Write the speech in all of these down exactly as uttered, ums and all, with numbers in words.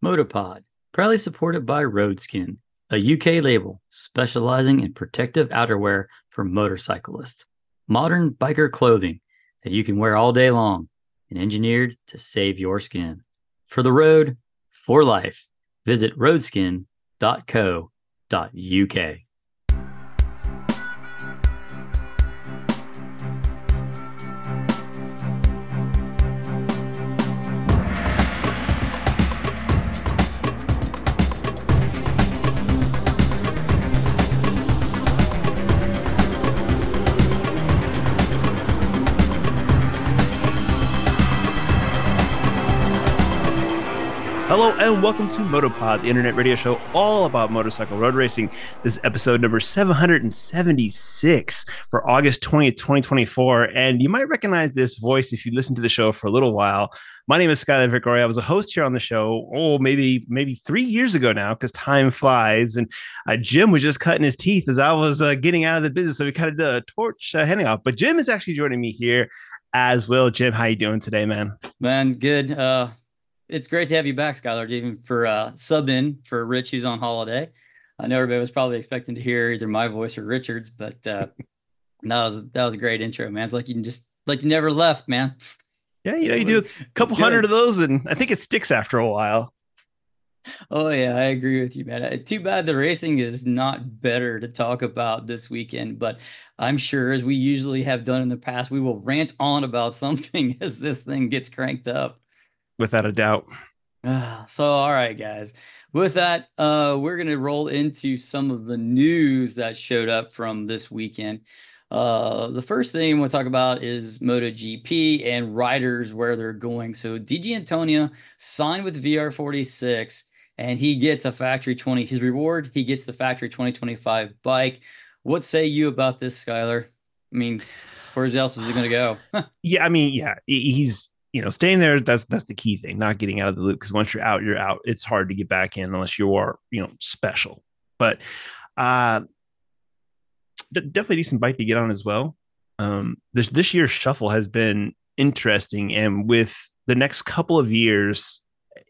Motopod, proudly supported by Roadskin, a U K label specializing in protective outerwear for motorcyclists. Modern biker clothing that you can wear all day long and engineered to save your skin. For the road, for life, visit roadskin dot co dot U K. Hello and welcome to Motopod, the internet radio show all about motorcycle road racing. This is episode number seven hundred seventy-six for August twentieth, twenty twenty-four. And you might recognize this voice if you listen to the show for a little while. My name is Skyler Vickery. I was a host here on the show, oh, maybe maybe three years ago now, because time flies. And uh, Jim was just cutting his teeth as I was uh, getting out of the business. So we kind of did a torch uh, handing off. But Jim is actually joining me here as well. Jim, how you doing today, man? Man, good. Uh, It's great to have you back, Skylar, even for uh, sub in for Rich, who's on holiday. I know everybody was probably expecting to hear either my voice or Richard's, but uh, that was that was a great intro, man. It's like you can just like you never left, man. Yeah, you know, you do a couple hundred of those, and I think it sticks after a while. Oh yeah, I agree with you, man. Too bad the racing is not better to talk about this weekend, but I'm sure, as we usually have done in the past, we will rant on about something as this thing gets cranked up. Without a doubt. Uh, so, all right, guys. With that, uh, we're going to roll into some of the news that showed up from this weekend. Uh, the first thing we'll talk about is MotoGP and riders where they're going. So, D J Antonio signed with V R forty-six, and he gets a factory twenty. His reward, he gets the factory twenty twenty-five bike. What say you about this, Skylar? I mean, where else is he going to go? Yeah, I mean, yeah, he's. You know, staying there, that's that's the key thing, not getting out of the loop, because once you're out, you're out. It's hard to get back in unless you are, you know, special. But uh, definitely a decent bike to get on as well. Um, this this year's shuffle has been interesting, and with the next couple of years,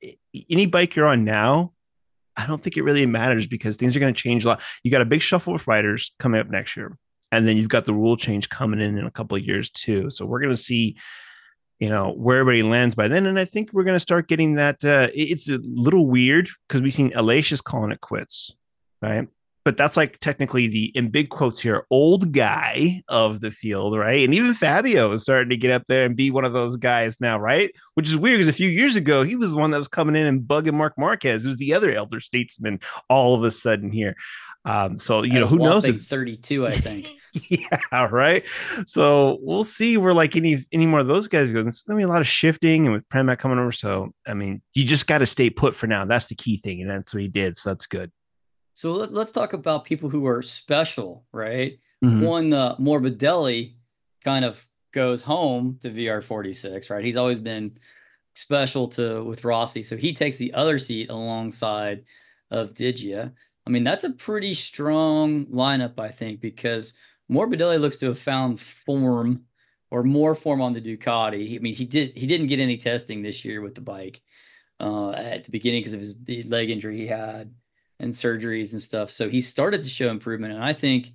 any bike you're on now, I don't think it really matters because things are going to change a lot. You got a big shuffle of riders coming up next year, and then you've got the rule change coming in in a couple of years too. So we're going to see, you know, where everybody lands by then. And I think we're going to start getting that. Uh, it's a little weird because we've seen Aleix calling it quits, right? But that's like technically the, in big quotes here, old guy of the field, right? And even Fabio is starting to get up there and be one of those guys now, right? Which is weird because a few years ago, he was the one that was coming in and bugging Marc Marquez, who's the other elder statesman all of a sudden here. Um, so, you know, who knows if thirty-two, I think. Yeah, right. So we'll see where like any any more of those guys go. There's gonna be a lot of shifting, and with Premac coming over, so I mean, you just got to stay put for now. That's the key thing, and that's what he did. So that's good. So let, let's talk about people who are special, right? Mm-hmm. One, uh, Morbidelli kind of goes home to V R forty-six, right? He's always been special to with Rossi, so he takes the other seat alongside of Digia. I mean, that's a pretty strong lineup, I think, because Morbidelli looks to have found form or more form on the Ducati. I mean, he did he didn't get any testing this year with the bike uh, at the beginning because of his the leg injury he had and surgeries and stuff. So he started to show improvement, and I think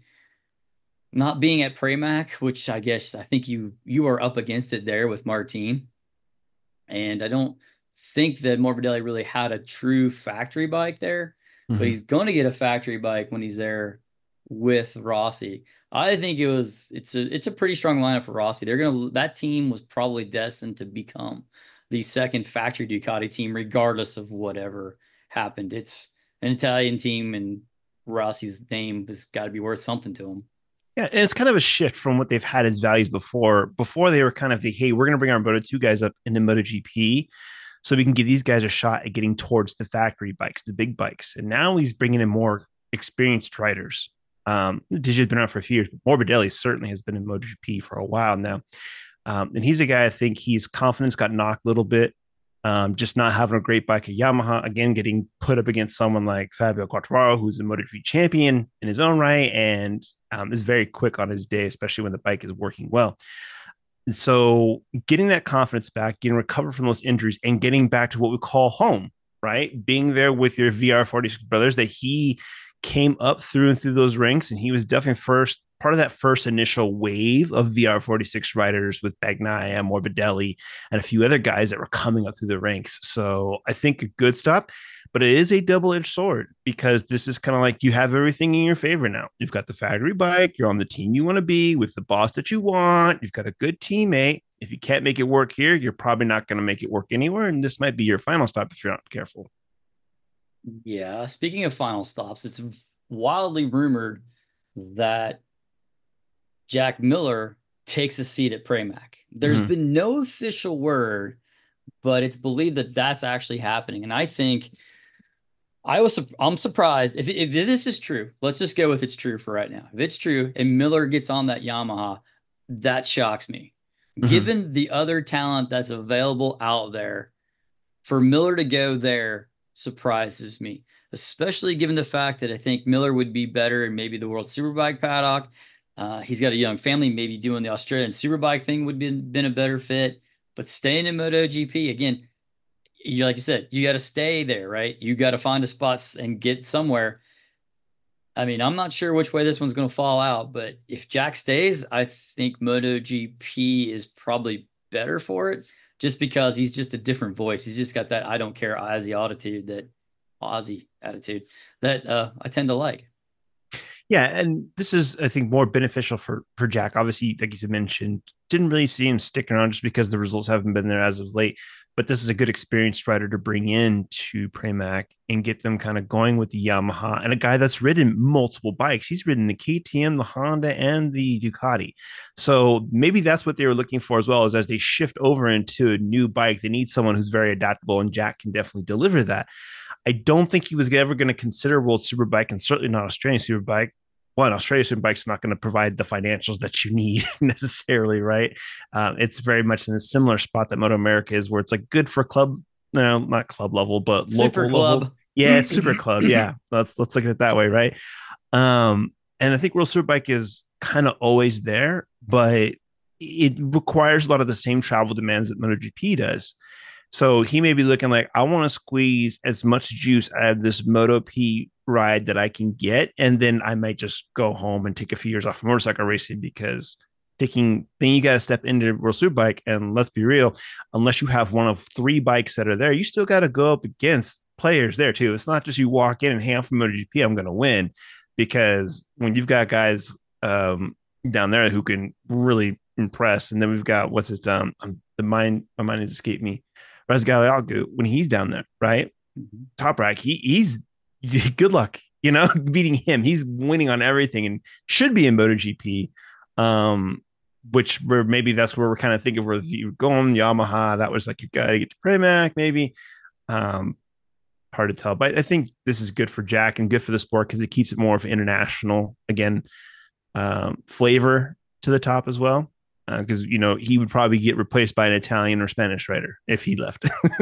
not being at Pramac, which I guess I think you you are up against it there with Martin, and I don't think that Morbidelli really had a true factory bike there. Mm-hmm. But he's going to get a factory bike when he's there with Rossi. I think it was it's a it's a pretty strong lineup for Rossi. They're gonna that team was probably destined to become the second factory Ducati team, regardless of whatever happened. It's an Italian team, and Rossi's name has got to be worth something to him. Yeah, and it's kind of a shift from what they've had as values before. Before they were kind of the, hey, we're gonna bring our Moto two guys up into MotoGP, so we can give these guys a shot at getting towards the factory bikes, the big bikes. And now he's bringing in more experienced riders. Um, Digi's been around for a few years, but Morbidelli certainly has been in MotoGP for a while now. Um, and he's a guy, I think his confidence got knocked a little bit. Um, just not having a great bike at Yamaha, again, getting put up against someone like Fabio Quartararo, who's a MotoGP champion in his own right, and um, is very quick on his day, especially when the bike is working well. So getting that confidence back, getting recovered from those injuries, and getting back to what we call home, right? Being there with your V R forty-six brothers, that he came up through and through those ranks, and he was definitely first part of that first initial wave of V R forty-six riders with Bagnaia, Morbidelli, and a few other guys that were coming up through the ranks. So I think a good stop, but it is a double-edged sword because this is kind of like you have everything in your favor now. You've got the factory bike, you're on the team you want to be with the boss that you want, you've got a good teammate. If you can't make it work here, you're probably not going to make it work anywhere. And this might be your final stop if you're not careful. Yeah. Speaking of final stops, it's wildly rumored that Jack Miller takes a seat at Pramac. There's Mm-hmm. been no official word, but it's believed that that's actually happening. And I think I was I'm surprised if if this is true. Let's just go with it's true for right now. If it's true and Miller gets on that Yamaha, that shocks me. Mm-hmm. Given the other talent that's available out there, for Miller to go there surprises me, especially given the fact that I think Miller would be better in maybe the World Superbike paddock. Uh, he's got a young family, maybe doing the Australian Superbike thing would be been a better fit. But staying in MotoGP again, you like you said, you got to stay there, right? You got to find a spot and get somewhere. I mean, I'm not sure which way this one's going to fall out, but if Jack stays, I think MotoGP is probably better for it, just because he's just a different voice. He's just got that I don't care Ozzy attitude that Aussie attitude that uh, I tend to like. Yeah, and this is, I think, more beneficial for for Jack. Obviously, like you mentioned, didn't really see him sticking around just because the results haven't been there as of late. But this is a good experienced rider to bring in to Pramac and get them kind of going with the Yamaha, and a guy that's ridden multiple bikes. He's ridden the K T M, the Honda, and the Ducati. So maybe that's what they were looking for as well. Is as they shift over into a new bike, they need someone who's very adaptable, and Jack can definitely deliver that. I don't think he was ever going to consider World Superbike, and certainly not Australian Superbike. One, Australian Superbike's not going to provide the financials that you need necessarily, right? Um, it's very much in a similar spot that Moto America is, where it's like good for club, no, not club level, but Super local level. Club. Yeah, it's super club. Yeah, let's let's look at it that way, right? Um, and I think World Superbike is kind of always there, but it requires a lot of the same travel demands that MotoGP does. So he may be looking like, I want to squeeze as much juice out of this Moto P ride that I can get. And then I might just go home and take a few years off of motorcycle racing because taking, then you got to step into World Superbike. And let's be real, unless you have one of three bikes that are there, you still got to go up against players there too. It's not just you walk in and, hey, I'm from MotoGP, I'm going to win. Because when you've got guys um, down there who can really impress, and then we've got, what's his, um, the mind, my mind has escaped me. Res Galiagu, when he's down there, right? Mhm. Toprak, he he's good luck, you know, beating him. He's winning on everything and should be in MotoGP. Um, which where maybe that's where we're kind of thinking where you go on Yamaha. That was like you got to get to Pramac, maybe. Um, hard to tell, but I think this is good for Jack and good for the sport because it keeps it more of international again um, flavor to the top as well because uh, you know he would probably get replaced by an Italian or Spanish writer if he left.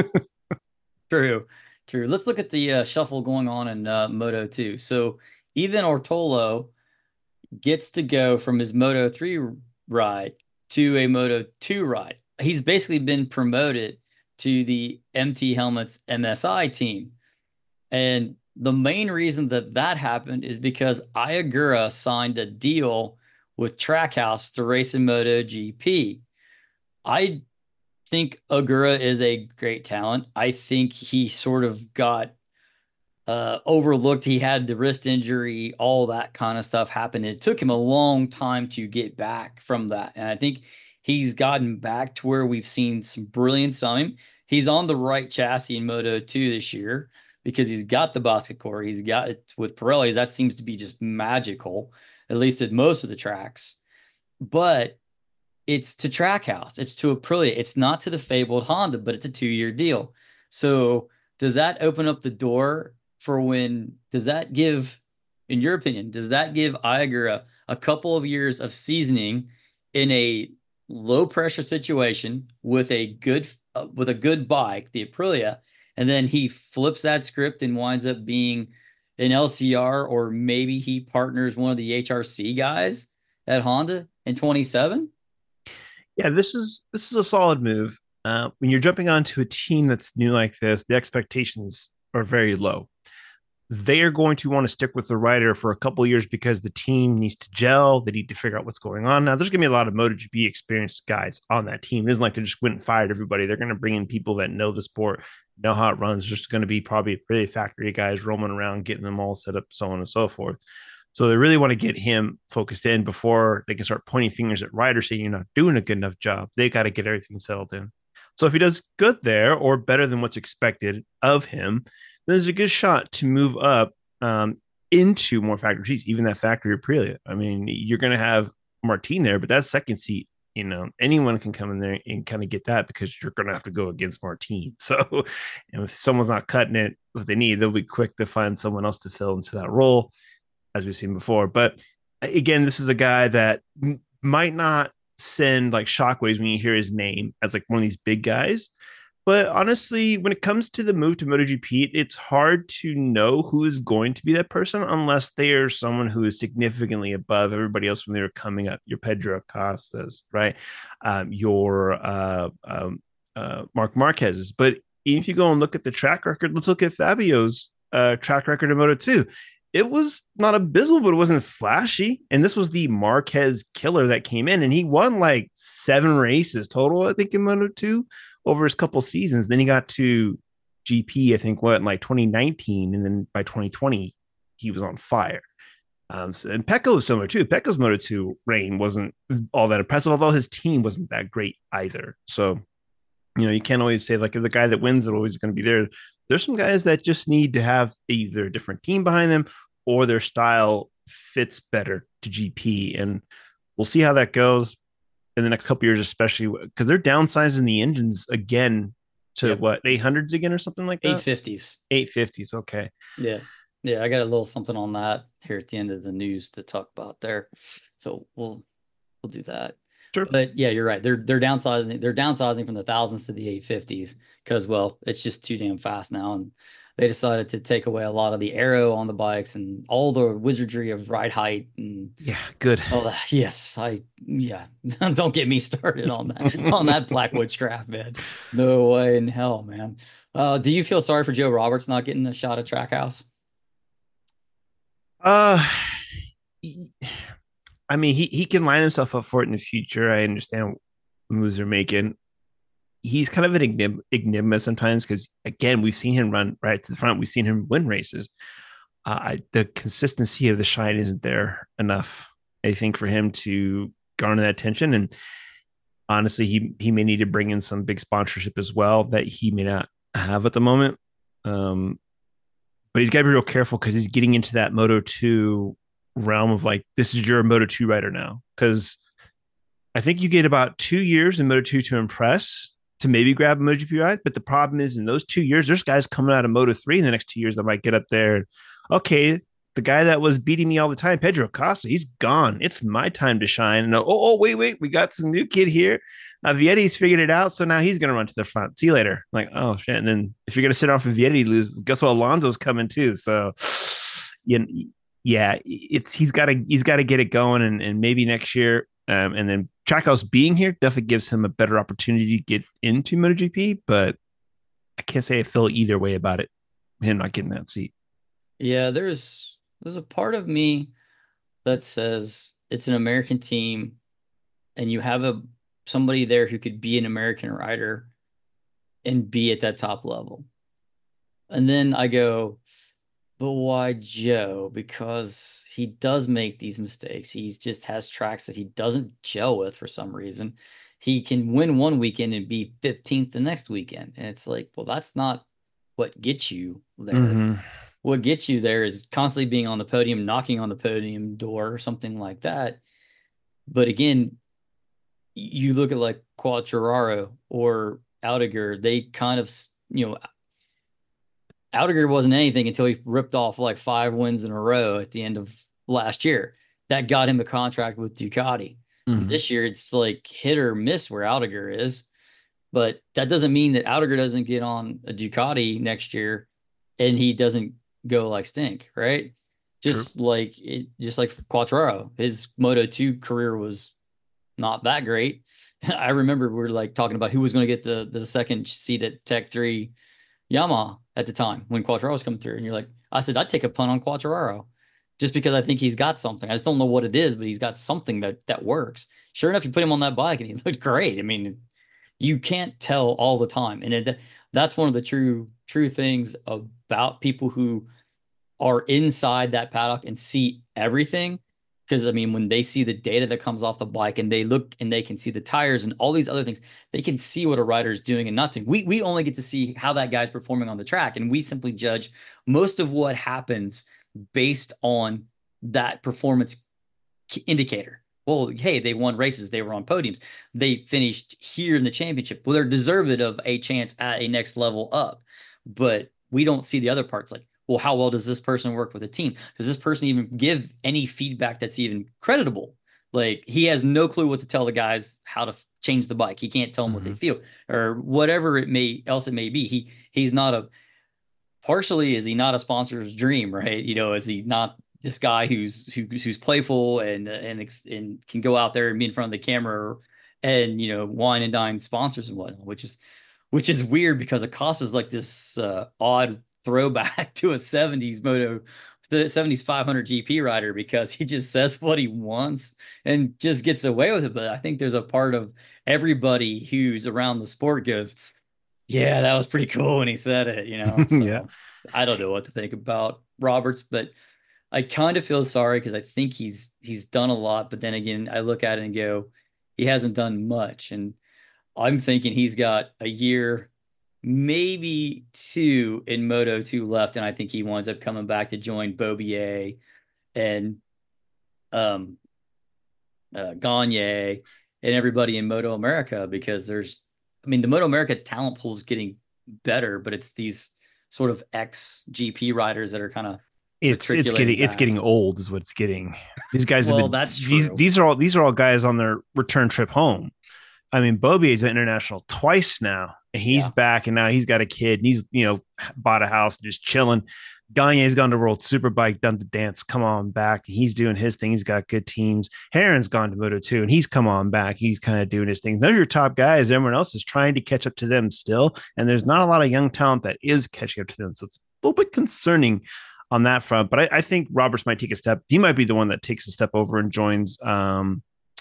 True, true. Let's look at the uh, shuffle going on in uh, Moto two. So even Ortolo gets to go from his Moto three ride to a Moto two ride. He's basically been promoted to the M T Helmets M S I team. And the main reason that that happened is because Ayagura signed a deal with Trackhouse to race in MotoGP. I think Agura is a great talent. I think he sort of got uh, overlooked. He had the wrist injury, all that kind of stuff happened. It took him a long time to get back from that. And I think he's gotten back to where we've seen some brilliance on him. He's on the right chassis in Moto two this year because he's got the basket core. He's got it with Pirelli. That seems to be just magical, at least at most of the tracks. But it's to Trackhouse, it's to Aprilia, it's not to the fabled Honda, but it's a two year deal. So does that open up the door for when, does that give, in your opinion, does that give Iger a, a couple of years of seasoning in a low pressure situation with a good, uh, with a good bike, the Aprilia, and then he flips that script and winds up being an L C R, or maybe he partners one of the H R C guys at Honda in twenty-seven? Yeah, this is this is a solid move. Uh, when you're jumping onto a team that's new like this, the expectations are very low. They are going to want to stick with the rider for a couple of years because the team needs to gel. They need to figure out what's going on. Now, there's going to be a lot of MotoGP experienced guys on that team. It isn't like they just went and fired everybody. They're going to bring in people that know the sport, know how it runs. There's just going to be probably really factory guys roaming around, getting them all set up, so on and so forth. So they really want to get him focused in before they can start pointing fingers at riders saying you're not doing a good enough job. They got to get everything settled in. So if he does good there or better than what's expected of him, there's a good shot to move up um, into more factory seats, even that factory Aprilia. I mean, you're going to have Martin there, but that second seat, you know, anyone can come in there and kind of get that because you're going to have to go against Martin. So if someone's not cutting it, what they need, they'll be quick to find someone else to fill into that role, as we've seen before. But again, this is a guy that m- might not send like shockwaves when you hear his name as like one of these big guys. But honestly, when it comes to the move to MotoGP, it's hard to know who is going to be that person unless they are someone who is significantly above everybody else when they were coming up. Your Pedro Costas, right? Um, your uh, um, uh, Mark Marquez's. But if you go and look at the track record, let's look at Fabio's uh, track record in Moto two. It was not abysmal, but it wasn't flashy. And this was the Marquez killer that came in, and he won like seven races total, I think, in Moto two over his couple seasons. Then he got to G P, I think, what, in like twenty nineteen, and then by twenty twenty, he was on fire. Um, so, and Pecco was similar too. Pecco's Moto two reign wasn't all that impressive, although his team wasn't that great either. So, you know, you can't always say like the guy that wins is always going to be there. There's some guys that just need to have either a different team behind them or their style fits better to G P. And we'll see how that goes in the next couple years, especially because they're downsizing the engines again to yep. what, eight hundreds again or something like that? eight fifties. eight fifties. Okay. Yeah. Yeah. I got a little something on that here at the end of the news to talk about there. So we'll, we'll do that. Sure. But yeah, you're right. They're, they're downsizing, they're downsizing from the thousands to the eight fifties because, well, it's just too damn fast now. And they decided to take away a lot of the aero on the bikes and all the wizardry of ride height and yeah, good. Oh, that. Yes, I yeah. Don't get me started on that on that black witchcraft, man. No way in hell, man. Uh, do you feel sorry for Joe Roberts not getting a shot at Trackhouse? Uh, I mean, he he can line himself up for it in the future. I understand moves they're making. He's kind of an enigma, enigma sometimes because, again, we've seen him run right to the front. We've seen him win races. Uh, I, the consistency of the shine isn't there enough, I think, for him to garner that attention. And honestly, he he may need to bring in some big sponsorship as well that he may not have at the moment. Um, but he's got to be real careful because he's getting into that Moto two realm of like, this is your Moto two rider now. Because I think you get about two years in Moto two to impress, to maybe grab a MotoGP ride. But the problem is in those two years, there's guys coming out of Moto three in the next two years that might get up there. And, okay, the guy that was beating me all the time, Pedro Acosta, he's gone. It's my time to shine. And oh, oh wait, wait, we got some new kid here. Uh, Vietti's figured it out, so now he's going to run to the front. See you later. Like, oh, shit. And then if you're going to sit off of Vietti, lose, guess what? Alonso's coming too. So, you, yeah, it's he's got to he's got to get it going, and, and maybe next year. Um, and then Trackhouse being here definitely gives him a better opportunity to get into MotoGP, but I can't say I feel either way about it. Him not getting that seat. Yeah, there's there's a part of me that says it's an American team, and you have a somebody there who could be an American rider and be at that top level. And then I go, but why Joe? Because he does make these mistakes. He just has tracks that he doesn't gel with for some reason. He can win one weekend and be fifteenth the next weekend. And it's like, well, that's not what gets you there. Mm-hmm. What gets you there is constantly being on the podium, knocking on the podium door or something like that. But again, you look at like Quartararo or Aldeguer, they kind of, you know, Aldeguer wasn't anything until he ripped off like five wins in a row at the end of last year. That got him a contract with Ducati. Mm-hmm. This year, it's like hit or miss where Aldeguer is. But that doesn't mean that Aldeguer doesn't get on a Ducati next year and he doesn't go like stink, right? Just True. like it, just like Quartararo, his Moto two career was not that great. I remember we were like talking about who was going to get the the second seat at Tech three Yamaha. at the time when Quattraro was coming through. And you're like, I said, I'd take a punt on Quattraro just because I think he's got something. I just don't know what it is, but he's got something that that works. Sure enough, you put him on that bike and he looked great. I mean, you can't tell all the time. And it, that's one of the true, true things about people who are inside that paddock and see everything. Because I mean, when they see the data that comes off the bike and they look and they can see the tires and all these other things, they can see what a rider is doing and not doing. We we only get to see how that guy's performing on the track, and we simply judge most of what happens based on that performance indicator. Well, hey, they won races, they were on podiums, they finished here in the championship. Well, they're deserved of a chance at a next level up, but we don't see the other parts like, well, how well does this person work with a team? Does this person even give any feedback that's even creditable? Like he has no clue what to tell the guys how to f- change the bike. He can't tell them what they Mm-hmm. feel or whatever it may else it may be. He he's not a partially is he not a sponsor's dream, right? You know, is he not this guy who's who, who's playful and and and can go out there and be in front of the camera and you know wine and dine sponsors and whatnot, which is which is weird because Acosta's like this uh, odd throwback to a seventies moto, the seventies five hundred G P rider because he just says what he wants and just gets away with it. But I think there's a part of everybody who's around the sport goes, yeah, that was pretty cool when he said it, you know. Yeah. So I don't know what to think about Roberts, but I kind of feel sorry because I think he's he's done a lot, but then again, I look at it and go, he hasn't done much. And I'm thinking he's got a year, maybe two in Moto two left, and I think he winds up coming back to join Bobier and um uh, Gagne and everybody in Moto America because there's, I mean, the Moto America talent pool is getting better, but it's these sort of ex G P riders that are kind of It's it's matriculating getting it's back. getting old is what it's getting. These guys have Well, been that's these true. these are all these are all guys on their return trip home. I mean, Bobby is international twice now, and he's Yeah. back, and now he's got a kid, and he's you know bought a house, just chilling. Gagne's gone to World Superbike, done the dance, come on back. He's doing his thing. He's got good teams. Heron's gone to Moto two, and he's come on back. He's kind of doing his thing. Those are your top guys. Everyone else is trying to catch up to them still, and there's not a lot of young talent that is catching up to them. So it's a little bit concerning on that front. But I, I think Roberts might take a step. He might be the one that takes a step over and joins um,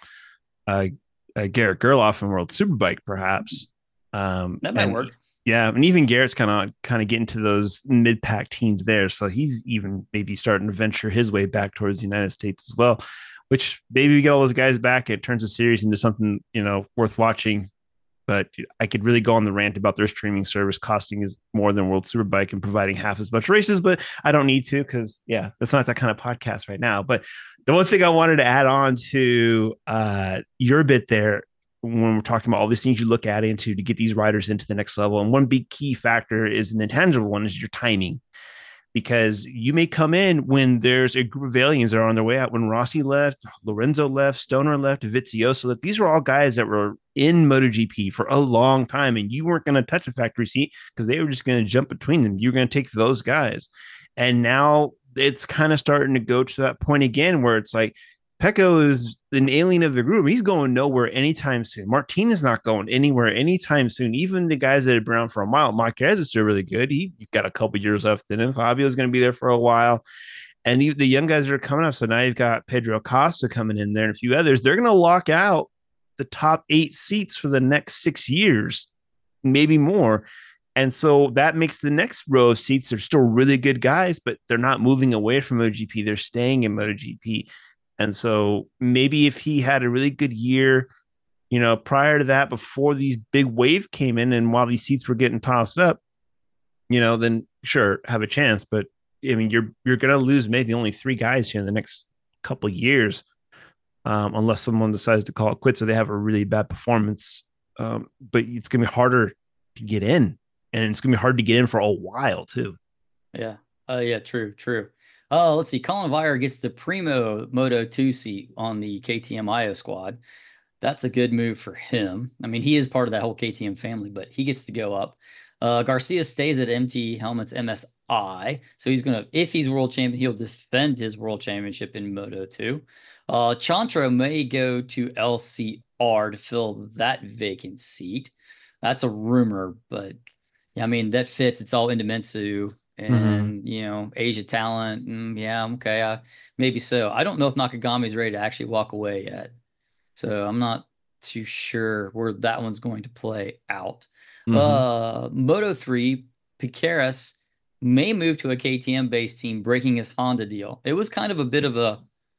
uh, uh, Garrett Gerloff in World Superbike, perhaps. Um, That might and work. yeah, and even Garrett's kind of kind of getting to those mid pack teams there, so he's even maybe starting to venture his way back towards the United States as well. Which maybe we get all those guys back, it turns the series into something you know worth watching. But I could really go on the rant about their streaming service costing is more than World Superbike and providing half as much races, but I don't need to because yeah, that's not that kind of podcast right now. But the one thing I wanted to add on to uh, your bit there when we're talking about all these things you look at into to get these riders into the next level, and one big key factor is an intangible one is your timing because you may come in when there's a group of aliens that are on their way out. When Rossi left, Lorenzo left, Stoner left, Vizioso left. These were all guys that were in MotoGP for a long time, and you weren't going to touch a factory seat because they were just going to jump between them. You were going to take those guys. And now it's kind of starting to go to that point again where it's like, Pecco is an alien of the group. He's going nowhere anytime soon. Martin is not going anywhere anytime soon. Even the guys that have been around for a while, Marquez is still really good. He got a couple years left in him. Fabio is going to be there for a while. And you, the young guys are coming up. So now you've got Pedro Costa coming in there and a few others. They're going to lock out the top eight seats for the next six years, maybe more. And so that makes the next row of seats, they're still really good guys, but they're not moving away from MotoGP. They're staying in MotoGP. And so maybe if he had a really good year, you know, prior to that, before these big wave came in and while these seats were getting tossed up, you know, then sure, have a chance. But I mean, you're you're gonna lose maybe only three guys here in the next couple of years, um, unless someone decides to call it quits or they have a really bad performance. Um, but it's gonna be harder to get in, and it's gonna be hard to get in for a while too. Yeah. Oh, yeah. True. True. Oh, let's see. Colin Vire gets the Primo Moto two seat on the K T M I O squad. That's a good move for him. I mean, he is part of that whole K T M family, but he gets to go up. Uh, Garcia stays at M T Helmets M S I. So he's going to, if he's world champion, he'll defend his world championship in Moto two. Uh, Chantro may go to L C R to fill that vacant seat. That's a rumor, but Yeah, I mean that fits. It's all into Mensu Mm-hmm. and you know Asia talent. Mm, yeah, okay, uh, maybe so. I don't know if Nakagami's ready to actually walk away yet, so I'm not too sure where that one's going to play out. Mm-hmm. Uh, Moto three, Piqueras may move to a K T M based team, breaking his Honda deal. It was kind of a bit of a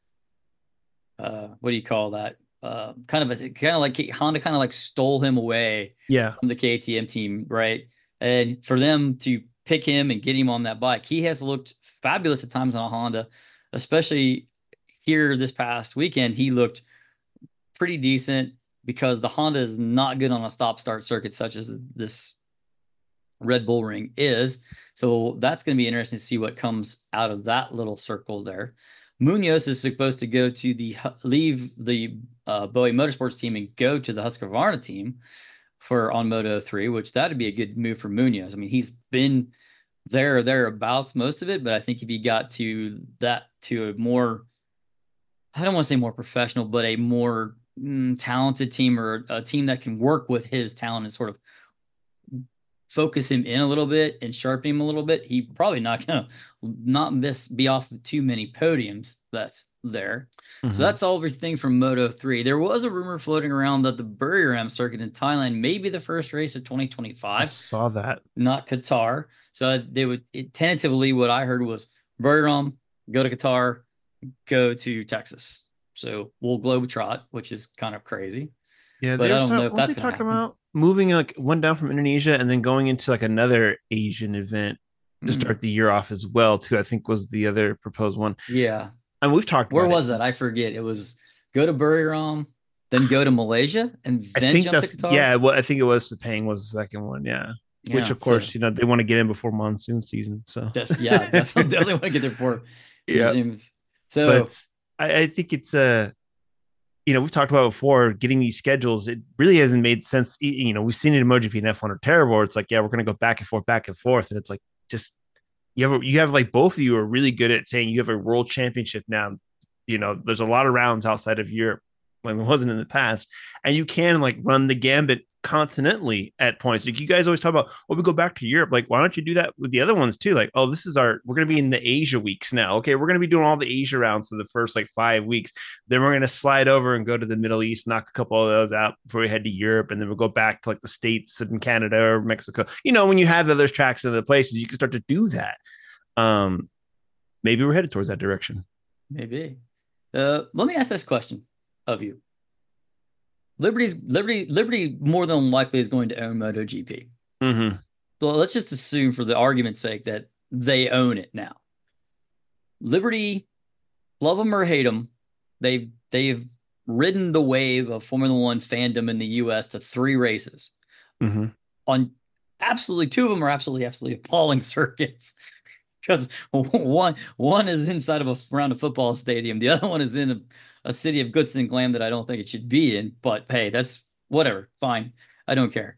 uh, what do you call that? Uh, kind of a kind of like Honda kind of like stole him away Yeah. from the K T M team, right? And for them to pick him and get him on that bike, he has looked fabulous at times on a Honda, especially here this past weekend. He looked pretty decent because the Honda is not good on a stop start circuit such as this Red Bull Ring is. So that's going to be interesting to see what comes out of that little circle there. Munoz is supposed to go to the leave the uh, Bowie Motorsports team and go to the Husqvarna team for on Moto three, which that'd be a good move for Munoz. I mean, he's been there or thereabouts most of it, but I think if he got to that to a more, I don't want to say more professional, but a more mm, talented team or a team that can work with his talent and sort of focus him in a little bit and sharpen him a little bit, he probably not gonna not miss be off of too many podiums that's there. So Mm-hmm. that's all everything from Moto three. There was a rumor floating around that the Buriram circuit in Thailand may be the first race of I twenty twenty-five, saw that. not Qatar. So they would it, tentatively what I heard was Buriram, go to Qatar, go to Texas. So we'll globetrot, which is kind of crazy, Yeah, but they I were don't know talking. if Weren't that's they going to talking happen. about moving like one down from Indonesia and then going into like another Asian event to Hmm. start the year off as well? Too, I think was the other proposed one. Yeah. And we've talked Where about it. was that? I forget. It was go to Buriram, then go to Malaysia, and I then think jump to that's Qatar. yeah. Well, I think it was Sepang was the second one. Yeah, which Yeah. of So, course you know they want to get in before monsoon season. So def yeah, definitely, definitely want to get there before he yeah, resumes. So, but I, I think it's a you know, we've talked about before getting these schedules. It really hasn't made sense. You know, we've seen it in MotoGP and F one or terrible. It's like, yeah, we're going to go back and forth, back and forth. And it's like, just, you have, a, you have like both of you are really good at saying you have a world championship now. You know, there's a lot of rounds outside of Europe like it wasn't in the past. And you can like run the gambit continentally at points. Like you guys always talk about, well, we go back to Europe. Like, why don't you do that with the other ones too? Like, oh, this is our, we're going to be in the Asia weeks now. Okay. We're going to be doing all the Asia rounds for the first like five weeks. Then we're going to slide over and go to the Middle East, knock a couple of those out before we head to Europe. And then we'll go back to like the States and Canada or Mexico. You know, when you have other tracks in other places, you can start to do that. Um, maybe we're headed towards that direction. maybe. Uh, let me ask this question of you. Liberty's Liberty Liberty more than likely is going to own MotoGP. Mm-hmm. Well, let's just assume for the argument's sake that they own it now. Liberty, love them or hate them, they've they've ridden the wave of Formula One fandom in the U S to three races Mm-hmm. on absolutely two of them are absolutely absolutely appalling circuits because one one is inside of a around a football stadium, the other one is in a, a city of glitz and glam that I don't think it should be in. But hey, that's whatever, fine, I don't care.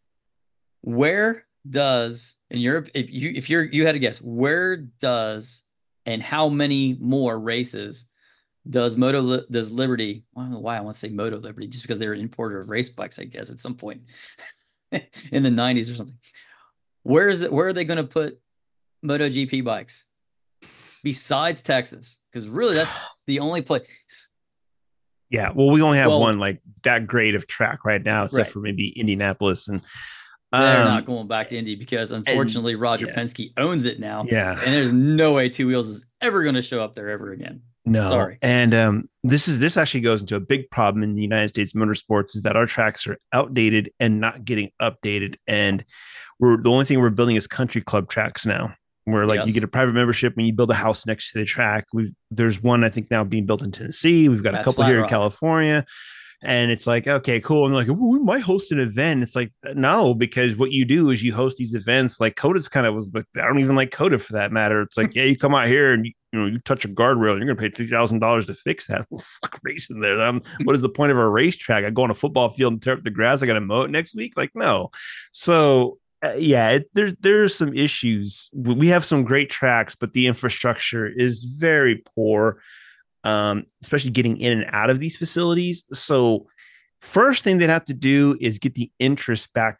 Where does in Europe, if you if you're you had to guess, where does and how many more races does Moto does Liberty? I don't know why I want to say Moto Liberty, just because they're an importer of race bikes, I guess, at some point in the nineties or something. Where is it? Where are they going to put MotoGP bikes besides Texas? Because really, that's the only place. Yeah. Well, we only have Well, one like that grade of track right now, except right. for maybe Indianapolis. And They're not um going back to Indy because and unfortunately Roger yeah, Penske owns it now, yeah. and there's no way Two Wheels is ever going to show up there ever again. No. Sorry. And um this is this actually goes into a big problem in the United States motorsports is that our tracks are outdated and not getting updated. And we're the only thing we're building is country club tracks now. Where like you get Yes, a private membership and you build a house next to the track. We've there's one I think now being built in Tennessee. We've got a that's couple Flat here in Rock. California. And it's like, okay, cool. And like, we might host an event. It's like, no, because what you do is you host these events. Like Coda's kind of was like, I don't even like Coda for that matter. It's like, yeah, you come out here and you, you know, you touch a guardrail, and you're gonna pay three thousand dollars to fix that. Well, fuck racing there. Um, what is the point of a racetrack? I go on a football field and tear up the grass. I got to mow it next week. Like, no. So uh, yeah, it, there's there's some issues. We have some great tracks, but the infrastructure is very poor, um, especially getting in and out of these facilities. So first thing they'd have to do is get the interest back up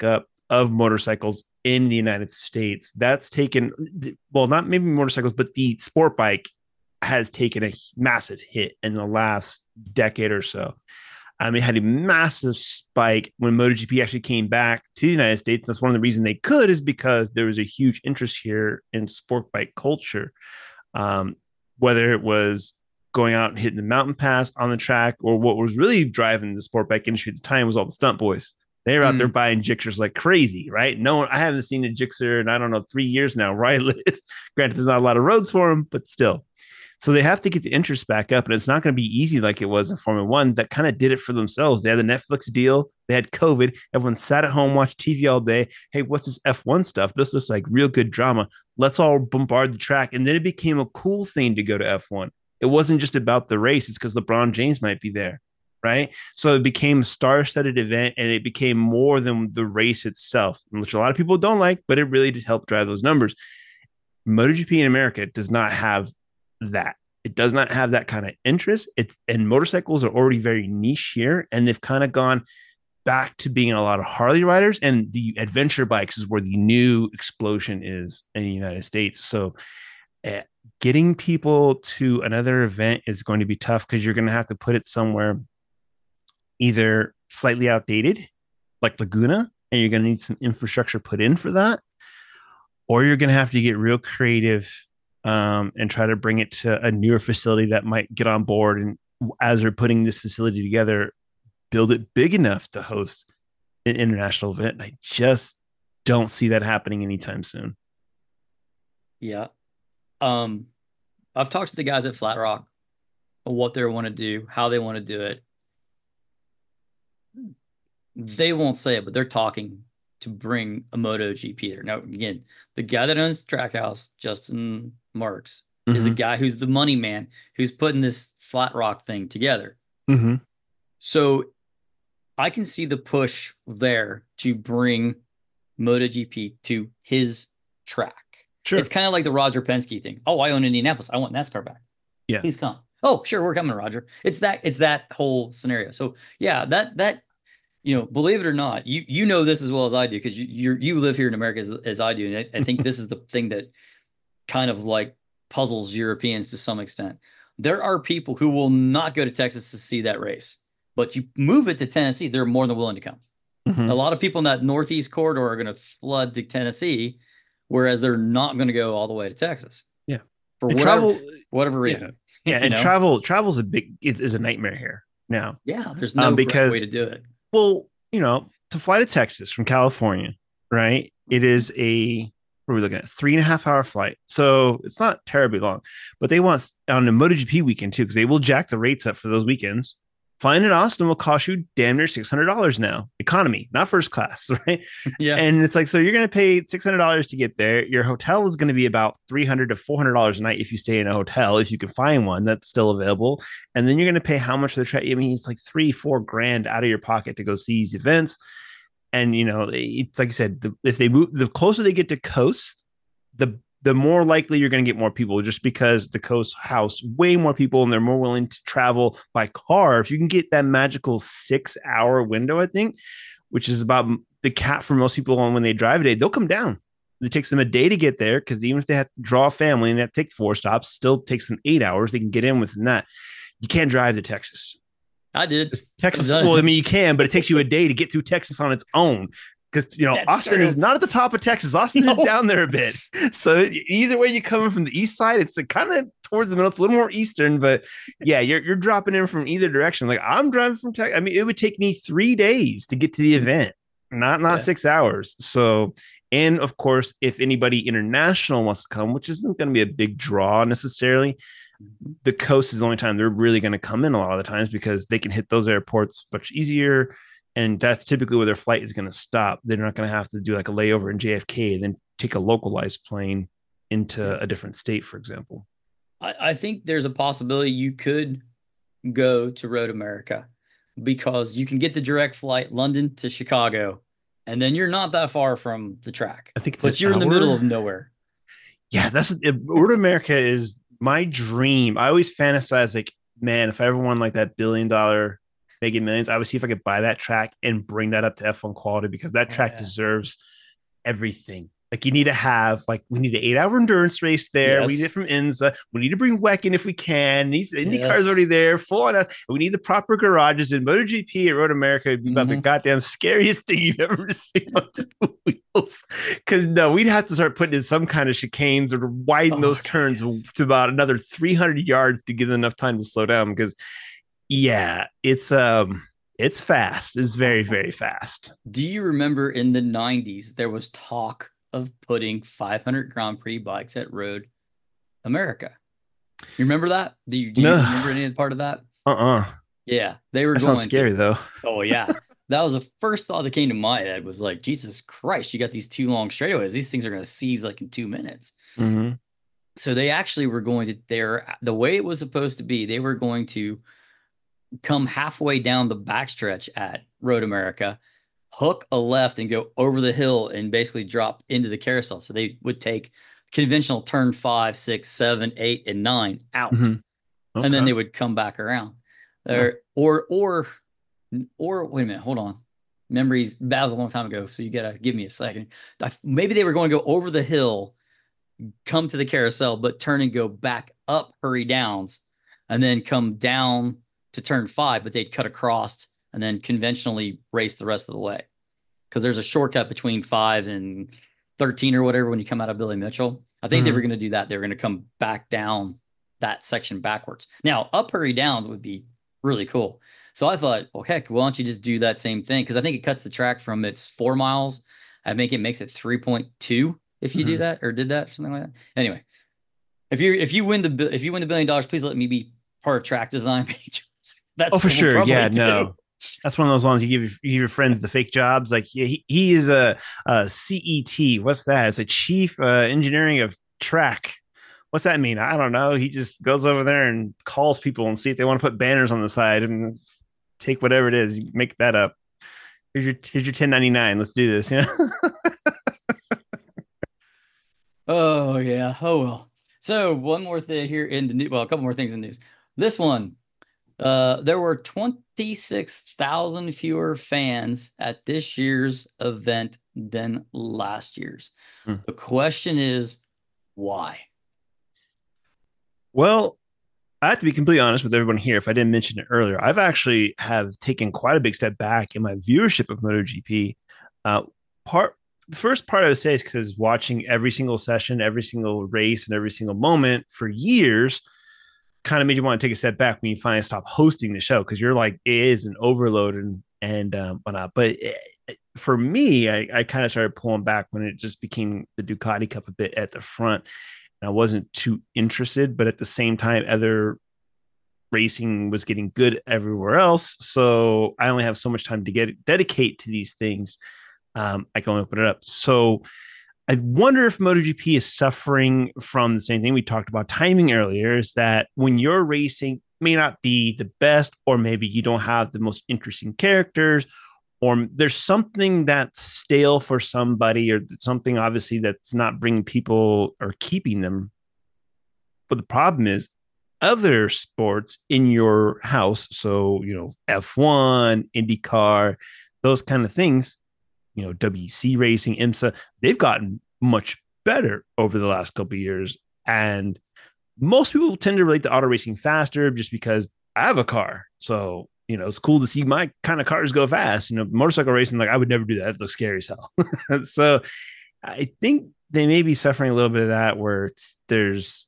of motorcycles in the United States. That's taken, well, not maybe motorcycles, but the sport bike has taken a massive hit in the last decade or so. Um, it had a massive spike when MotoGP actually came back to the United States. That's one of the reasons they could, is because there was a huge interest here in sport bike culture. Um, whether it was going out and hitting the mountain pass on the track, or what was really driving the sport bike industry at the time was all the stunt boys. They were out mm. there buying Gixxers like crazy, right? No one, I haven't seen a Gixxer in, I don't know, three years now, where I live. Granted, there's not a lot of roads for them, but still. So they have to get the interest back up, and it's not going to be easy like it was in Formula One. That kind of did it for themselves. They had the Netflix deal. They had COVID. Everyone sat at home, watched T V all day. Hey, what's this F one stuff? This looks like real good drama. Let's all bombard the track. And then it became a cool thing to go to F one. It wasn't just about the race. It's because LeBron James might be there, right? So it became a star-studded event, and it became more than the race itself, which a lot of people don't like, but it really did help drive those numbers. MotoGP in America does not have that. It does not have that kind of interest. It, and motorcycles are already very niche here, and they've kind of gone back to being a lot of Harley riders, and the adventure bikes is where the new explosion is in the United States. So uh, getting people to another event is going to be tough, because you're going to have to put it somewhere either slightly outdated, like Laguna, and you're going to need some infrastructure put in for that, or you're going to have to get real creative um, and try to bring it to a newer facility that might get on board. And as they're putting this facility together, build it big enough to host an international event. And I just don't see that happening anytime soon. Yeah. Um, I've talked to the guys at Flat Rock, what they want to do, how they want to do it. They won't say it, but they're talking to bring a MotoGP there. Now, again, the guy that owns Trackhouse, Justin Marks, mm-hmm. is the guy who's the money man, who's putting this Flat Rock thing together. Mm-hmm. So I can see the push there to bring MotoGP to his track. Sure. It's kind of like the Roger Penske thing. Oh, I own Indianapolis. I want NASCAR back. Yeah. Please come. Oh, sure, we're coming, Roger. It's that it's that whole scenario. So yeah, that that you know, believe it or not, you you know this as well as I do, because you you you live here in America as, as I do, and I, I think this is the thing that kind of like puzzles Europeans to some extent. There are people who will not go to Texas to see that race, but you move it to Tennessee, they're more than willing to come. Mm-hmm. A lot of people in that Northeast corridor are going to flood to Tennessee, whereas they're not going to go all the way to Texas. Yeah, for whatever, travel, whatever reason. Yeah, yeah and know? travel travel's a big it is a nightmare here now. Yeah, there's no um, because, way to do it. Well, you know, to fly to Texas from California, right? It is a what are we looking at? Three and a half hour flight. So it's not terribly long, but they want on the MotoGP weekend too, because they will jack the rates up for those weekends. Flying in Austin will cost you damn near six hundred dollars now. Economy, not first class, right? Yeah. And it's like, so you're going to pay six hundred dollars to get there. Your hotel is going to be about three hundred to four hundred dollars a night if you stay in a hotel, if you can find one that's still available. And then you're going to pay how much for the track? I mean, it's like three, four grand out of your pocket to go see these events. And, you know, it's like I said, the, if they move, the closer they get to coast, the the more likely you're going to get more people, just because the coast house way more people and they're more willing to travel by car. If you can get that magical six hour window, I think, which is about the cap for most people on when they drive a day, they'll come down. It takes them a day to get there, because even if they have to draw a family and they have to take four stops, still takes them eight hours. They can get in within that. You can't drive to Texas. I did. Texas. Well, I mean, you can, but it takes you a day to get through Texas on its own. Because, you know, That's Austin true. is not at the top of Texas. Austin no. is down there a bit. So either way you come in from the east side, it's kind of towards the middle. It's a little more eastern, but yeah, you're you're dropping in from either direction. Like I'm driving from Texas. I mean, it would take me three days to get to the event, not not yeah. six hours. So, and of course, if anybody international wants to come, which isn't going to be a big draw necessarily, the coast is the only time they're really going to come in a lot of the times, because they can hit those airports much easier. And that's typically where their flight is going to stop. They're not going to have to do like a layover in J F K and then take a localized plane into a different state, for example. I, I think there's a possibility you could go to Road America, because you can get the direct flight London to Chicago, and then you're not that far from the track. I think it's but you're hour. in the middle of nowhere. Yeah, that's Road America is my dream. I always fantasize like, man, if I ever won like that billion dollar making millions. I would see if I could buy that track and bring that up to F one quality because that Oh track yeah. deserves everything. Like you need to have like we need an eight hour endurance race there. We need it Yes. from INSA. We need to bring W E C in if we can. These IndyCar's Yes. already there, full on. We need the proper garages. And MotoGP at Road America would be about the Hmm. goddamn scariest thing you've ever seen on two wheels. Because no, we'd have to start putting in some kind of chicanes or widen Oh those God, turns yes. to about another three hundred yards to give them enough time to slow down. Because yeah, it's um, it's fast. It's very Oh. very fast. Do you remember in the nineties there was talk of putting five hundred Grand Prix bikes at Road America? You remember that? Do you do you No, remember any part of that? uh uh Yeah, they were that sounds going scary to. though. Oh yeah. That was the first thought that came to my head was like, Jesus Christ, you got these two long straightaways. These things are going to seize like in two minutes. Mm-hmm. So they actually were going to there the way it was supposed to be, they were going to come halfway down the backstretch at Road America, hook a left and go over the hill and basically drop into the carousel. So they would take conventional turn five, six, seven, eight, and nine out, Mm-hmm. and then Okay. they would come back around. Huh. Or or or or wait a minute, hold on. Memories that was a long time ago, so you gotta give me a second. Maybe they were going to go over the hill, come to the carousel, but turn and go back up Hurry Downs, and then come down to turn five, but they'd cut across and then conventionally race the rest of the way. Because there's a shortcut between five and thirteen or whatever when you come out of Billy Mitchell. I think they were Mm-hmm. going to do that. They were going to come back down that section backwards. Now, up Hurry Downs would be really cool. So I thought, well, heck, why don't you just do that same thing? Because I think it cuts the track from its four miles. I think it makes it three point two if you do Mm-hmm. that or did that, something like that. Anyway, if you if you win the if you win the billion dollars, please let me be part of track design. Oh, That's for what we'll sure. probably Yeah, do. no. That's one of those ones you give your, you give your friends the fake jobs. Like yeah, he, he is a, a C E T. What's that? It's a chief uh, engineering of track. What's that mean? I don't know. He just goes over there and calls people and see if they want to put banners on the side and take whatever it is. You make that up. Here's your here's your ten ninety-nine. Let's do this. Yeah. Oh yeah. Oh well. So one more thing here in the news. Well, a couple more things in the news. This one, uh, there were twenty-six thousand fewer fans at this year's event than last year's. Hmm. The question is, why? Well, I have to be completely honest with everyone here. If I didn't mention it earlier, I've actually have taken quite a big step back in my viewership of MotoGP. Uh, part the first part I would say is because watching every single session, every single race, and every single moment for years kind of made you want to take a step back when you finally stop hosting the show because you're like it is an overload and and um, whatnot. But it, for me, I, I kind of started pulling back when it just became the Ducati Cup a bit at the front. And I wasn't too interested, but at the same time, other racing was getting good everywhere else. So I only have so much time to get dedicate to these things. Um, I can only open it up. So I wonder if MotoGP is suffering from the same thing we talked about timing earlier, is that when you're racing may not be the best, or maybe you don't have the most interesting characters, or there's something that's stale for somebody, or something obviously that's not bringing people or keeping them. But the problem is other sports in your house. So, you know, F one, IndyCar, those kind of things, you know, W C racing, IMSA, they've gotten much better over the last couple of years. And most people tend to relate to auto racing faster just because I have a car. So, you know, it's cool to see my kind of cars go fast. You know, motorcycle racing, like I would never do that. It looks scary as hell. So I think they may be suffering a little bit of that where it's, there's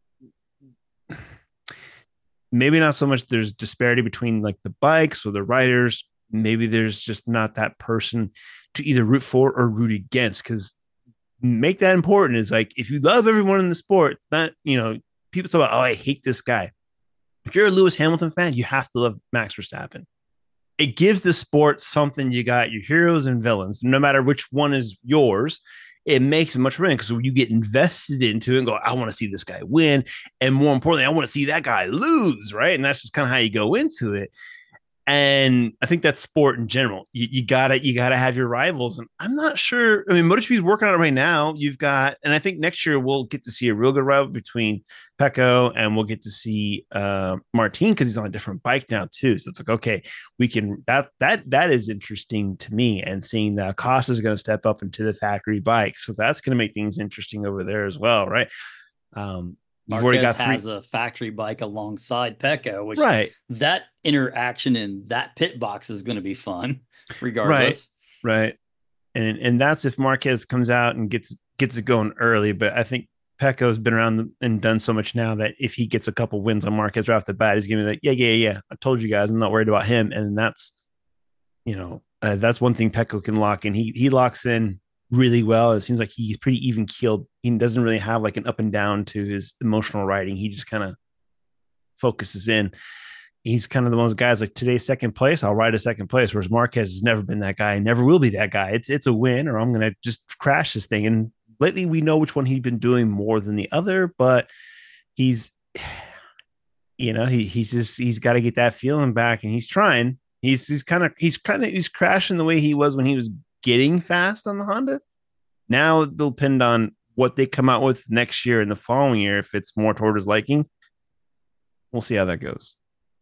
maybe not so much there's disparity between like the bikes or the riders. Maybe there's just not that person to either root for or root against, because make that important is like if you love everyone in the sport, that you know, people talk about, oh, I hate this guy. If you're a Lewis Hamilton fan, you have to love Max Verstappen. It gives the sport something. You got your heroes and villains, no matter which one is yours. It makes it much better because you get invested into it and go, I want to see this guy win. And more importantly, I want to see that guy lose, right? And that's just kind of how you go into it. And I think that's sport in general. You, you gotta you gotta have your rivals, and I'm not sure. I mean, MotoGP is working on it right now. You've got, and I think next year we'll get to see a real good rival between Pecco, and we'll get to see uh, Martin because he's on a different bike now too. So it's like, okay, we can that that that is interesting to me, and seeing that Costa is going to step up into the factory bike, so that's going to make things interesting over there as well, right? Um, you've already Marquez got three, has a factory bike alongside Pecco, which right? that interaction in that pit box is going to be fun, Right, regardless. right. and and that's if Marquez comes out and gets gets it going early. But I think Pecco's been around and done so much now that if he gets a couple wins on Marquez right off the bat, he's gonna be like, yeah, yeah, yeah. I told you guys, I'm not worried about him. And that's you know uh, that's one thing Pecco can lock in. He he locks in really well. It seems like he's pretty even keeled. He doesn't really have like an up and down to his emotional riding. He just kind of focuses in. He's kind of the one of those guys like today's second place, I'll ride a second place. Whereas Marquez has never been that guy, never will be that guy. It's it's a win, or I'm gonna just crash this thing. And lately, we know which one he's been doing more than the other, but he's, you know, he he's just he's got to get that feeling back, and he's trying. He's he's kind of he's kind of he's crashing the way he was when he was getting fast on the Honda. Now they'll depend on what they come out with next year and the following year. If it's more toward his liking, we'll see how that goes.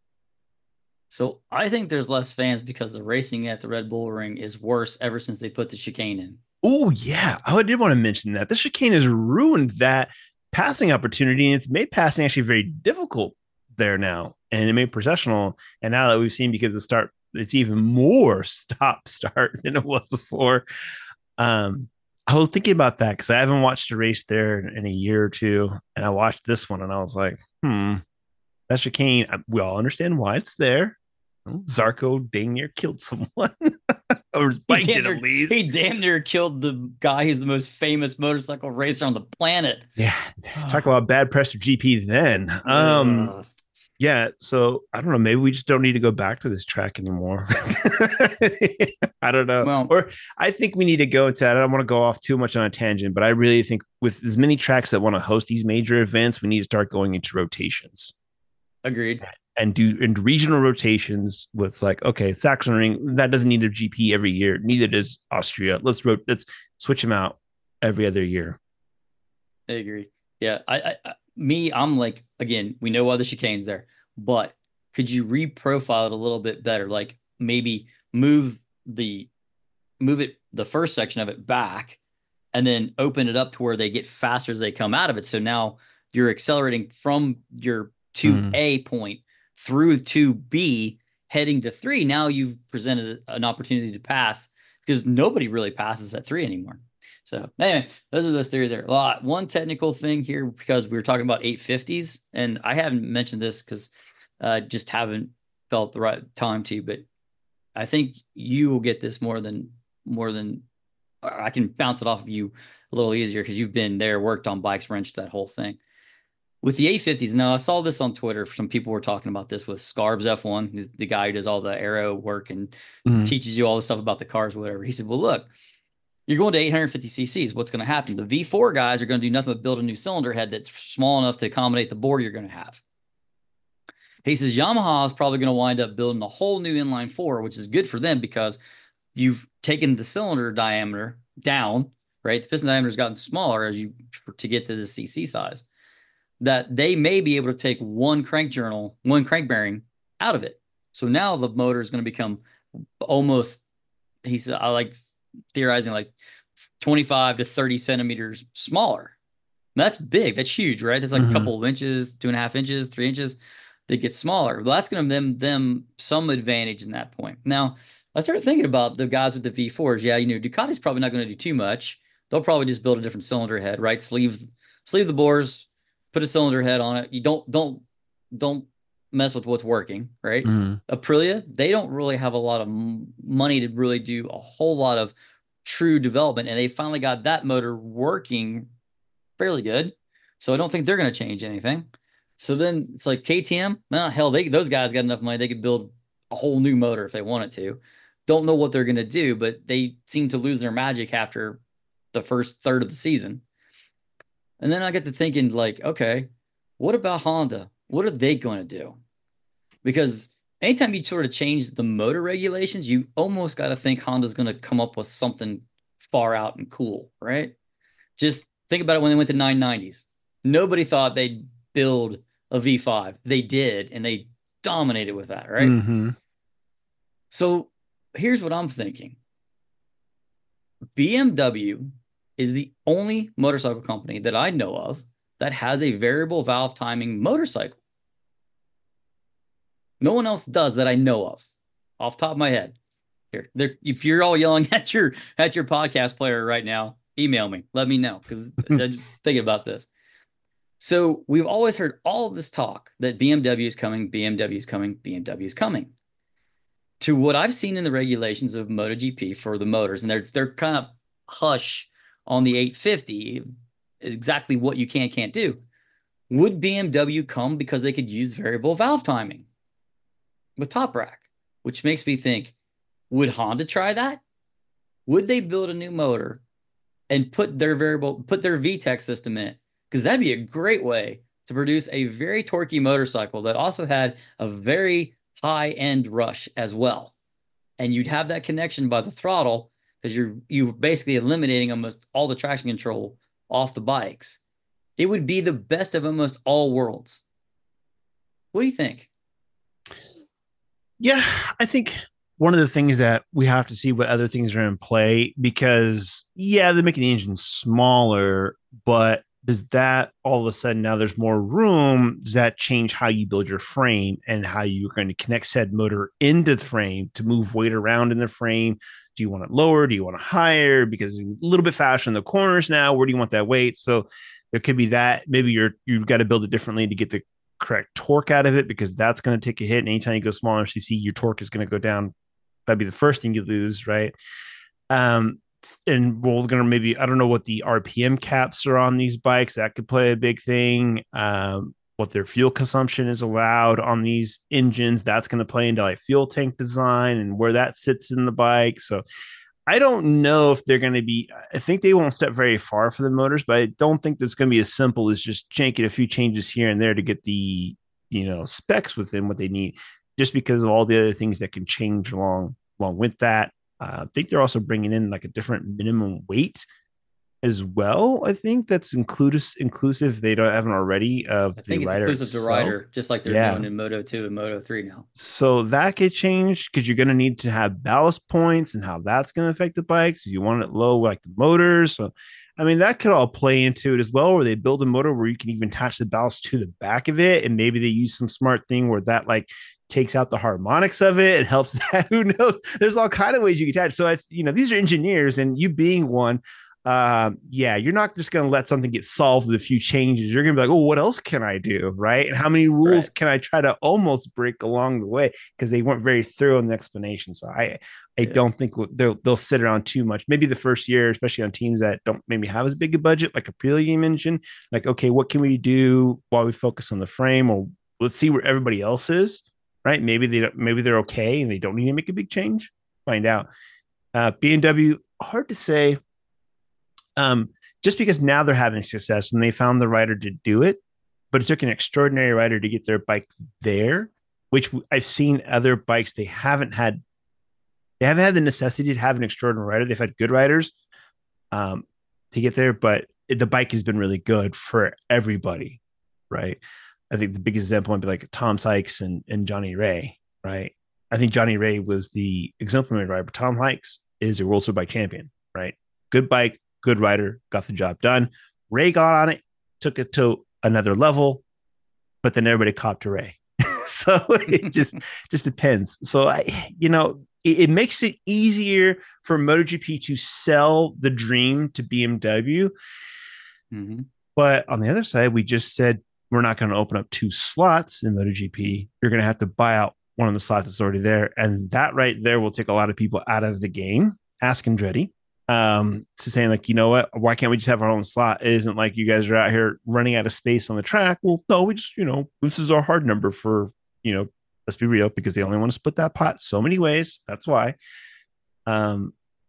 So I think there's less fans because the racing at the Red Bull Ring is worse ever since they put the chicane in. Oh yeah, oh, I did want to mention that the chicane has ruined that passing opportunity, and it's made passing actually very difficult there now, and it made processional. And now that we've seen because the start, it's even more stop start than it was before. Um, I was thinking about that because I haven't watched a race there in a year or two, and I watched this one, and I was like, hmm, that chicane. We all understand why it's there. Zarco dang near killed someone, or his He bike damn did at near, least. he damn near killed the guy who's the most famous motorcycle racer on the planet. Yeah, talk about bad press for G P then. Um, Ugh. yeah, so I don't know. Maybe we just don't need to go back to this track anymore. I don't know. Well, Or I think we need to go to, I don't want to go off too much on a tangent, but I really think with as many tracks that want to host these major events, we need to start going into rotations agreed. and do and regional rotations with like, okay, Saxon Ring, that doesn't need a G P every year. Neither does Austria. Let's ro- let's switch them out every other year. I agree. Yeah, I, I, I, me, I'm like, again, we know why the chicane's there, but could you reprofile it a little bit better? Like maybe move the move it the first section of it back, and then open it up to where they get faster as they come out of it. So now you're accelerating from your two Mm. A point through two B, heading to three. Now you've presented an opportunity to pass because nobody really passes at three anymore. So anyway, those are those theories there. A lot. One technical thing here because we were talking about eight fifties, and I haven't mentioned this because I uh, just haven't felt the right time to. But I think you will get this more than more than I can bounce it off of you a little easier because you've been there, worked on bikes, wrenched that whole thing. With the eight fifties, now I saw this on Twitter. Some people were talking about this with Scarbs F one, who's the guy who does all the aero work and Mm. teaches you all the stuff about the cars, whatever. He said, well, look, you're going to eight fifty c c's. What's going to happen? The V four guys are going to do nothing but build a new cylinder head that's small enough to accommodate the bore you're going to have. He says Yamaha is probably going to wind up building a whole new inline four, which is good for them because you've taken the cylinder diameter down, right? The piston diameter has gotten smaller as you to get to the C C size. That they may be able to take one crank journal, one crank bearing out of it. So now the motor is going to become almost, he said, I like theorizing like twenty-five to thirty centimeters smaller. That's big. That's huge, right? That's like mm-hmm. a couple of inches, two and a half inches, three inches. They get smaller. Well, that's going to them them some advantage in that point. Now, I started thinking about the guys with the V fours. Yeah, you know, Ducati's probably not going to do too much. They'll probably just build a different cylinder head, right? Sleeve sleeve the bores, put a cylinder head on it. You don't don't don't mess with what's working, right? Mm. Aprilia, they don't really have a lot of money to really do a whole lot of true development, and they finally got that motor working fairly good. So I don't think they're going to change anything. So then it's like K T M, well, hell, they those guys got enough money they could build a whole new motor if they wanted to. Don't know what they're going to do, but they seem to lose their magic after the first third of the season. And then I get to thinking, like, okay, what about Honda? What are they going to do? Because anytime you sort of change the motor regulations, you almost got to think Honda's going to come up with something far out and cool, right? Just think about it when they went to nine nineties. Nobody thought they'd build a V five. They did, and they dominated with that, right? Mm-hmm. So here's what I'm thinking. B M W is the only motorcycle company that I know of that has a variable valve timing motorcycle. No one else does that I know of, off the top of my head. Here, there, if you're all yelling at your at your podcast player right now, email me. Let me know because I'm just thinking about this. So we've always heard all of this talk that B M W is coming, B M W is coming, B M W is coming. To what I've seen in the regulations of MotoGP for the motors, and they're they're kind of hush on the eight fifty, exactly what you can can't do. Would B M W come because they could use variable valve timing with Toprak? Which makes me think, would Honda try that? Would they build a new motor and put their variable, put their V TEC system in it? Because that'd be a great way to produce a very torquey motorcycle that also had a very high end rush as well. And you'd have that connection by the throttle because you're you basically eliminating almost all the traction control off the bikes. It would be the best of almost all worlds. What do you think? Yeah, I think one of the things that we have to see what other things are in play because yeah, they're making the engine smaller, but does that all of a sudden now there's more room? Does that change how you build your frame and how you're going to connect said motor into the frame to move weight around in the frame? Do you want it lower? Do you want it higher? Because it's a little bit faster in the corners now. Where do you want that weight? So there could be that. Maybe you're you've got to build it differently to get the correct torque out of it because that's going to take a hit. And anytime you go smaller C C, your torque is going to go down. That'd be the first thing you lose, right? Um, and we're going to maybe, I don't know what the R P M caps are on these bikes. That could play a big thing. Um, what their fuel consumption is allowed on these engines. That's going to play into like fuel tank design and where that sits in the bike. So I don't know if they're going to be, I think they won't step very far for the motors, but I don't think that's going to be as simple as just chanking a few changes here and there to get the, you know, specs within what they need just because of all the other things that can change along, along with that. Uh, I think they're also bringing in like a different minimum weight as well. I think that's inclusive. Inclusive. They don't haven't already of I the think it's rider inclusive to itself. rider, just like they're Yeah. doing in Moto two and Moto three now. So that could change because you're going to need to have ballast points and how that's going to affect the bikes. You want it low like the motors. So, I mean, that could all play into it as well, where they build a motor where you can even attach the ballast to the back of it. And maybe they use some smart thing where that like takes out the harmonics of it and helps that. Who knows? There's all kind of ways you can attach. So I, you know, these are engineers, and you being one, um, yeah, you're not just going to let something get solved with a few changes. You're going to be like, oh, what else can I do? Right. And how many rules Right. can I try to almost break along the way? Because they weren't very thorough in the explanation. So I, I Yeah. don't think they'll, they'll sit around too much. Maybe the first year, especially on teams that don't maybe have as big a budget, like Aprilia you mentioned, like, okay, what can we do while we focus on the frame, or let's see where everybody else is. Right. Maybe they don't, maybe they're okay and they don't need to make a big change. Find out. Uh, B M W, hard to say. Um, just because now they're having success and they found the rider to do it, but it took an extraordinary rider to get their bike there, which I've seen other bikes, they haven't had, they haven't had the necessity to have an extraordinary rider. They've had good riders um, to get there, but it, the bike has been really good for everybody, right? I think the biggest example would be like Tom Sykes and, and Johnny Ray, right? I think Johnny Ray was the exemplary rider, but Tom Sykes is a World Superbike champion, right? Good bike, good rider, got the job done. Ray got on it, took it to another level, but then everybody copped to Ray. So it just just depends. So I, you know, it, it makes it easier for MotoGP to sell the dream to B M W. Mm-hmm. But on the other side, we just said we're not going to open up two slots in MotoGP. You're going to have to buy out one of the slots that's already there, and that right there will take a lot of people out of the game. Ask Andretti um to saying like, you know what, why can't we just have our own slot? It isn't like you guys are out here running out of space on the track. Well, no, we just, you know, this is our hard number for, you know, let's be real, because they only want to split that pot so many ways. That's why. Um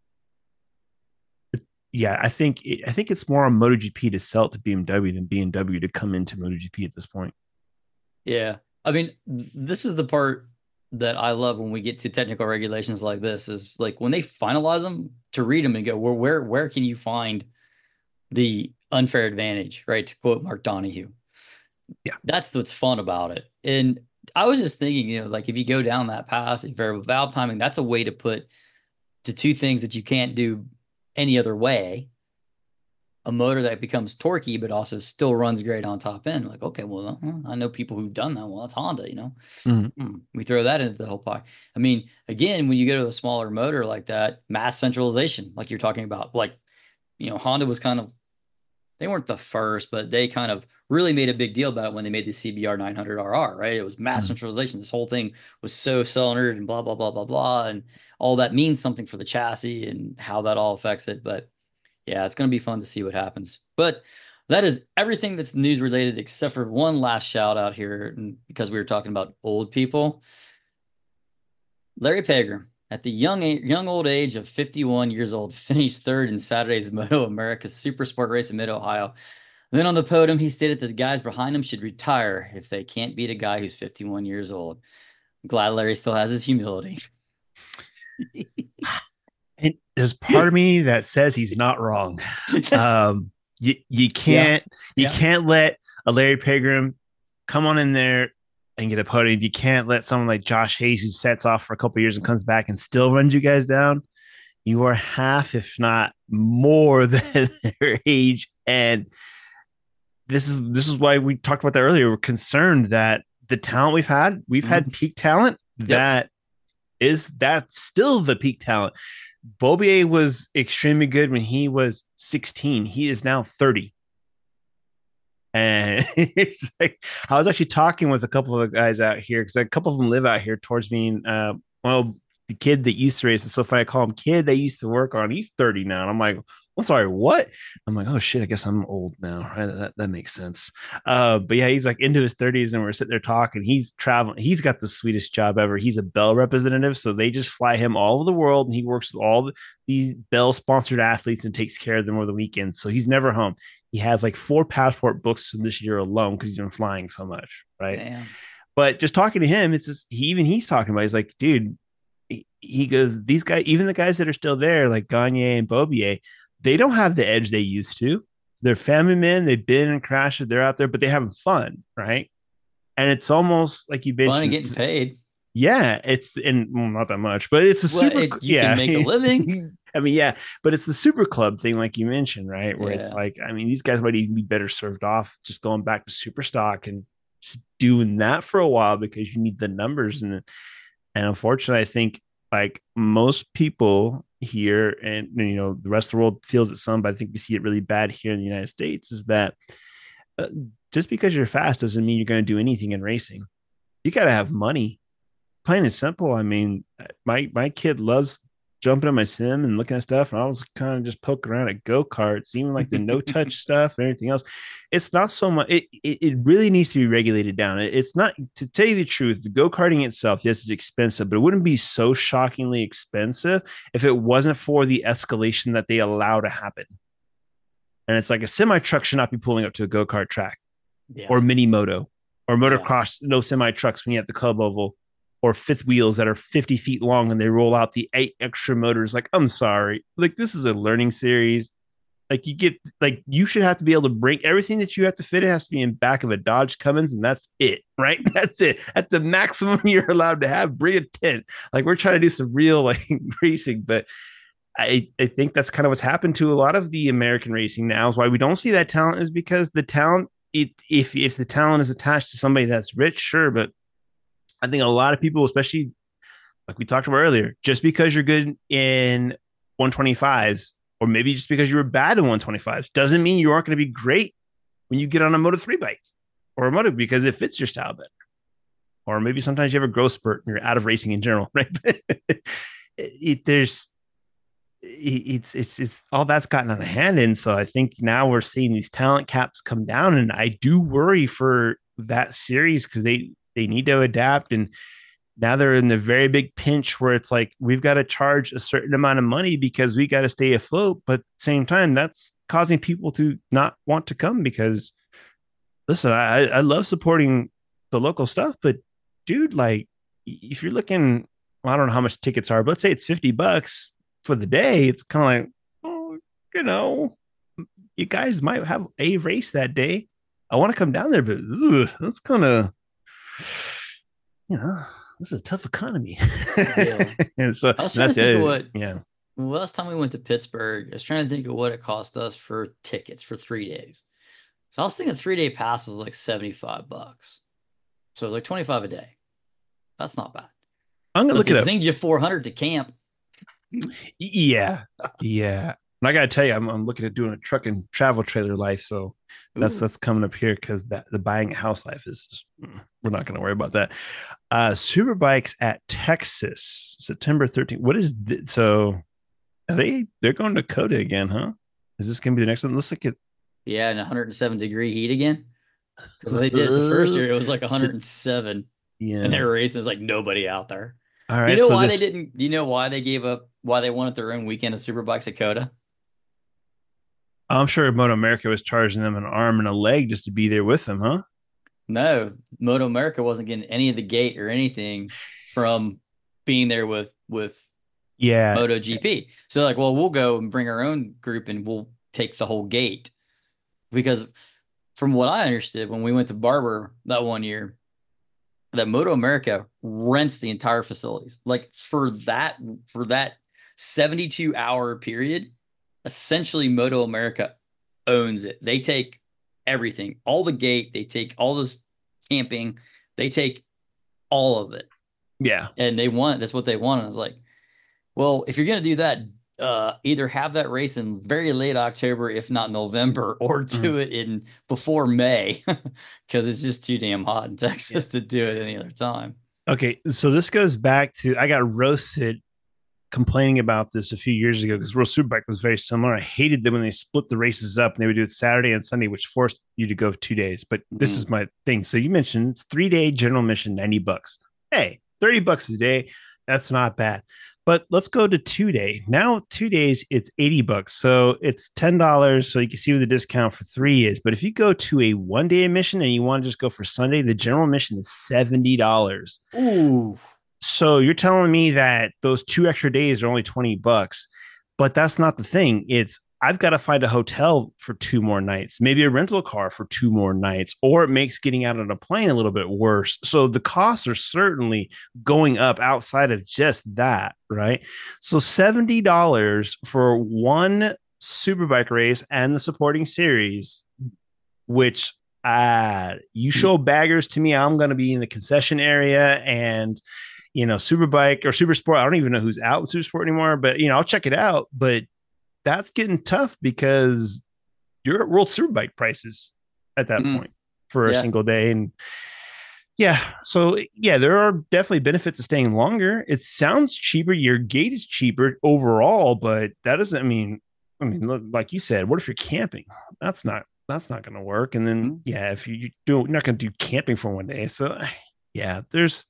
yeah, I think it, I think it's more on MotoGP to sell it to B M W than B M W to come into MotoGP at this point. Yeah. I mean, this is the part that I love when we get to technical regulations like this is like when they finalize them to read them and go, well, where where can you find the unfair advantage, right? To quote Mark Donahue. Yeah. That's what's fun about it. And I was just thinking, you know, like if you go down that path, variable valve timing, that's a way to put to two things that you can't do any other way. A motor that becomes torquey, but also still runs great on top end. Like, okay, well, I know people who've done that. Well, that's Honda, you know. Mm-hmm. Hmm, we throw that into the whole pie. I mean, again, when you go to a smaller motor like that, mass centralization, like you're talking about, like, you know, Honda was kind of, they weren't the first, but they kind of really made a big deal about it when they made the C B R nine hundred R R, right? It was mass Mm-hmm. centralization. This whole thing was so cylindered and blah, blah, blah, blah, blah. And all that means something for the chassis and how that all affects it. But yeah, it's going to be fun to see what happens. But that is everything that's news related, except for one last shout out here, because we were talking about old people. Larry Pegram, at the young young old age of fifty-one years old, finished third in Saturday's Moto America Super Sport race in Mid Ohio. Then on the podium, he stated that the guys behind him should retire if they can't beat a guy who's fifty-one years old. I'm glad Larry still has his humility. And there's part of me that says he's not wrong. Um, you you can't yeah. you yeah. can't let a Larry Pegram come on in there and get a podium. You can't let someone like Josh Hayes, who sets off for a couple of years and comes back and still runs you guys down. You are half, if not more, than their age. And this is this is why we talked about that earlier. We're concerned that the talent we've had, we've mm-hmm. had peak talent that yep. is that's still the peak talent. Beaubier was extremely good when he was sixteen. He is now thirty. And it's like, I was actually talking with a couple of the guys out here because a couple of them live out here towards me. Uh, well, the kid that used to race, it's so funny. I call him kid they used to work on. He's thirty now. And I'm like, I'm sorry, what? I'm like, oh shit, I guess I'm old now. Right? That, that makes sense. Uh, but yeah, he's like into his thirties and we're sitting there talking. He's traveling. He's got the sweetest job ever. He's a Bell representative. So they just fly him all over the world and he works with all the, these Bell sponsored athletes and takes care of them over the weekend. So he's never home. He has like four passport books from this year alone because he's been flying so much. Right. Damn. But just talking to him, it's just, he, even he's talking about, he's like, dude, he, he goes, these guys, even the guys that are still there, like Gagne and Beaubier, they don't have the edge they used to. They're family men. They've been in crashes. They're out there, but they're having fun, right? And it's almost like you mentioned, fun and getting paid. Yeah, it's and well, not that much, but it's a well, super. It, you yeah, can make a living. I mean, yeah, but it's the super club thing, like you mentioned, right? Where yeah. it's like, I mean, these guys might even be better served off just going back to super stock and just doing that for a while because you need the numbers and and unfortunately, I think like most people here and you know the rest of the world feels it some, but I think we see it really bad here in the United States is that uh, just because you're fast doesn't mean you're going to do anything in racing. You got to have money. Plain and simple. I mean, my my kid loves jumping on my sim and looking at stuff, and I was kind of just poking around at go-karts, even like the no-touch stuff and everything else. It's not so much. It, it it really needs to be regulated down. It, it's not, to tell you the truth, the go-karting itself, yes, it's expensive, but it wouldn't be so shockingly expensive if it wasn't for the escalation that they allow to happen. And it's like a semi-truck should not be pulling up to a go-kart track yeah. or mini moto or motocross, yeah. no semi-trucks when you have the club oval. Or fifth wheels that are fifty feet long and they roll out the eight extra motors. Like, I'm sorry. Like, this is a learning series. Like, you get, like, you should have to be able to bring everything that you have to fit. It has to be in back of a Dodge Cummins, and that's it, right? That's it. At the maximum you're allowed to have, bring a tent. Like, we're trying to do some real, like, racing, but I, I think that's kind of what's happened to a lot of the American racing now is why we don't see that talent is because the talent, it, if, if the talent is attached to somebody that's rich, sure, but I think a lot of people, especially like we talked about earlier, just because you're good in one twenty-fives, or maybe just because you were bad in one twenty-fives, doesn't mean you aren't going to be great when you get on a Moto three bike or a Moto because it fits your style better. Or maybe sometimes you have a growth spurt and you're out of racing in general, right? it, it, there's it's it's it's all that's gotten out of hand, and so I think now we're seeing these talent caps come down, and I do worry for that series because they. They need to adapt. And now they're in the very big pinch where it's like, we've got to charge a certain amount of money because we got to stay afloat. But at the same time, that's causing people to not want to come because listen, I, I love supporting the local stuff, but dude, like if you're looking, well, I don't know how much tickets are, but let's say it's fifty bucks for the day. It's kind of like, oh, you know, you guys might have a race that day. I want to come down there, but ugh, that's kind of, you know, this is a tough economy. Yeah. And so I was trying to that's think of it. what Yeah. last time we went to Pittsburgh, I was trying to think of what it cost us for tickets for three days. So I was thinking three day pass was like seventy-five bucks. So it was like twenty-five a day. That's not bad. I'm gonna But look they it up. zinged you four hundred to camp. Yeah. Yeah. And I gotta tell you, I'm, I'm looking at doing a truck and travel trailer life. So that's Ooh. that's coming up here because that the buying a house life is we're not gonna worry about that. Uh Superbikes at Texas, September thirteenth. What is th- so are they they're going to Dakota again, huh? Is this gonna be the next one? Let's look at Yeah, in one hundred seven degree heat again. Because they did it the first year, it was like so, one hundred seven. And they yeah. were racing, there's like nobody out there. All Do you right. know So why they this didn't? Do you know why they gave up? Why they wanted their own weekend of Superbikes at Coda? I'm sure Moto America was charging them an arm and a leg just to be there with them, huh? No, Moto America wasn't getting any of the gate or anything from being there with with Yeah. MotoGP. So like, well, we'll go and bring our own group and we'll take the whole gate because from what I understood when we went to Barber that one year, that Moto America rents the entire facilities. Like for that for that seventy-two hour period, essentially Moto America owns it. They take everything, all the gate, they take all this camping, they take all of it. Yeah. And they want it. That's what they want. And I was like, well, if you're gonna do that, uh, either have that race in very late October, if not November, or Mhm. do it in before May, because it's just too damn hot in Yeah. Texas to do it any other time. Okay, so this goes back to I got roasted complaining about this a few years ago because World Superbike was very similar. I hated them when they split the races up and they would do it Saturday and Sunday, which forced you to go two days. But this is Mm. my thing. So you mentioned it's three day general mission, ninety bucks. Hey, thirty bucks a day. That's not bad. But let's go to two day. Now, two days, it's eighty bucks. So it's ten dollars. So you can see what the discount for three is. But if you go to a one day admission and you want to just go for Sunday, the general admission is seventy dollars. Ooh. So you're telling me that those two extra days are only twenty bucks, but that's not the thing. It's I've got to find a hotel for two more nights, maybe a rental car for two more nights, or it makes getting out on a plane a little bit worse. So the costs are certainly going up outside of just that, right? So seventy dollars for one superbike race and the supporting series, which uh you show baggers to me, I'm going to be in the concession area and you know, Superbike or Super Sport. I don't even know who's out in Super Sport anymore, but you know, I'll check it out. But that's getting tough because you're at World Superbike prices at that Mm. point for a Yeah. single day. And yeah, so yeah, there are definitely benefits of staying longer. It sounds cheaper. Your gate is cheaper overall, but that doesn't I mean, I mean, like you said, what if you're camping? That's not that's not going to work. And then Mm. yeah, if you, you do, you're not going to do camping for one day. So yeah, there's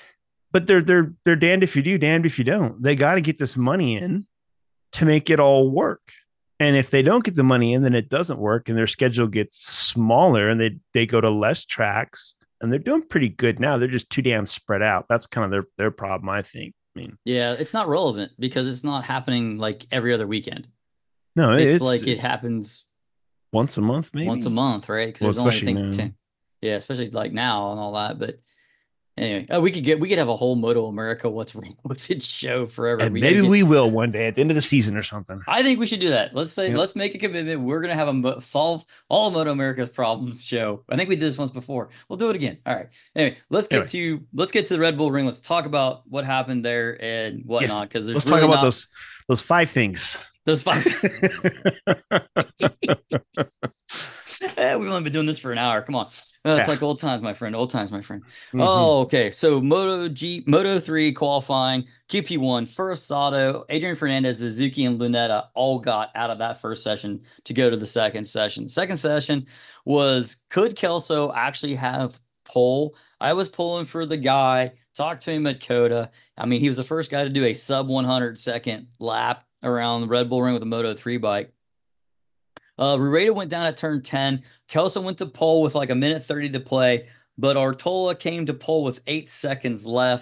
but they're they're they're damned if you do, damned if you don't. They got to get this money in to make it all work. And if they don't get the money in, then it doesn't work, and their schedule gets smaller, and they they go to less tracks, and they're doing pretty good now. They're just too damn spread out. That's kind of their their problem, I think. I mean, Yeah, it's not relevant because it's not happening like every other weekend. no, It's it's like it happens once a month, once a maybe. month, right? Because Well, there's only I especially think now. ten. Yeah, especially like now and all that. But anyway, oh, we could get we could have a whole Moto America what's wrong with it show forever. And We got to maybe get. we will one day at the end of the season or something. I think we should do that. Let's say Yep. let's make a commitment. We're gonna have a mo- solve all of Moto America's problems show. I think we did this once before. We'll do it again. All right. Anyway, let's get Anyway, to let's get to the Red Bull Ring. Let's talk about what happened there and yes. whatnot because there's Let's talk really about not those those five things. those five. Eh, we've only been doing this for an hour. Come on. Uh, it's Yeah. like old times, my friend. Old times, my friend. Mm-hmm. Oh, okay. So Moto G, Moto three qualifying, Q P one, first auto, Adrian Fernandez, Suzuki, and Lunetta all got out of that first session to go to the second session. Second session was could Kelso actually have pole? I was pulling for the guy, talked to him at Coda. I mean, he was the first guy to do a sub one hundred second lap around the Red Bull Ring with a Moto three bike. Uh, Rueda went down at turn ten. Kelso went to pole with like a minute thirty to play, but Artola came to pole with eight seconds left.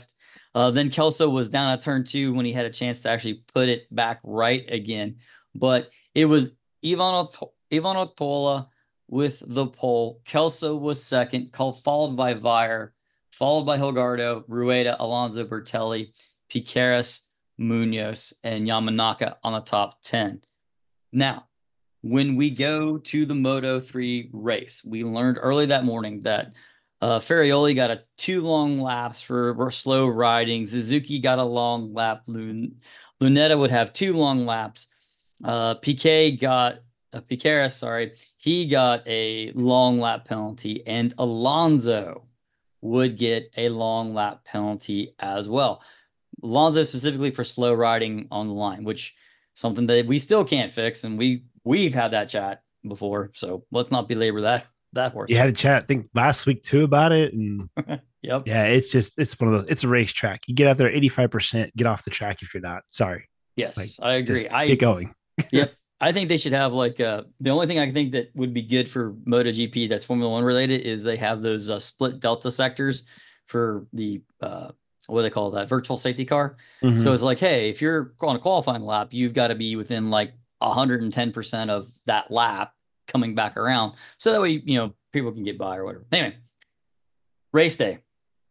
Uh, then Kelso was down at turn two when he had a chance to actually put it back right again. But it was Ivan, Ot- Ivan Otola with the pole. Kelso was second, followed by Vire, followed by Hilgardo, Rueda, Alonso Bertelli, Piqueras, Munoz, and Yamanaka on the top ten. Now, when we go to the Moto three race, we learned early that morning that uh, Ferrioli got a two long laps for slow riding. Suzuki got a long lap. Lun- Lunetta would have two long laps. Uh, Piquet got uh, Piqueras, sorry, he got a long lap penalty, and Alonso would get a long lap penalty as well. Alonso specifically for slow riding on the line, which something that we still can't fix, and we we've had that chat before, so let's not belabor that that horse. You had a chat, I think, last week too about it, and Yep. yeah, it's just it's one of those. It's a racetrack. You get out there eighty-five percent, get off the track if you're not. Sorry, like Yes, I agree. just get I going. Yep. I think they should have like uh the only thing I think that would be good for MotoGP that's Formula One related is they have those uh, split delta sectors for the uh what do they call that virtual safety car. So Mhm. it's like, hey, if you're on a qualifying lap, you've got to be within like one hundred ten percent of that lap coming back around. So that way, you know, people can get by or whatever. Anyway, race day.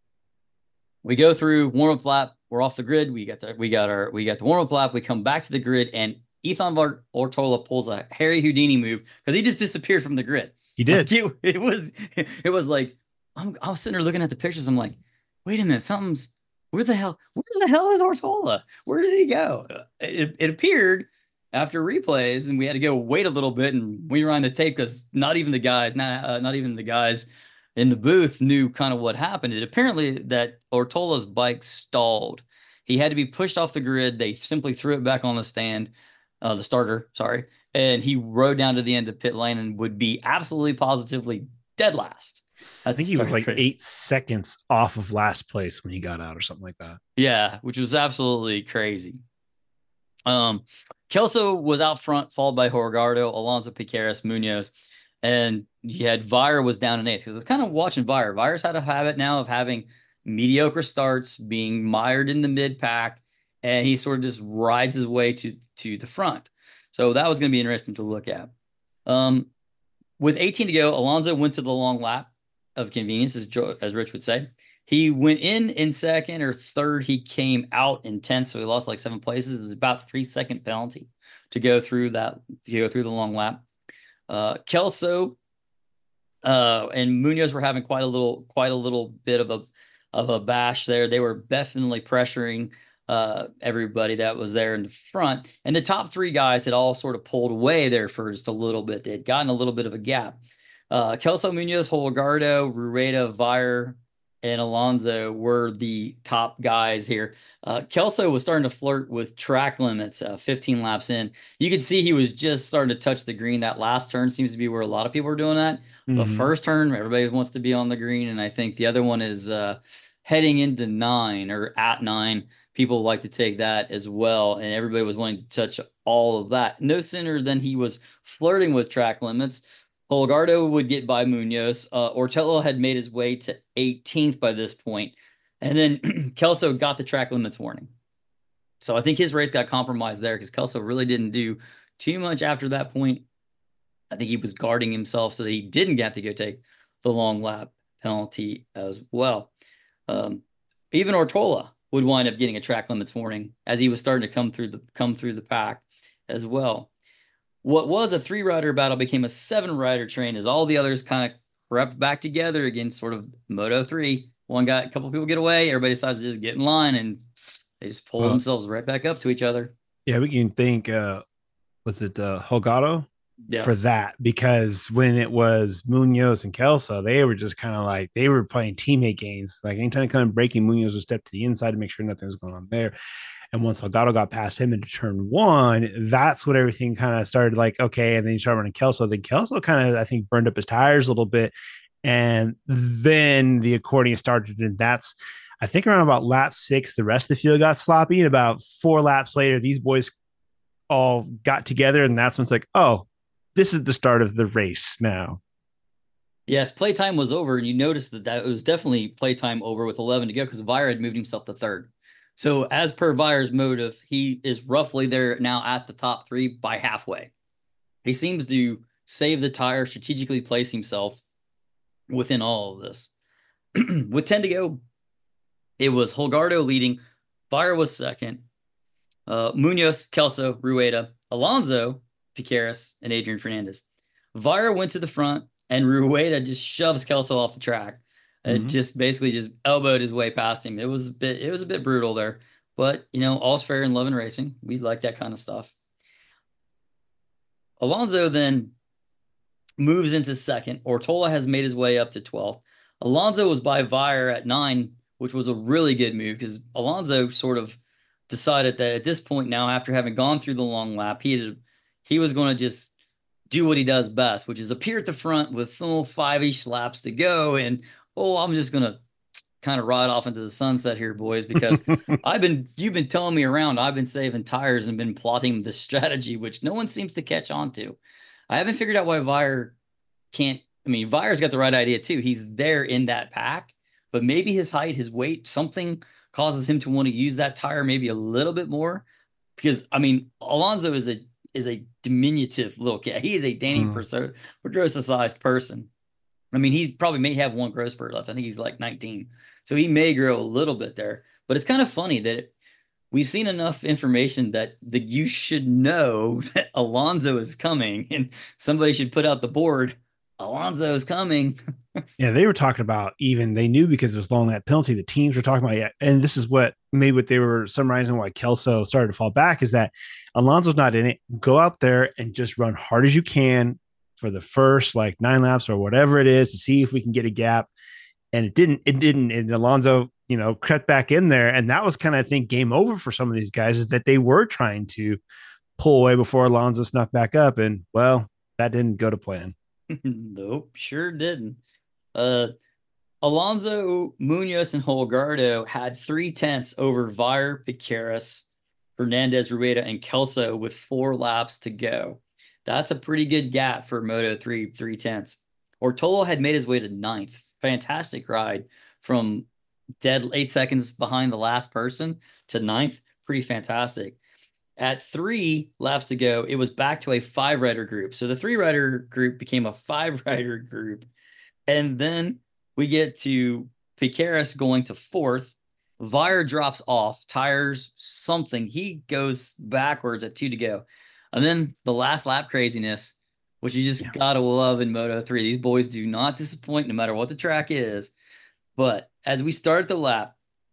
We go through warm up lap. We're off the grid. We got the we got our we got the warm up lap. We come back to the grid, and Ethan Ortola pulls a Harry Houdini move because he just disappeared from the grid. He Like did. it, it was it was like I'm I was sitting there looking at the pictures. I'm like, wait a minute, something's where the hell where the hell is Ortola? Where did he go? It, it appeared after replays, and we had to go wait a little bit and rewind the tape because not even the guys, not uh, not even the guys in the booth knew kind of what happened. It apparently that Ortola's bike stalled. He had to be pushed off the grid. They simply threw it back on the stand, uh, the starter, sorry, and he rode down to the end of pit lane and would be absolutely positively dead last I at the think he was start of like the race. eight seconds off of last place when he got out or something like that. Yeah, which was absolutely crazy. Um, Kelso was out front, followed by Jorgardo, Alonso Piqueras, Munoz, and you had Vire was down in eighth because I was kind of watching Vire. Vire's had a habit now of having mediocre starts, being mired in the mid pack, and he sort of just rides his way to to the front. So that was going to be interesting to look at. Um, with eighteen to go, Alonso went to the long lap of convenience, as, Joe, as Rich would say. He went in in second or third. He came out in tenth, so he lost like seven places. It was about three second penalty to go through that to go through the long lap. Uh, Kelso uh, and Munoz were having quite a little quite a little bit of a of a bash there. They were definitely pressuring uh, everybody that was there in the front, and the top three guys had all sort of pulled away there for just a little bit. They had gotten a little bit of a gap. Uh, Kelso, Munoz, Holgardo, Rueda, Vire, and Alonso were the top guys here. Uh, Kelso was starting to flirt with track limits uh, fifteen laps in. You could see he was just starting to touch the green. That last turn seems to be where a lot of people are doing that. The Mm-hmm. first turn, everybody wants to be on the green, and I think the other one is uh, heading into nine or at nine. People like to take that as well, and everybody was wanting to touch all of that. No sooner than he was flirting with track limits, Holgardo would get by Munoz. Uh, Ortello had made his way to eighteenth by this point, and then Kelso got the track limits warning. So I think his race got compromised there because Kelso really didn't do too much after that point. I think he was guarding himself so that he didn't have to go take the long lap penalty as well. Um, even Ortola would wind up getting a track limits warning as he was starting to come through the come through the pack as well. What was a three rider battle became a seven rider train as all the others kind of crept back together again, sort of Moto three. One guy, a couple people get away, everybody decides to just get in line and they just pull Well, themselves right back up to each other. yeah, we can thank uh was it uh Holgado Yeah. for that, because when it was Munoz and Kelso, they were just kind of like they were playing teammate games. Like anytime they come breaking, Munoz would step to the inside to make sure nothing was going on there. And once Holgado got past him into turn one, that's what everything kind of started like, okay. And then you started running Kelso. Then Kelso kind of, I think, burned up his tires a little bit. And then the accordion started. And that's, I think, around about lap six, the rest of the field got sloppy. And about four laps later, these boys all got together. And that's when it's like, oh, this is the start of the race now. Yes, playtime was over, and you noticed that that it was definitely playtime over with eleven to go because Vire had moved himself to third. So, as per Vire's motive, he is roughly there now at the top three by halfway. He seems to save the tire, strategically place himself within all of this. With ten to go, it was Holgardo leading. Vire was second. Uh, Munoz, Kelso, Rueda, Alonso, Piqueras, and Adrian Fernandez. Vire went to the front, and Rueda just shoves Kelso off the track. It Mm-hmm. just basically just elbowed his way past him. It was a bit, it was a bit brutal there, but you know, all's fair in love and racing. We like that kind of stuff. Alonso then moves into second. Ortola has made his way up to twelfth. Alonso was by Vire at nine, which was a really good move because Alonso sort of decided that at this point now, after having gone through the long lap, he had, he was going to just do what he does best, which is appear at the front with oh, five-ish laps to go. And, oh, I'm just going to kind of ride off into the sunset here, boys, because I've been, you've been telling me around, I've been saving tires and been plotting this strategy, which no one seems to catch on to. I haven't figured out why Vire can't. I mean, Vire's got the right idea too. He's there in that pack, but maybe his height, his weight, something causes him to want to use that tire maybe a little bit more. Because I mean, Alonso is a is a diminutive little kid. He is a Danny Mm. Pedrosa sized person. I mean, he probably may have one growth spurt left. I think he's like nineteen, so he may grow a little bit there. But it's kind of funny that it, we've seen enough information that that you should know that Alonso is coming, and somebody should put out the board. Alonso is coming. Yeah, they were talking about even they knew because it was long that penalty. The teams were talking about, yeah, and this is what maybe what they were summarizing why Kelso started to fall back is that Alonso's not in it. Go out there and just run hard as you can for the first like nine laps or whatever it is to see if we can get a gap. And it didn't, it didn't, and Alonso, you know, cut back in there. And that was kind of, I think, game over for some of these guys is that they were trying to pull away before Alonso snuck back up. And well, that didn't go to plan. Nope, sure didn't. Uh, Alonso, Munoz, and Holgardo had three tenths over Vire, Piqueras, Fernandez, Rueda, and Kelso with four laps to go. That's a pretty good gap for Moto three, three tenths. Ortolo had made his way to ninth. Fantastic ride from dead eight seconds behind the last person to ninth. Pretty fantastic. At three laps to go, it was back to a five rider group. So the three rider group became a five rider group. And then we get to Piqueras going to fourth. Vire drops off, tires something. He goes backwards at two to go. And then the last lap craziness, which you just Yeah. gotta love in Moto three. These boys do not disappoint no matter what the track is. But as we start the lap,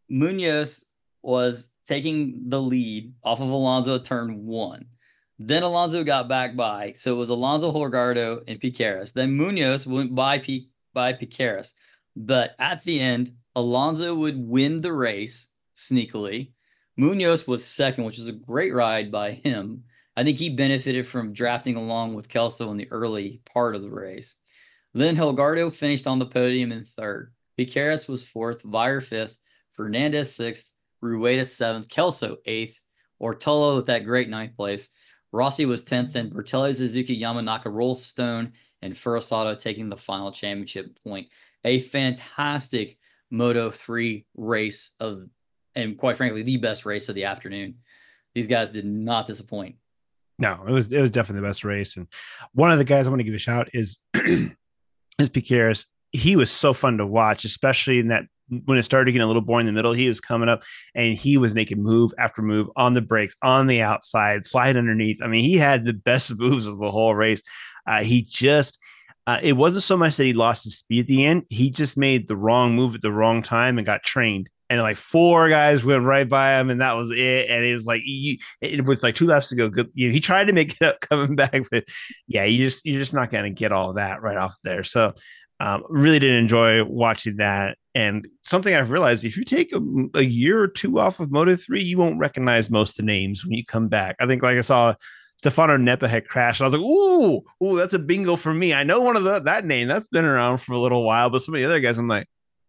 Munoz was taking the lead off of Alonso at turn one. Then Alonso got back by. So it was Alonso, Holgardo, and Piqueras. Then Munoz went by, P- by Piqueras. But at the end, Alonso would win the race sneakily. Munoz was second, which was a great ride by him. I think he benefited from drafting along with Kelso in the early part of the race. Then Holgardo finished on the podium in third. Piqueras was fourth, Vire fifth, Fernandez sixth, Rueda seventh, Kelso eighth, Ortolo with that great ninth place. Rossi was tenth, and Bertelli, Suzuki, Yamanaka, Rollstone, and Furusato taking the final championship point. A fantastic Moto three race of, and quite frankly, the best race of the afternoon. These guys did not disappoint. No, it was it was definitely the best race. And one of the guys I want to give a shout is is Piqueras. He was so fun to watch, especially in that when it started getting a little boring in the middle. He was coming up and he was making move after move on the brakes, on the outside, slide underneath. I mean, he had the best moves of the whole race. Uh, he just uh, it wasn't so much that he lost his speed at the end. He just made the wrong move at the wrong time and got trained. And like four guys went right by him, and that was it. And it was like he, it was like two laps to go. Good, you know, he tried to make it up coming back, but yeah, you just you're just not going to get all of that right off there. So, um, really did enjoy watching that. And something I've realized: if you take a, a year or two off of Moto three, you won't recognize most of the names when you come back. I think, like I saw Stefano Nepa had crashed. I was like, ooh, ooh, that's a bingo for me. I know one of the that name that's been around for a little while, but some of the other guys, I'm like,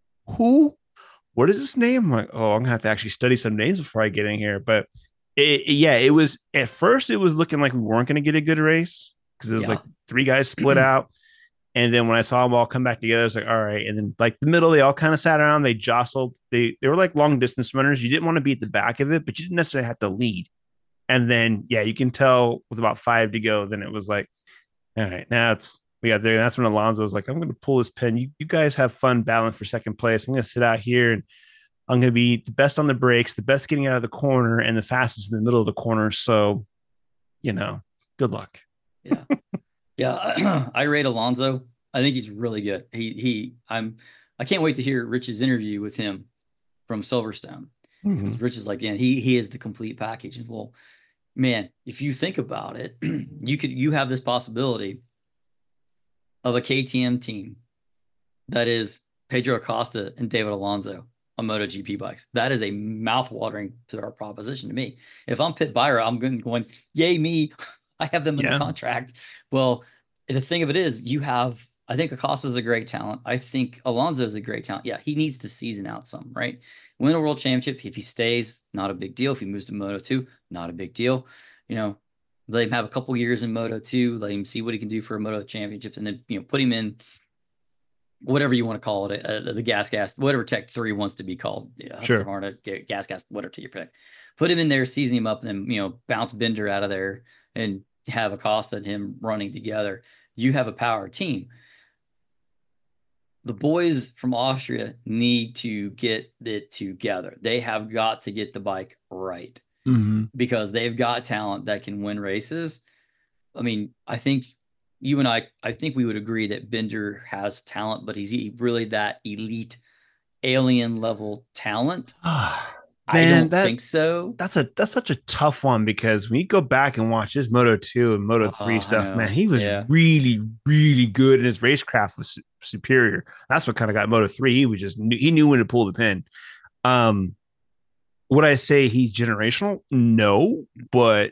who? What is this name? I'm like, oh, I'm gonna have to actually study some names before I get in here. But it, it, yeah, it was at first it was looking like we weren't gonna get a good race because it was Yeah. like three guys split out. And then when I saw them all come back together, I was like, all right. And then like the middle, they all kind of sat around, they jostled. They they were like long distance runners. You didn't want to be at the back of it, but you didn't necessarily have to lead. And then yeah, you can tell with about five to go, then it was like, all right, now it's we got there. And that's when Alonso was like, I'm gonna pull this pin. You you guys have fun battling for second place. I'm gonna sit out here and I'm gonna be the best on the brakes, the best getting out of the corner, and the fastest in the middle of the corner. So, you know, good luck. Yeah. Yeah. I rate Alonso. I think he's really good. He, he, I'm, I can't wait to hear Rich's interview with him from Silverstone. Because Mm-hmm. Rich is like, yeah, he, he is the complete package. And well, man, if you think about it, you could, you have this possibility of a K T M team that is Pedro Acosta and David Alonso on MotoGP bikes. That is a mouth-watering to our proposition to me. If I'm Pit Buyer, I'm going, going, yay me. I have them in Yeah. the contract. Well, the thing of it is, you have, I think Acosta is a great talent. I think Alonso is a great talent. Yeah, he needs to season out some, right? Win a world championship. If he stays, not a big deal. If he moves to Moto two, not a big deal. You know, let him have a couple years in Moto two, let him see what he can do for a Moto championships, and then, you know, put him in whatever you want to call it, uh, the gas gas, whatever Tech three wants to be called, yeah, Sure. Hornet, gas gas, whatever to your pick. Put him in there, season him up, and then, you know, bounce Bender out of there and have Acosta and him running together. You have a power team. The boys from Austria need to get it together. They have got to get the bike right Mm-hmm. because they've got talent that can win races. I mean, I think you and I, I think we would agree that Bender has talent, but he's really that elite alien level talent. Man, I don't that, think so. That's a that's such a tough one because when you go back and watch his Moto two and Moto three Uh, stuff, man, he was yeah. really, really good and his racecraft was su- superior. That's what kind of got Moto three. He was just he knew when to pull the pin. Um, would I say he's generational? No, but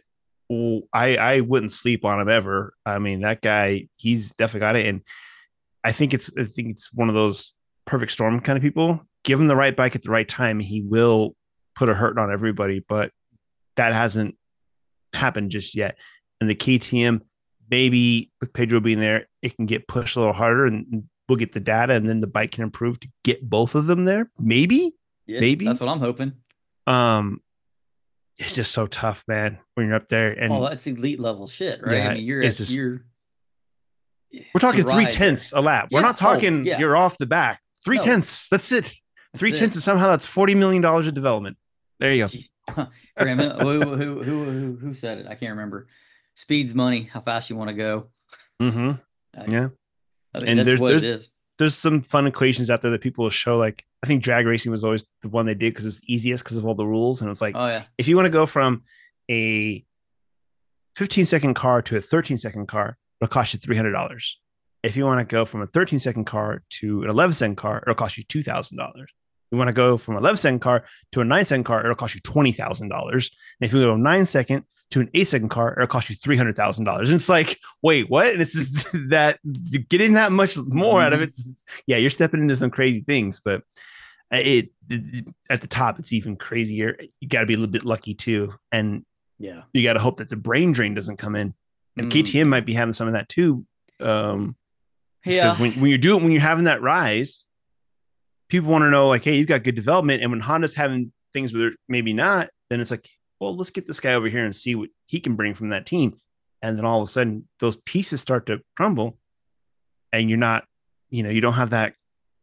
I I wouldn't sleep on him ever. I mean, that guy, he's definitely got it. And I think it's I think it's one of those perfect storm kind of people. Give him the right bike at the right time, he will put a hurt on everybody, but that hasn't happened just yet. And the K T M, maybe with Pedro being there, it can get pushed a little harder and we'll get the data and then the bike can improve to get both of them there. Maybe, Yeah, maybe. that's what I'm hoping. Um, it's just so tough, man, when you're up there. And oh, that's elite level shit, right? yeah, I mean, you're it's at, just, you're we're talking three there. tenths a lap. We're Yeah. not talking Oh, yeah. you're off the back. Three No. tenths. That's it. That's Three it. tenths, and somehow that's forty million dollars of development. There you go. Graham, who, who, who, who, who said it? I can't remember. Speed's money. How fast you want to go. Mm-hmm. I, yeah. I mean, and that's there's, what there's, it is. There's some fun equations out there that people will show. Like, I think drag racing was always the one they did because it was easiest because of all the rules. And it's like, oh, yeah. if you want to go from a fifteen second car to a thirteen second car, it'll cost you three hundred dollars. If you want to go from a thirteen second car to an eleven second car, it'll cost you two thousand dollars. You want to go from an eleven second car to a nine second car, it'll cost you twenty thousand dollars. And if you go nine second to an eight second car, it'll cost you three hundred thousand dollars. And it's like, wait, what? And it's just that getting that much more out of it. Yeah, you're stepping into some crazy things, but it, it at the top, it's even crazier. You got to be a little bit lucky too. And yeah, you got to hope that the brain drain doesn't come in. And mm. K T M might be having some of that too. Um, yeah, when, when you're doing, when you're having that rise, people want to know, like, hey, you've got good development. And when Honda's having things where they're maybe not, then it's like, well, let's get this guy over here and see what he can bring from that team. And then all of a sudden, those pieces start to crumble, and you're not, you know, you don't have that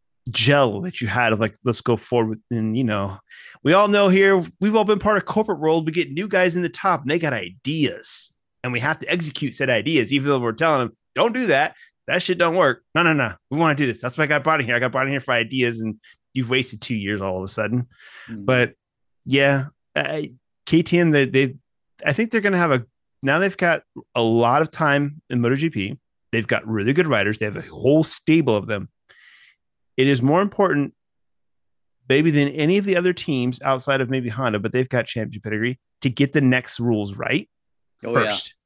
gel that you had of like, let's go forward. And, you know, we all know here, we've all been part of corporate world. We get new guys in the top, and they got ideas, and we have to execute said ideas, even though we're telling them, don't do that. That shit don't work. No, no, no. We want to do this. That's why I got brought in here. I got brought in here for ideas, and you've wasted two years all of a sudden. Mm-hmm. But yeah, I, K T M, they, they, I think they're going to have a, now they've got a lot of time in MotoGP. They've got really good riders. They have a whole stable of them. It is more important, maybe, than any of the other teams outside of maybe Honda, but they've got championship pedigree, to get the next rules right oh, first. Yeah.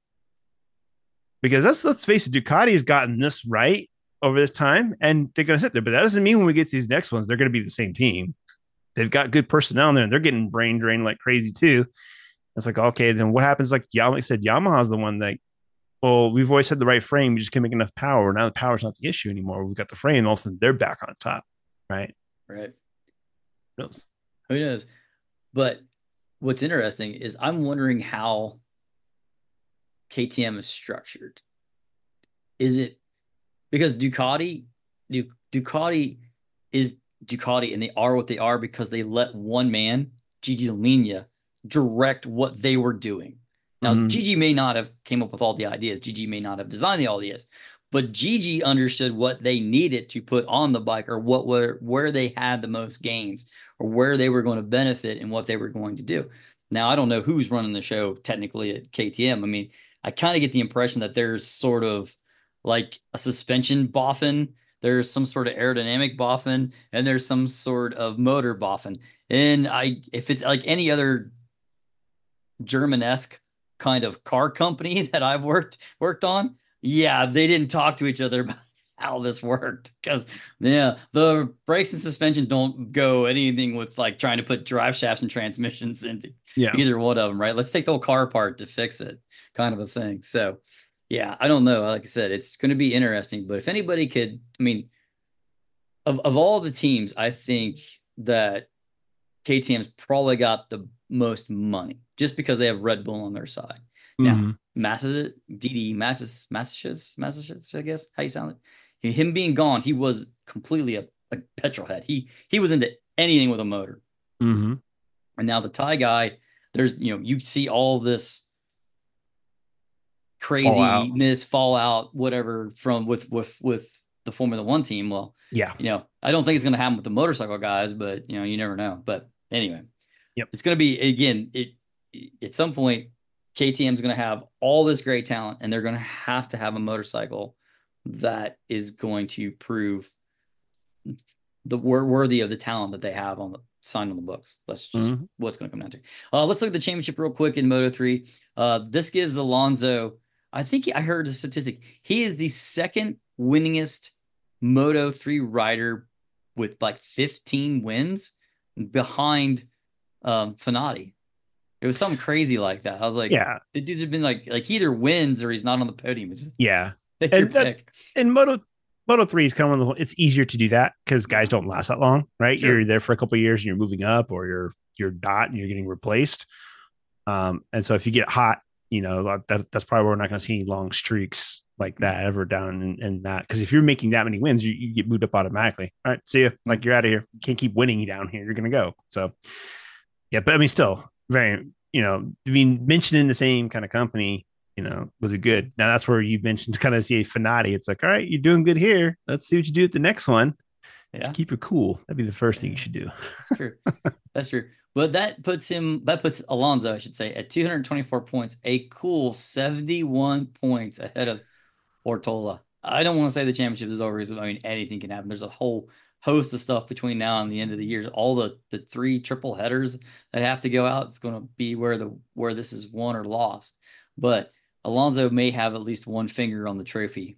Because let's, let's face it, Ducati has gotten this right over this time, and they're going to sit there. But that doesn't mean when we get to these next ones, they're going to be the same team. They've got good personnel in there, and they're getting brain drained like crazy too. It's like, okay, then what happens? Like Yamaha said, Yamaha's the one that, well, we've always had the right frame. We just can't make enough power. Now the power's not the issue anymore. We've got the frame. All of a sudden, they're back on top, right? Right. Who knows? Who knows? But what's interesting is I'm wondering how K T M is structured. Is it because Ducati, Ducati is Ducati, and they are what they are because they let one man, Gigi Dall'Igna, direct what they were doing. Now, Mm-hmm. Gigi may not have came up with all the ideas. Gigi may not have designed the ideas, but Gigi understood what they needed to put on the bike, or what were where they had the most gains, or where they were going to benefit and what they were going to do. Now, I don't know who's running the show technically at K T M. I mean, I kind of get the impression that there's sort of like a suspension boffin, there's some sort of aerodynamic boffin, and there's some sort of motor boffin. And I, if it's like any other German-esque kind of car company that I've worked worked on, yeah, they didn't talk to each other about how this worked, because yeah, the brakes and suspension don't go anything with like trying to put drive shafts and transmissions into Yeah. either one of them, right? Let's take the whole car apart to fix it, kind of a thing. So yeah, I don't know. Like I said, it's going to be interesting. But if anybody could, I mean, of, of all the teams, I think that K T M's probably got the most money just because they have Red Bull on their side. Now, Mm-hmm. Massachusetts, D D, Massachusetts, Massachusetts, Massachusetts, I guess, how you sound it. Him being gone, he was completely a, a petrol head. He he was into anything with a motor. Mm-hmm. And now the Thai guy, there's, you know, you see all this Fallout. craziness, fallout, whatever from with with with the Formula One team. Well, Yeah. you know, I don't think it's going to happen with the motorcycle guys, but you know, you never know. But anyway, Yep. it's going to be again. It at some point, K T M is going to have all this great talent, and they're going to have to have a motorcycle that is going to prove the worthy of the talent that they have on the signed on the books. That's just Mm-hmm. what's going to come down to. Uh, let's look at the championship real quick in Moto three. Uh, this gives Alonso, I think I heard a statistic. He is the second winningest Moto three rider with like fifteen wins behind um, Fanati. It was something crazy like that. I was like, Yeah. the dudes have been like, like he either wins or he's not on the podium. It's just Yeah. pick your And that pick. and Moto Moto three is kind of one of the, it's easier to do that because guys don't last that long, right? Sure. You're there for a couple of years and you're moving up, or you're you're not and you're getting replaced. Um, and so if you get hot, you know, that that's probably why we're not going to see any long streaks like that ever down in, in that. Because if you're making that many wins, you, you get moved up automatically. All right, see you. Like you're out of here. You can't keep winning down here. You're going to go. So yeah, but I mean, still very, you know, being mentioned in the same kind of company, you know, was it good? Now that's where you mentioned kind of see Fanati. It's like, all right, you're doing good here. Let's see what you do at the next one. Yeah. Keep it cool. That'd be the first thing you should do. That's true. That's true. But that puts him, that puts Alonso, I should say, at two hundred twenty-four points, a cool seventy-one points ahead of Ortola. I don't want to say the championship is over. I mean, anything can happen. There's a whole host of stuff between now and the end of the year. All the the three triple headers that have to go out. It's going to be where the where this is won or lost. But Alonso may have at least one finger on the trophy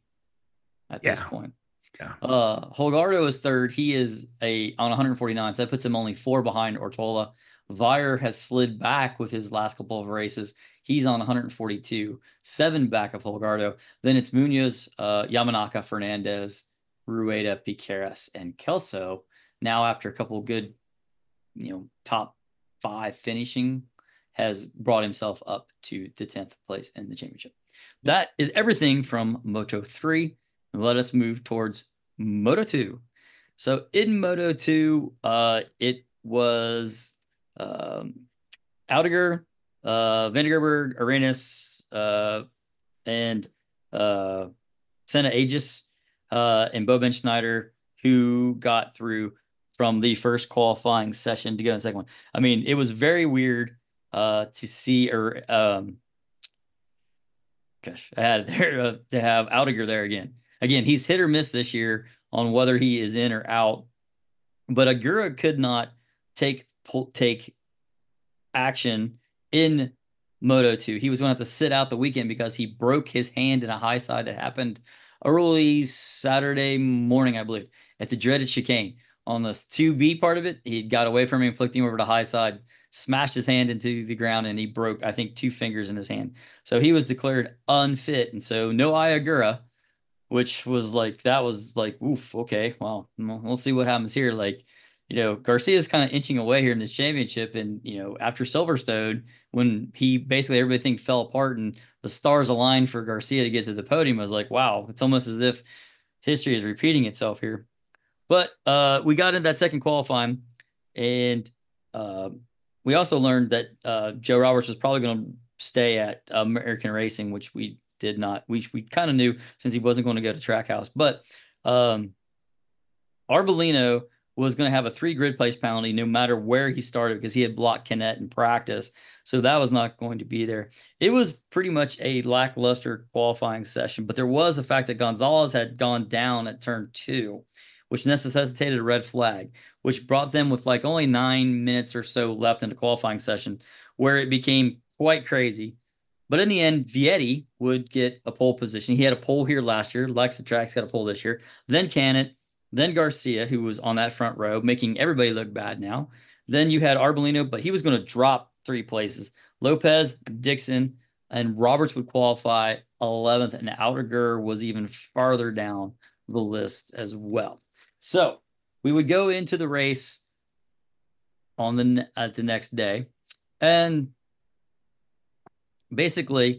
at Yeah. this point. Yeah. Uh, Holgardo is third. He is a on one hundred forty-nine, so that puts him only four behind Ortola. Vire has slid back with his last couple of races. He's on one hundred forty-two, seven back of Holgardo. Then it's Munoz, uh, Yamanaka, Fernandez, Rueda, Piqueras, and Kelso. Now, after a couple of good, you know, top five finishing, has brought himself up to the tenth place in the championship. That is everything from Moto three. Let us move towards Moto two. So in Moto two, uh, it was um, Aldiger, uh, Vandergerber, Arenas, uh, and uh, Senna Aegis, uh, and Bo Ben Schneider, who got through from the first qualifying session to go in the second one. I mean, it was very weird uh, to see, or um, gosh, I had it there uh, to have Aldiger there again. Again, he's hit or miss this year on whether he is in or out. But Agura could not take take action in Moto two. He was going to have to sit out the weekend because he broke his hand in a high side that happened early Saturday morning, I believe, at the dreaded chicane. On the two B part of it, he got away from him, flicked him over to high side, smashed his hand into the ground, and he broke, I think, two fingers in his hand. So he was declared unfit. And so no Ayagura, which was like, that was like, oof, okay, well, we'll see what happens here. Like, you know, Garcia's kind of inching away here in this championship. And, you know, after Silverstone, when he basically everything fell apart and the stars aligned for Garcia to get to the podium, I was like, wow, it's almost as if history is repeating itself here. But uh, we got in that second qualifying, and uh, we also learned that uh, Joe Roberts was probably going to stay at American Racing, which we did not. We we kind of knew since he wasn't going to go to Trackhouse. But um, Arbolino was going to have a three grid place penalty no matter where he started because he had blocked Canet in practice. So that was not going to be there. It was pretty much a lackluster qualifying session, but there was the fact that Gonzalez had gone down at turn two, which necessitated a red flag, which brought them with like only nine minutes or so left in the qualifying session, where it became quite crazy. But in the end, Vietti would get a pole position. He had a pole here last year. Lex the Track's got a pole this year. Then Canet, then Garcia, who was on that front row, making everybody look bad now. Then you had Arbolino, but he was going to drop three places. Lopez, Dixon, and Roberts would qualify eleventh, and Outeger was even farther down the list as well. So we would go into the race on the at the next day, and basically,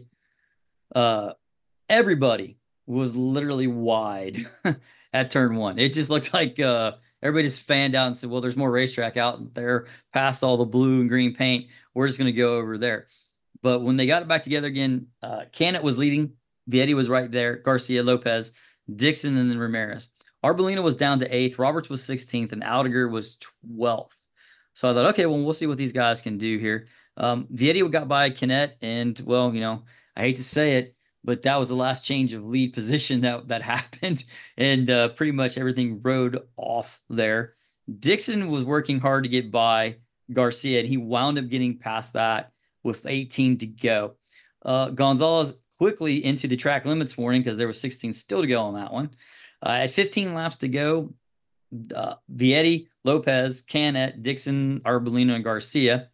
uh, everybody was literally wide at turn one. It just looked like uh, everybody just fanned out and said, well, there's more racetrack out there past all the blue and green paint. We're just going to go over there. But when they got it back together again, uh, Canet was leading. Vietti was right there. Garcia, Lopez, Dixon, and then Ramirez. Arbolino was down to eighth. Roberts was sixteenth, and Outeger was twelfth. So I thought, okay, well, we'll see what these guys can do here. Um, Vietti got by Canet, and, well, you know, I hate to say it, but that was the last change of lead position that that happened, and uh, pretty much everything rode off there. Dixon was working hard to get by Garcia, and he wound up getting past that with eighteen to go. Uh, Gonzalez quickly into the track limits warning because there was sixteen still to go on that one. Uh, at fifteen laps to go, uh, Vietti, Lopez, Canet, Dixon, Arbolino, and Garcia.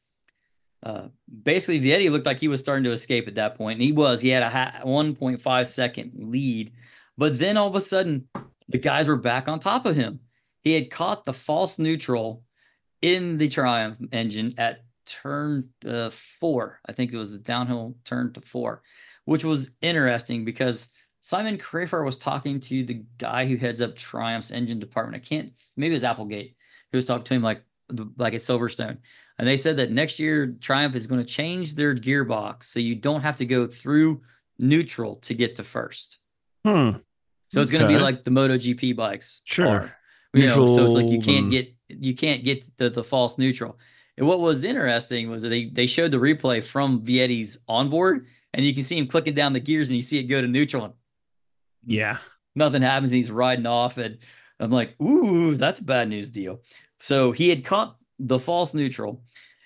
Uh, basically, Vietti looked like he was starting to escape at that point, and he was. He had a one point five second lead, but then all of a sudden, the guys were back on top of him. He had caught the false neutral in the Triumph engine at turn uh, four. I think it was the downhill turn to four, which was interesting because Simon Crafar was talking to the guy who heads up Triumph's engine department. I can't, maybe it was Applegate, who was talking to him like like at Silverstone. And they said that next year Triumph is going to change their gearbox so you don't have to go through neutral to get to first. Hmm. So it's going to be like the MotoGP bikes. Sure. Are. You Neutral, know, so it's like you can't get you can't get the, the false neutral. And what was interesting was that they they showed the replay from Vietti's onboard, and you can see him clicking down the gears, and you see it go to neutral. And yeah, nothing happens. And he's riding off, and I'm like, ooh, that's a bad news deal. So he had caught the false neutral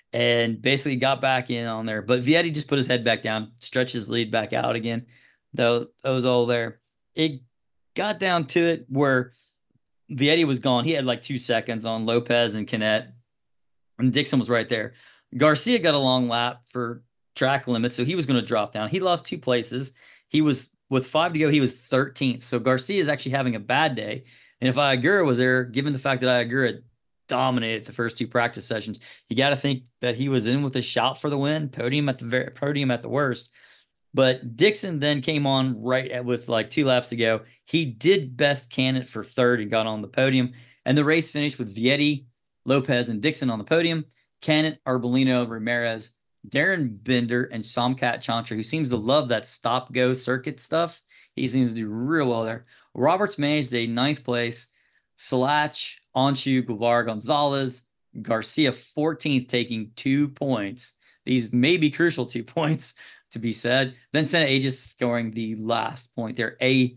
and basically got back in on there. But Vietti just put his head back down, stretched his lead back out again. That, that was all there. It got down to it where Vietti was gone. He had like two seconds on Lopez and Canet, and Dixon was right there. Garcia got a long lap for track limit, so he was going to drop down. He lost two places. He was, with five to go, he was thirteenth. So Garcia is actually having a bad day. And if Ayagura was there, given the fact that Ayagura dominated the first two practice sessions, you got to think that he was in with a shout for the win, podium at the very, podium at the worst. But Dixon then came on right at, with like two laps to go. He did best Canet for third and got on the podium. And the race finished with Vietti, Lopez, and Dixon on the podium. Canet, Arbolino, Ramirez, Darren Binder, and Somkat Chantra, who seems to love that stop-go circuit stuff. He seems to do real well there. Roberts managed a ninth place. Salach, Onshu, Guevara, Gonzalez, Garcia fourteenth, taking two points. These may be crucial two points to be said. Then Senna Aegis scoring the last point there. A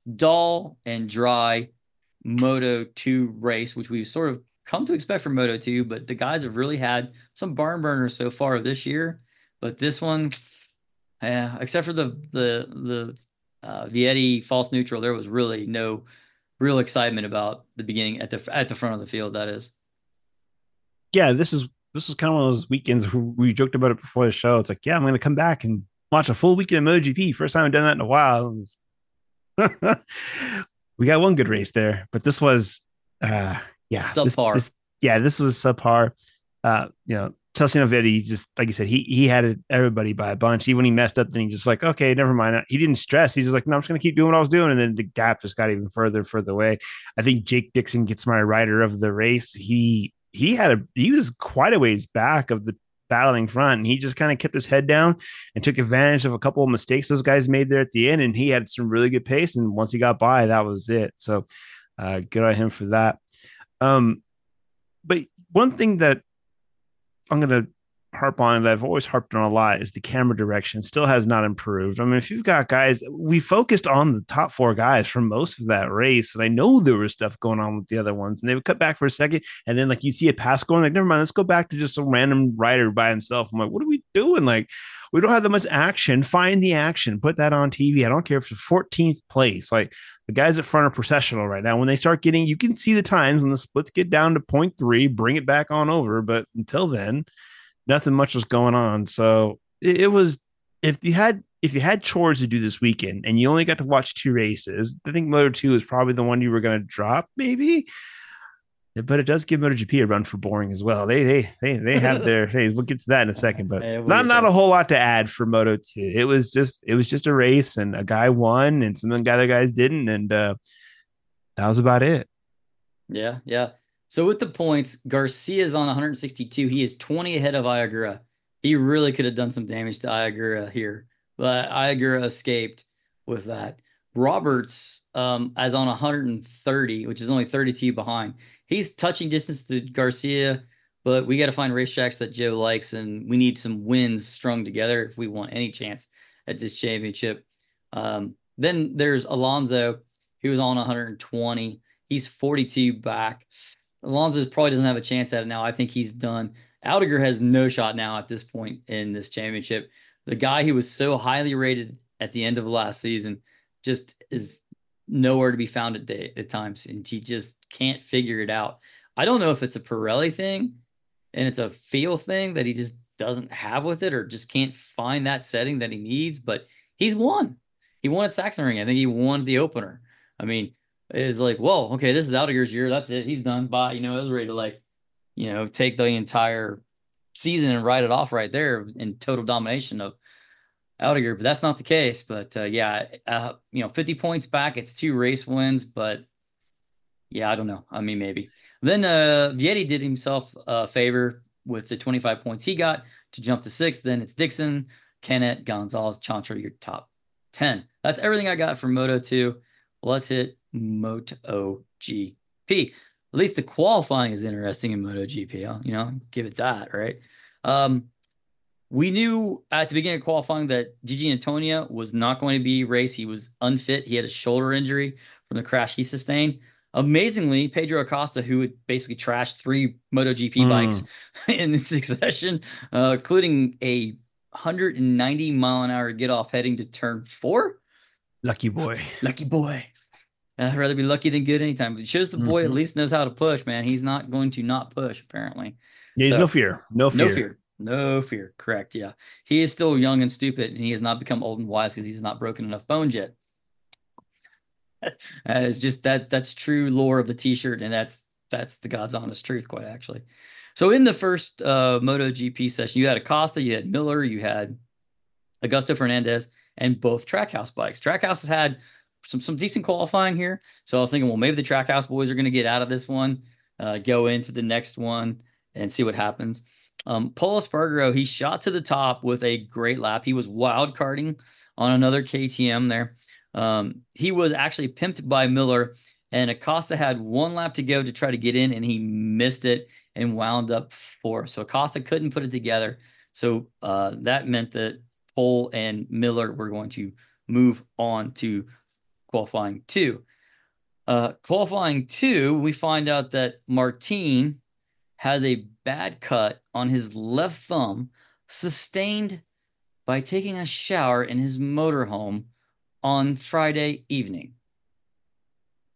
dull and dry Moto two race, which we've sort of come to expect from Moto two, but the guys have really had some barn burners so far this year. But this one, yeah, except for the the the uh, Vietti false neutral, there was really no real excitement about the beginning at the at the front of the field. That is, yeah. This is this was kind of one of those weekends where we joked about it before the show. It's like, yeah, I'm going to come back and watch a full weekend of MotoGP. First time I've done that in a while. We got one good race there, but this was, uh, yeah, this Subpar. this yeah, this was subpar. Uh, you know, Chelsea Novetti, just like you said, he he had everybody by a bunch. Even when he messed up, then he just like, okay, never mind. He didn't stress. He's just like, no, I'm just gonna keep doing what I was doing, and then the gap just got even further, further away. I think Jake Dixon gets my rider of the race. He he had a he was quite a ways back of the battling front, and he just kind of kept his head down and took advantage of a couple of mistakes those guys made there at the end. And he had some really good pace. And once he got by, that was it. So uh, good on him for that. Um, but one thing that I'm going to harp on that I've always harped on a lot is the camera direction still has not improved. I mean, if you've got guys, we focused on the top four guys for most of that race, and I know there was stuff going on with the other ones, and they would cut back for a second, and then like you see a pass going, like never mind, let's go back to just a random rider by himself. I'm like, what are we doing? Like, we don't have that much action. Find the action, put that on T V. I don't care if it's fourteenth place. Like the guys at front are processional right now. When they start getting, you can see the times when the splits get down to point three, bring it back on over. But until then, nothing much was going on. So it, it was if you had if you had chores to do this weekend and you only got to watch two races, I think Moto two is probably the one you were going to drop, maybe. But it does give MotoGP a run for boring as well. They they they they have their hey, we'll get to that in a second, but Yeah, we'll not get not there. a whole lot to add for Moto two. It was just it was just a race and a guy won and some of the other guys didn't, and uh, that was about it. Yeah, yeah. So with the points, Garcia's on one hundred sixty-two. He is twenty ahead of Iagura. He really could have done some damage to Iagura here, but Iagura escaped with that. Roberts um, as on one hundred thirty, which is only thirty-two behind. He's touching distance to Garcia, but we got to find racetracks that Joe likes, and we need some wins strung together if we want any chance at this championship. Um, then there's Alonso, who was on one hundred twenty. He's forty-two back. Alonso probably doesn't have a chance at it now. I think he's done. Aldiger has no shot now at this point in this championship. The guy who was so highly rated at the end of last season just is nowhere to be found at, day, at times, and he just can't figure it out. I don't know if it's a Pirelli thing and it's a feel thing that he just doesn't have with it or just can't find that setting that he needs, but he's won. He won at Sachsenring. I think he won the opener. I mean, it's like, whoa, okay, this is Aldiger's year. That's it. He's done. Bye. You know, I was ready to like, you know, take the entire season and write it off right there in total domination of Aldiger, but that's not the case. But uh, yeah, uh, you know, fifty points back. It's two race wins, but yeah, I don't know. I mean, maybe. Then uh, Vietti did himself a favor with the twenty-five points he got to jump to sixth. Then it's Dixon, Kennett, Gonzalez, Chantra, your top ten. That's everything I got for Moto two. Let's hit Moto G P. At least the qualifying is interesting in Moto G P. I'll, you know, give it that, right? Um, we knew at the beginning of qualifying that Gigi Antonio was not going to be race. He was unfit. He had a shoulder injury from the crash he sustained. Amazingly, Pedro Acosta, who had basically trashed three MotoGP bikes Mm, in succession, uh, including a one hundred ninety mile an hour get off heading to turn four. lucky boy. Lucky boy. I'd rather be lucky than good anytime. But it shows the boy at Mm-hmm. least knows how to push, man. He's not going to not push, apparently. Yeah, he's no So fear. No no fear. fear. No fear. Correct. Yeah. He is still young and stupid, and he has not become old and wise because he's not broken enough bones yet. Uh, it's just that that's true lore of the t-shirt, and that's that's the God's honest truth, quite actually. So in the first uh MotoGP session, you had Acosta, you had Miller, you had Augusto Fernandez, and both Trackhouse bikes. Trackhouse has had some some decent qualifying here. So I was thinking, well, maybe the Trackhouse boys are going to get out of this one, uh, go into the next one, and see what happens. Um, Paul Espargaro, he shot to the top with a great lap. He was wild carding on another K T M there. Um, he was actually pimped by Miller, and Acosta had one lap to go to try to get in, and he missed it and wound up fourth. So Acosta couldn't put it together. So uh, that meant that Pole and Miller were going to move on to qualifying two. Uh, qualifying two, we find out that Martin has a bad cut on his left thumb, sustained by taking a shower in his motorhome on Friday evening.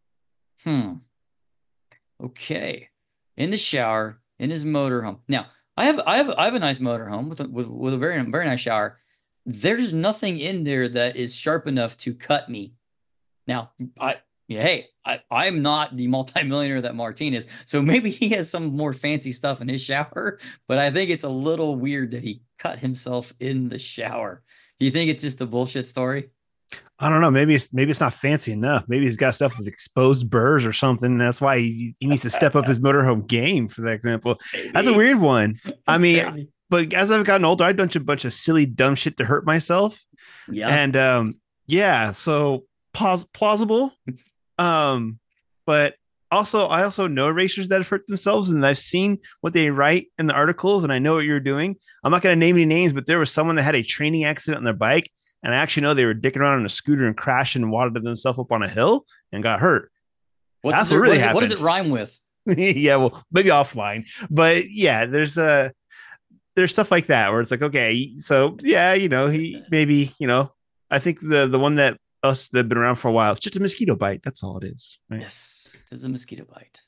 Hmm. Okay. In the shower, in his motorhome. Now, I have I have I have a nice motorhome with a, with with a very very nice shower. There's nothing in there that is sharp enough to cut me. Now, I yeah, hey, I I'm not the multimillionaire that Martin is, so maybe he has some more fancy stuff in his shower, but I think it's a little weird that he cut himself in the shower. Do you think it's just a bullshit story? I don't know. Maybe it's maybe it's not fancy enough. Maybe he's got stuff with exposed burrs or something. That's why he, he needs to step up his motorhome game. For that example, that's a Maybe. weird one. I That's mean, crazy. but as I've gotten older, I've done a bunch of silly, dumb shit to hurt myself, Yeah. and um, yeah, so pos- plausible. Um, but also, I also know racers that have hurt themselves, and I've seen what they write in the articles, and I know what you're doing. I'm not going to name any names, but there was someone that had a training accident on their bike, and I actually know they were dicking around on a scooter and crashing and wadded themselves up on a hill and got hurt. What does That's what it what really is it what does happened. it rhyme with? Yeah, well, maybe offline, but yeah, there's a uh, there's stuff like that where it's like, okay, so yeah, you know, he maybe, you know, I think the the one that us that have been around for a while, it's just a mosquito bite. That's all it is, right? Yes, it is a mosquito bite.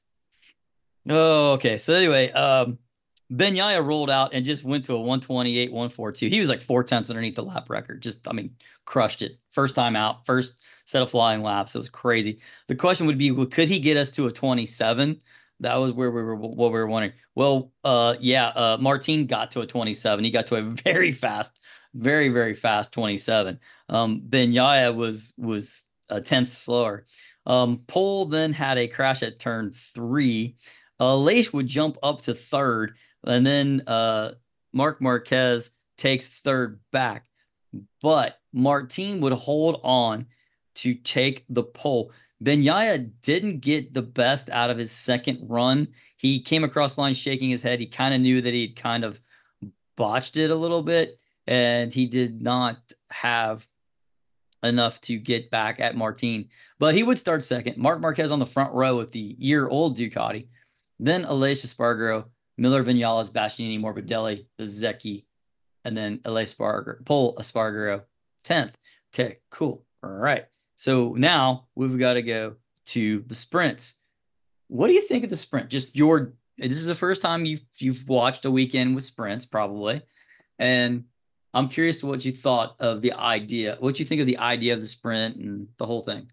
Oh, okay. So anyway, um, Ben Yaya rolled out and just went to a one twenty-eight, one forty-two. He was like four tenths underneath the lap record. Just, I mean, crushed it. First time out, first set of flying laps. It was crazy. The question would be, well, could he get us to a twenty-seven? That was where we were, what we were wondering. Well, uh, yeah, uh, Martin got to a twenty-seven. He got to a very fast, very, very fast twenty-seven. Um, Ben Yaya was was a tenth slower. Um, Pole then had a crash at turn three. Uh, Lace would jump up to third, and then uh, Mark Marquez takes third back. But Martin would hold on to take the pole. Benyaya didn't get the best out of his second run. He came across the line shaking his head. He kind of knew that he'd kind of botched it a little bit, and he did not have enough to get back at Martin. But he would start second. Mark Marquez on the front row with the year-old Ducati. Then Aleix Espargaro, Miller Vinales, Bastianini, Morbidelli, Bezzecchi, and then Aleix Espargaro, Pole Espargaro, tenth. Okay, cool. All right. So now we've got to go to the sprints. What do you think of the sprint? Just your this is the first time you've you've watched a weekend with sprints, probably. And I'm curious what you thought of the idea. What you think of the idea of the sprint and the whole thing.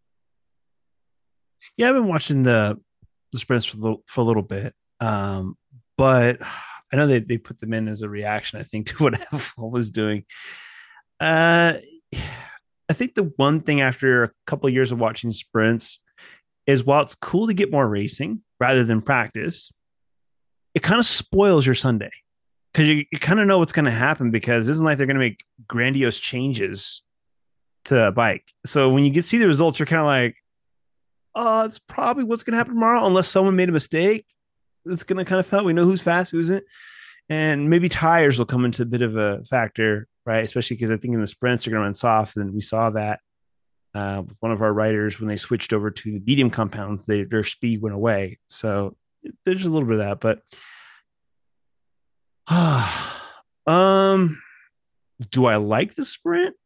Yeah, I've been watching the the sprints for, the, for a little bit, um, but I know they they put them in as a reaction, I think, to what F one was doing. Uh, I think the one thing after a couple of years of watching sprints is while it's cool to get more racing rather than practice, it kind of spoils your Sunday because you, you kind of know what's going to happen because it isn't like they're going to make grandiose changes to a bike. So when you get see the results, you're kind of like, oh, it's probably what's going to happen tomorrow, unless someone made a mistake. It's going to kind of feel we know who's fast, who isn't, and maybe tires will come into a bit of a factor, right? Especially because I think in the sprints they're going to run soft, and we saw that uh, with one of our riders when they switched over to the medium compounds, they, their speed went away. So there's a little bit of that, but um, do I like the sprint?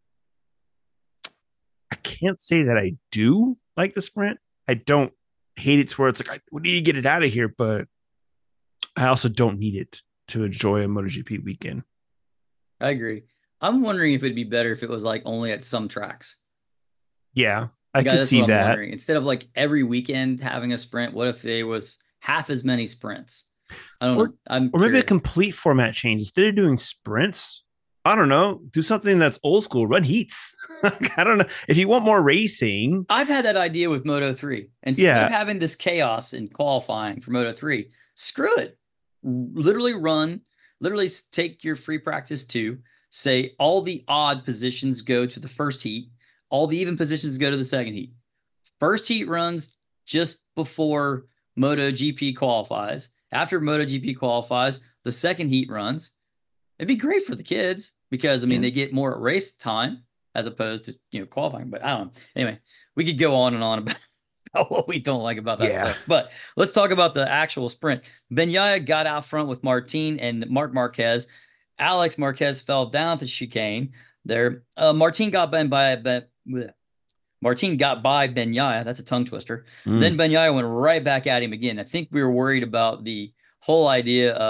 I can't say that I do like the sprint. I don't hate it to where it's like, I, we need to get it out of here, but I also don't need it to enjoy a MotoGP weekend. I agree. I'm wondering if it'd be better if it was like only at some tracks. Yeah, I Like could that's what see I'm that. wondering. Instead of like every weekend having a sprint, what if there was half as many sprints? I don't Or know. I'm or maybe a curious. complete format change. Instead of doing sprints, I don't know, do something that's old school, run heats. I don't know. If you want more racing, I've had that idea with Moto three. Instead of yeah. having this chaos in qualifying for Moto three, screw it. Literally run, literally take your free practice two, say all the odd positions go to the first heat, all the even positions go to the second heat. First heat runs just before MotoGP qualifies. After MotoGP qualifies, the second heat runs. It'd be great for the kids because I mean Yeah. they get more race time as opposed to you know qualifying. But I don't know. Anyway, we could go on and on about, about what we don't like about that Yeah. stuff. But let's talk about the actual sprint. Benyaya got out front with Martin and Mark Marquez. Alex Marquez fell down the chicane there. Uh, Martin got by by, by Martin got by Benyaya. That's a tongue twister. Mm. Then Benyaya went right back at him again. I think we were worried about the whole idea of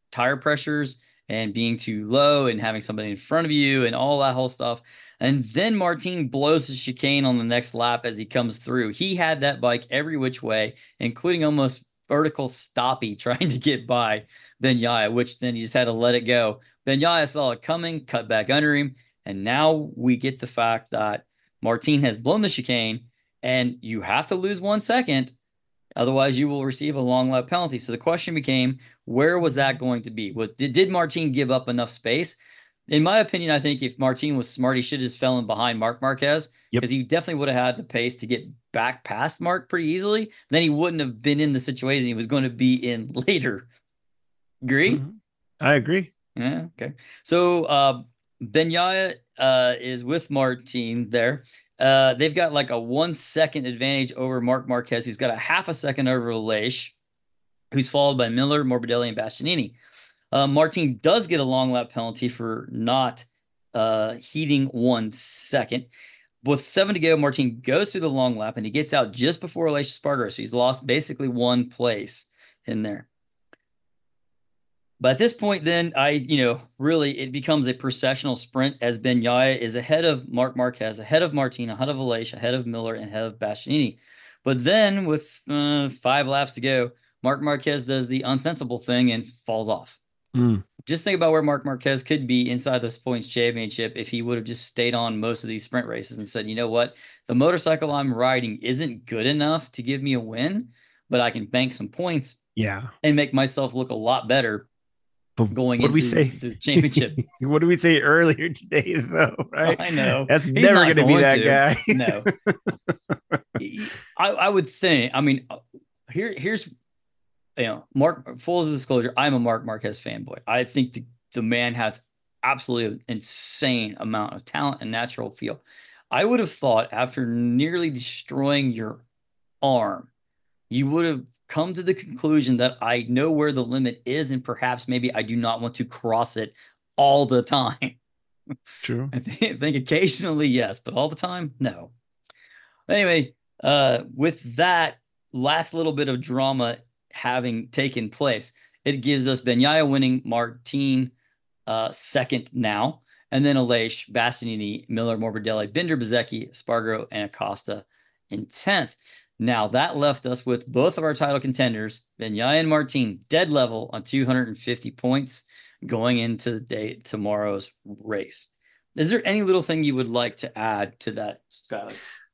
tire pressures and being too low and having somebody in front of you and all that whole stuff. And then Martin blows his chicane on the next lap as he comes through. He had that bike every which way, including almost vertical stoppy trying to get by Bagnaia, which then he just had to let it go. Bagnaia saw it coming, cut back under him, and now we get the fact that Martin has blown the chicane, and you have to lose one second. Otherwise, you will receive a long lap penalty. So the question became, where was that going to be? What, did, did Martin give up enough space? In my opinion, I think if Martin was smart, he should have just fallen behind Marc Marquez because Yep. he definitely would have had the pace to get back past Marc pretty easily. Then he wouldn't have been in the situation he was going to be in later. Agree? Mhm. I agree. Yeah. Okay. So uh, Bagnaia uh, is with Martin there. Uh, they've got like a one second advantage over Marc Marquez, who's got a half a second over Leish, who's followed by Miller, Morbidelli, and Bastianini. Uh, Martin does get a long lap penalty for not uh, heating one second. With seven to go, Martin goes through the long lap and he gets out just before Aleix Spargaro. So he's lost basically one place in there. But at this point, then I, you know, really it becomes a processional sprint as Bagnaia is ahead of Marc Marquez, ahead of Martin, ahead of Aleix, ahead of Miller, and ahead of Bastianini. But then with uh, five laps to go, Marc Marquez does the unsensible thing and falls off. Mm. Just think about where Marc Marquez could be inside this points championship if he would have just stayed on most of these sprint races and said, you know what, the motorcycle I'm riding isn't good enough to give me a win, but I can bank some points Yeah. and make myself look a lot better But going what into did we say? the championship. What did we say earlier today, though? Right? I know. That's He's never not going to be going that to. guy. No. I, I would think, I mean, here, here's, you know, Mark, full disclosure, I'm a Marc Marquez fanboy. I think the, the man has absolutely an insane amount of talent and natural feel. I would have thought after nearly destroying your arm, you would have come to the conclusion that I know where the limit is, and perhaps maybe I do not want to cross it all the time. True. I think, I think occasionally, yes, but all the time, no. Anyway, uh, with that last little bit of drama having taken place, it gives us Bagnaia winning, Martin uh, second now, and then Aleix, Bastianini, Miller, Morbidelli, Binder, Bezzecchi, Spargaro, and Acosta in tenth. Now that left us with both of our title contenders, Bagnaia and Martin, dead level on two hundred fifty points going into the day tomorrow's race. Is there any little thing you would like to add to that, Skyler?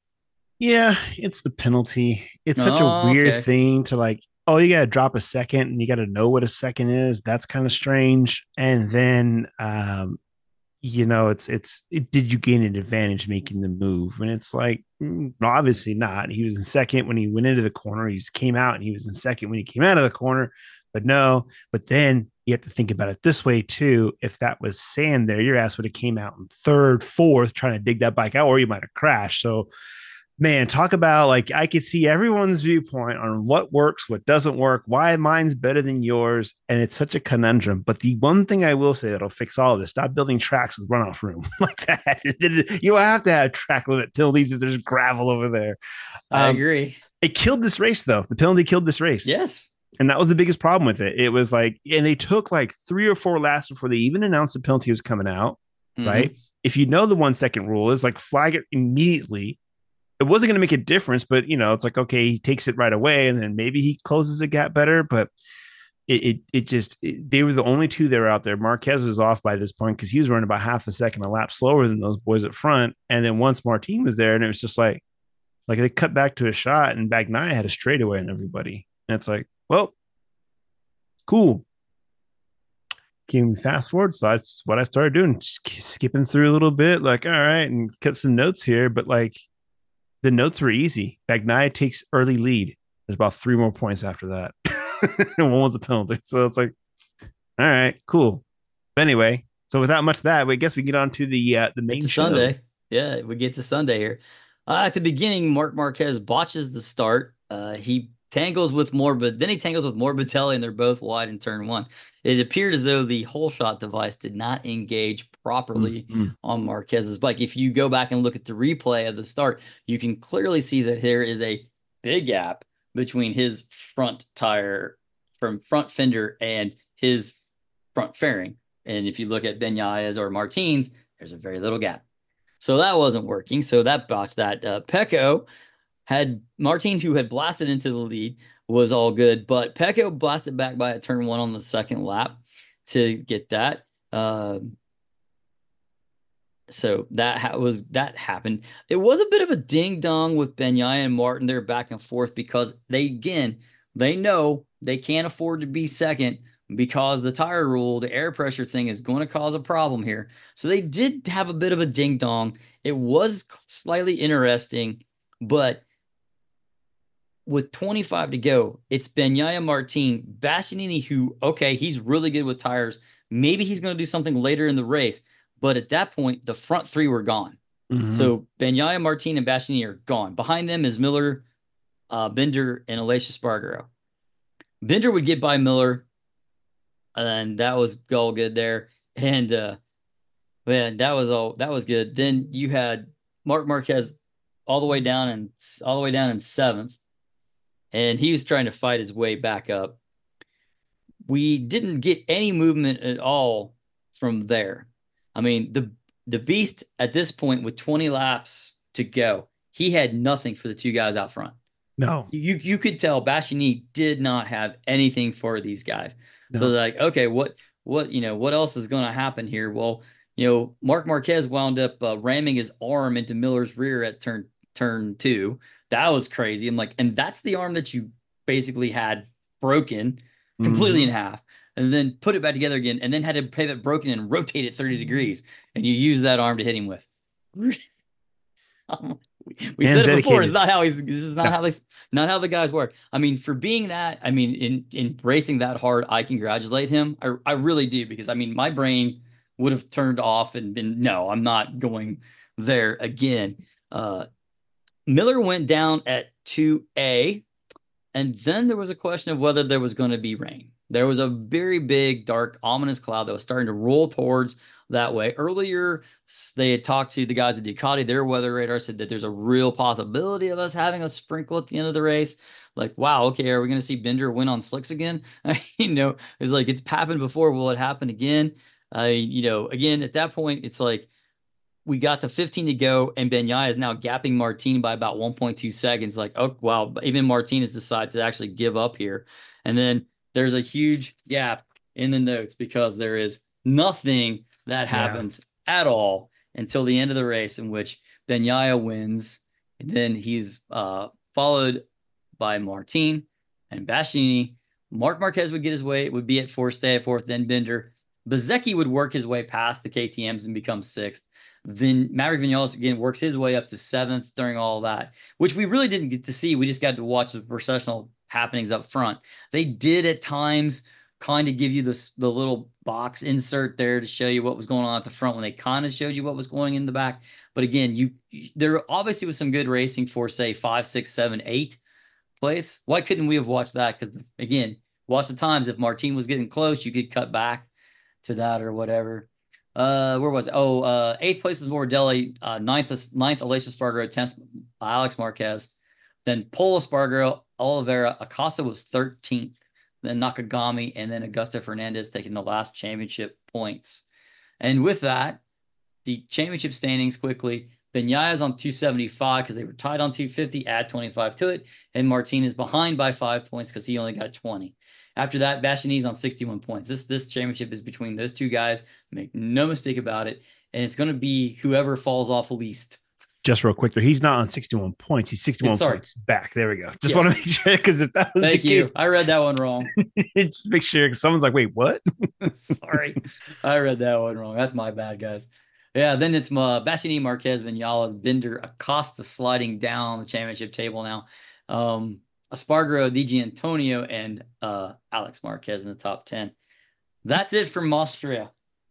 Yeah, it's the penalty. It's such a Oh, weird okay. thing to like, oh, you got to drop a second and you got to know what a second is. That's kind of strange. And then, um, you know, it's, it's, it, did you gain an advantage making the move? And it's like, mm, obviously not. He was in second when he went into the corner. He just came out and he was in second when he came out of the corner. But no, but then you have to think about it this way too. If that was sand there, your ass would have came out in third, fourth, trying to dig that bike out, or you might have crashed. So, man, talk about like I could see everyone's viewpoint on what works, what doesn't work, why mine's better than yours, and it's such a conundrum. But the one thing I will say that'll fix all of this: stop building tracks with runoff room like that. You don't have to have track limit penalties if there's gravel over there. I Um, agree. it killed this race, though. The penalty killed this race. Yes. And that was the biggest problem with it. It was like, and they took like three or four laps before they even announced the penalty was coming out. Mm-hmm. Right. If you know the one second rule is like flag it immediately. It wasn't going to make a difference, but you know, it's like, okay, he takes it right away and then maybe he closes the gap better. But it, it, it just, it, they were the only two that were out there. Marquez was off by this point because he was running about half a second a lap slower than those boys at front. And then once Martin was there, and it was just like, like they cut back to a shot and Bagnaia had a straightaway on everybody. And it's like, well, cool. Can we fast forward? So that's what I started doing, just skipping through a little bit, like, all right, and kept some notes here. But like the notes were easy. Bagnaia takes early lead. There's about three more points after that. And one was a penalty. So it's like, all right, cool. But anyway, so without much of that, I guess we get on to the uh, the main It's show. Sunday. Yeah, we get to Sunday here. Uh, at the beginning, Marc Marquez botches the start. Uh, he tangles with Morbid, then he tangles with Morbidelli, and they're both wide in turn one. It appeared as though the whole shot device did not engage properly Mm-hmm. on Marquez's bike. If you go back and look at the replay of the start, you can clearly see that there is a big gap between his front tire from front fender and his front fairing. And if you look at Benyaia's or Martin's, there's a very little gap. So that wasn't working. So that botched that. Uh, Pecco had Martin, who had blasted into the lead, was all good, but Pecco blasted back by a turn one on the second lap to get that. Uh, so that ha- was that happened. It was a bit of a ding dong with Bagnaia and Martin. They're back and forth because they again they know they can't afford to be second because the tire rule, the air pressure thing is going to cause a problem here. So they did have a bit of a ding dong. It was slightly interesting, but with twenty-five to go, it's Bagnaia Martin, Bastianini, who, okay, he's really good with tires. Maybe he's going to do something later in the race. But at that point, the front three were gone. Mm-hmm. So Bagnaia, Martin, and Bastianini are gone. Behind them is Miller, uh, Binder, and Aleix Espargaro. Binder would get by Miller, and that was all good there. And uh, man, that was all that was good. Then you had Marc Marquez all the way down and all the way down in seventh, and he was trying to fight his way back up. We didn't get any movement at all from there. I mean, the the Beast at this point with twenty laps to go, he had nothing for the two guys out front. No. You you could tell Bastianini did not have anything for these guys. No. So like, okay, what what you know, what else is going to happen here? Well, you know, Marc Marquez wound up uh, ramming his arm into Miller's rear at turn turn two. That was crazy. I'm like, and that's the arm that you basically had broken completely mm-hmm. in half, and then put it back together again, and then had to have it broken and rotate it thirty degrees, and you use that arm to hit him with. um, we we said it dedicated. before. It's not how he's. This is not no. how they. Not how the guys work. I mean, for being that, I mean, in in racing that hard, I congratulate him. I I really do, because I mean, my brain would have turned off and been, no, I'm not going there again. Uh, Miller went down at two A. And then there was a question of whether there was going to be rain. There was a very big, dark, ominous cloud that was starting to roll towards that way. Earlier, they had talked to the guys at Ducati. Their weather radar said that there's a real possibility of us having a sprinkle at the end of the race. Like, wow, okay, are we going to see Binder win on slicks again? you know, it's like, it's happened before. Will it happen again? Uh, you know, again, at that point, it's like, we got to fifteen to go, and Bagnaia is now gapping Martin by about one point two seconds. Like, oh, wow, even Martin has decided to actually give up here. And then there's a huge gap in the notes because there is nothing that happens yeah. at all until the end of the race, in which Bagnaia wins. And then he's uh, followed by Martin and Bastianini. Marc Marquez would get his way. It would be at fourth, stay at fourth, then Binder. Bezzecchi would work his way past the K T Ms and become sixth. Then Maverick Vinales again works his way up to seventh during all of that, which we really didn't get to see. We just got to watch the processional happenings up front. They did at times kind of give you this the little box insert there to show you what was going on at the front when they kind of showed you what was going in the back. But again, you there obviously was some good racing for, say, five, six, seven, eight place. Why couldn't we have watched that? Because again, watch the times. If Martin was getting close, you could cut back to that or whatever. Uh, where was it? Oh, uh, eighth place is Morbidelli, uh, ninth, ninth, Aleix Espargaro, tenth, Alex Marquez, then Pol Espargaro, Oliveira, Acosta was thirteenth, then Nakagami, and then Augusto Fernandez taking the last championship points. And with that, the championship standings quickly. Bagnaia is on two seventy-five because they were tied on two fifty, add twenty-five to it, and Martin is behind by five points because he only got twenty. After that, Bastianini's on sixty-one points. This this championship is between those two guys. Make no mistake about it. And it's going to be whoever falls off least. Just real quick there, he's not on sixty-one points. He's sixty-one points back. There we go. Just yes. want to make sure, because if that was Thank the you. case, I read that one wrong. Just make sure, because someone's like, wait, what? Sorry. I read that one wrong. That's my bad, guys. Yeah, then it's uh, Bastianini, Marquez, Vinales, Binder, Acosta sliding down the championship table now. Um, Espargaro, Di Gianantonio, and uh, Alex Marquez in the top ten. That's it from Austria.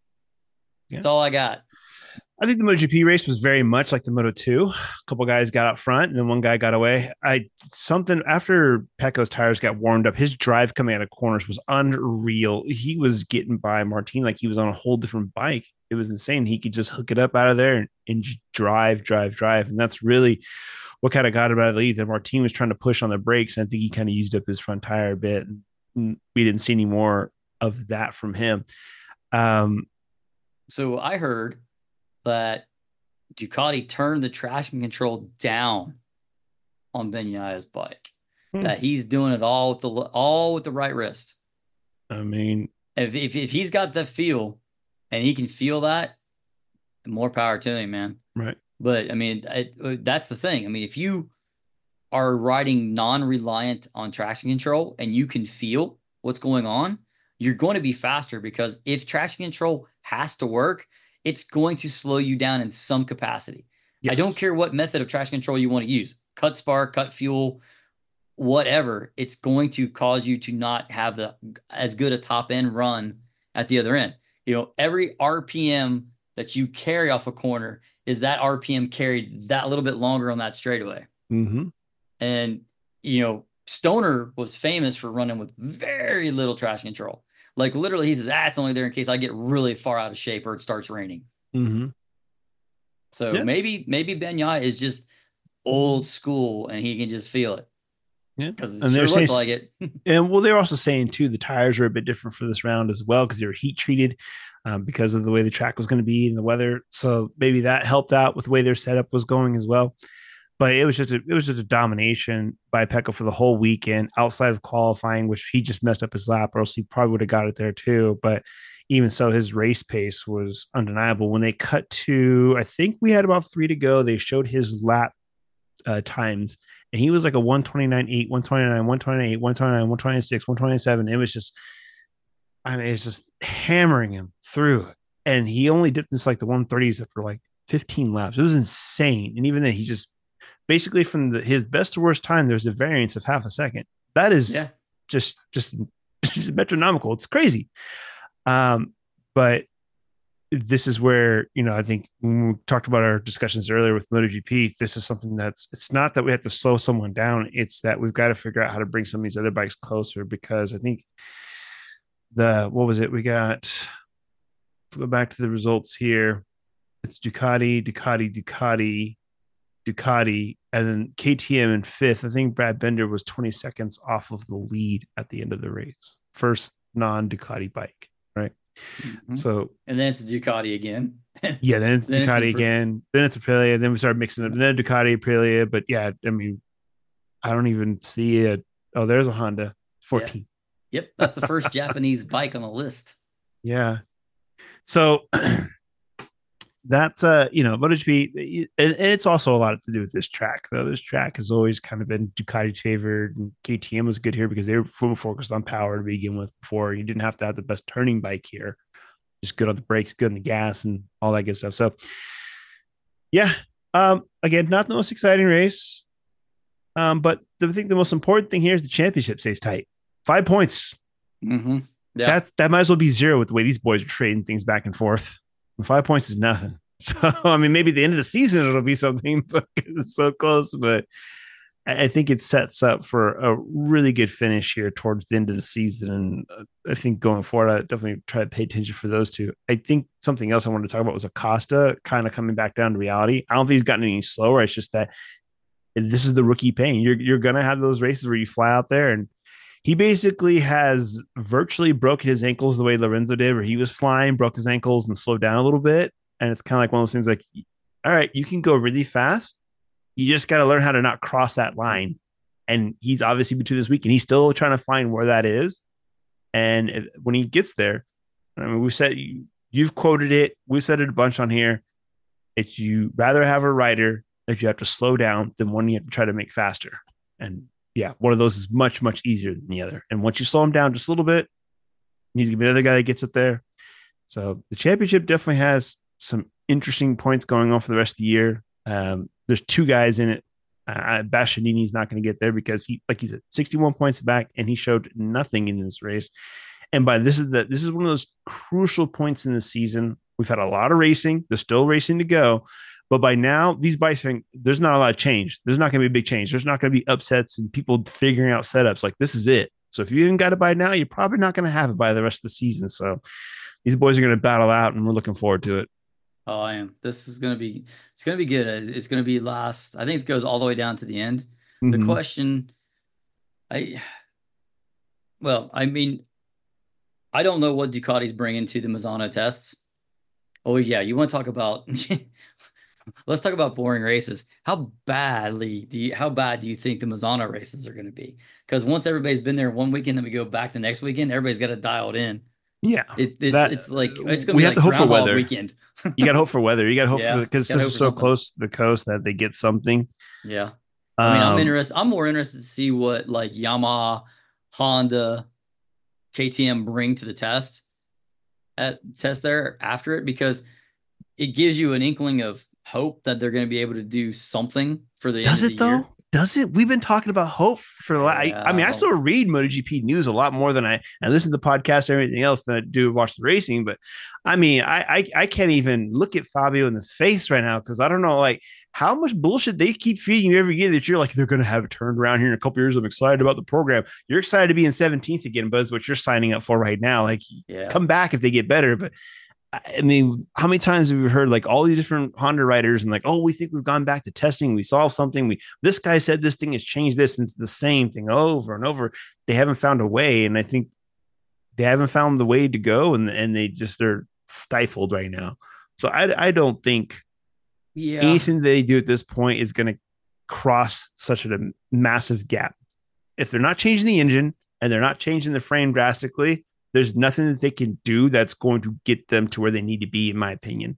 Yeah. That's all I got. I think the MotoGP race was very much like the Moto two. A couple guys got out front, and then one guy got away. I something after Pecco's tires got warmed up, his drive coming out of corners was unreal. He was getting by Martin like he was on a whole different bike. It was insane. He could just hook it up out of there and, and drive, drive, drive. And that's really what kind of got him out of the lead. That Martin was trying to push on the brakes, and I think he kind of used up his front tire a bit. And we didn't see any more of that from him. Um, So I heard that Ducati turned the traction control down on Bagnaya's bike. hmm, That he's doing it all with the all with the right wrist. I mean, If if, if he's got the feel and he can feel that, more power to him, man. right. But I mean, it, that's the thing. I mean, if you are riding non-reliant on traction control and you can feel what's going on, you're going to be faster because if traction control has to work, it's going to slow you down in some capacity. I don't Yes. care what method of traction control you want to use, cut spark, cut fuel, whatever, it's going to cause you to not have the as good a top end run at the other end. You know, every R P M that you carry off a corner is that R P M carried that little bit longer on that straightaway. Mm-hmm. And, you know, Stoner was famous for running with very little traction control. Like literally, he says, ah, it's only there in case I get really far out of shape or it starts raining. Mm-hmm. So Yeah. maybe, maybe Bagnaia is just old school and he can just feel it Yeah. because it And they're sure saying, looked like it. and well, they're also saying too, the tires are a bit different for this round as well because they were heat treated um, because of the way the track was going to be and the weather. So maybe that helped out with the way their setup was going as well. But it was just a, it was just a domination by Pecco for the whole weekend outside of qualifying, which he just messed up his lap, or else he probably would have got it there too. But even so, his race pace was undeniable. When they cut to, I think we had about three to go, they showed his lap uh, times, and he was like a one twenty-nine eight, one twenty-nine, one twenty-eight, one twenty-nine, one twenty-six, one twenty-seven. It was just, I mean, it's just hammering him through it. And he only dipped into like the one thirties after like fifteen laps. It was insane. And even then, he just basically from the, his best to worst time, there's a variance of half a second. That is Yeah. just just just metronomical. It's crazy. Um, but this is where, you know, I think when we talked about our discussions earlier with MotoGP, this is something that's, it's not that we have to slow someone down. It's that we've got to figure out how to bring some of these other bikes closer because I think the, what was it? We got, go back to the results here. It's Ducati, Ducati, Ducati, Ducati, and then K T M in fifth. I think Brad Bender was twenty seconds off of the lead at the end of the race. First non Ducati bike, right? Mm-hmm. So, and then it's Ducati again. yeah, then it's then Ducati it's again. Then it's Aprilia. Then we started mixing up. Then Ducati, Aprilia. But yeah, I mean, I don't even see it. Oh, there's a Honda yeah. fourteen. Yep. That's the first Japanese bike on the list. Yeah. So that's uh you know MotoGP, and it's also a lot to do with this track though. This track has always kind of been Ducati favored, and K T M was good here because they were full focused on power to begin with. Before you didn't have to have the best turning bike here, just good on the brakes, good on the gas, and all that good stuff. So yeah, um, again, not the most exciting race, um, but the, I think the most important thing here is the championship stays tight. Five points. Mm-hmm. Yeah, that that might as well be zero with the way these boys are trading things back and forth. Five points is nothing. So, I mean, maybe at the end of the season it'll be something, but it's so close. But I think it sets up for a really good finish here towards the end of the season. And I think going forward, I definitely try to pay attention for those two. I think something else I wanted to talk about was Acosta kind of coming back down to reality. I don't think he's gotten any slower. It's just that this is the rookie pain. You're you're gonna have those races where you fly out there, and he basically has virtually broken his ankles the way Lorenzo did, where he was flying, broke his ankles, and slowed down a little bit. And it's kind of like one of those things like, all right, you can go really fast. You just got to learn how to not cross that line. And he's obviously between this week, and he's still trying to find where that is. And it, when he gets there, I mean, we said you've quoted it. We've said it a bunch on here. It's you rather have a rider that you have to slow down than one you have to try to make faster. And yeah, one of those is much, much easier than the other. And once you slow him down just a little bit, needs to be another guy that gets it there. So the championship definitely has some interesting points going on for the rest of the year. Um, there's two guys in it. Uh, Bastianini's not going to get there because he, like he said, sixty-one points back, and he showed nothing in this race. And by this is the this is one of those crucial points in the season. We've had a lot of racing. There's still racing to go. But by now, these bikes, are, there's not a lot of change. There's not going to be a big change. There's not going to be upsets and people figuring out setups. Like, this is it. So if you even got it by now, you're probably not going to have it by the rest of the season. So these boys are going to battle out, and we're looking forward to it. Oh, I am. This is going to be, it's going to be good. It's going to be last. I think it goes all the way down to the end. The Mm-hmm. question, I, well, I mean, I don't know what Ducati's bringing to the Misano tests. Oh yeah, you want to talk about let's talk about boring races. How badly do you how bad do you think the Misano races are going to be? Because once everybody's been there one weekend, then we go back the next weekend, everybody's got to dial it in. Yeah, It, it's that it's like it's going to we be have to like hope for Groundhog weather. Weekend. You got to hope for weather. You got to hope for Yeah, because gotta this hope is for so something. close to the coast that they get something. Yeah. I mean, I'm Um, interested. I'm more interested to see what like Yamaha, Honda, K T M bring to the test at test there after it because it gives you an inkling of hope that they're going to be able to do something for the end does of the it though? year. Does it? We've been talking about hope for the last. I, I mean, I Yeah. still read MotoGP news a lot more than I I listen to the podcast and everything else than I do watch the racing. But I mean, I I, I can't even look at Fabio in the face right now because I don't know like how much bullshit they keep feeding you every year that you're like they're going to have it turned around here in a couple years. I'm excited about the program. You're excited to be in seventeenth again, Buzz. What you're signing up for right now? Like, Yeah. come back if they get better, but I mean, how many times have we heard like all these different Honda riders and like, oh, we think we've gone back to testing. We saw something. We this guy said this thing has changed this, and it's the same thing over and over. They haven't found a way, and I think they haven't found the way to go, and and they just they're stifled right now. So I I don't think Yeah. anything they do at this point is going to cross such a massive gap. If they're not changing the engine and they're not changing the frame drastically, there's nothing that they can do that's going to get them to where they need to be, in my opinion.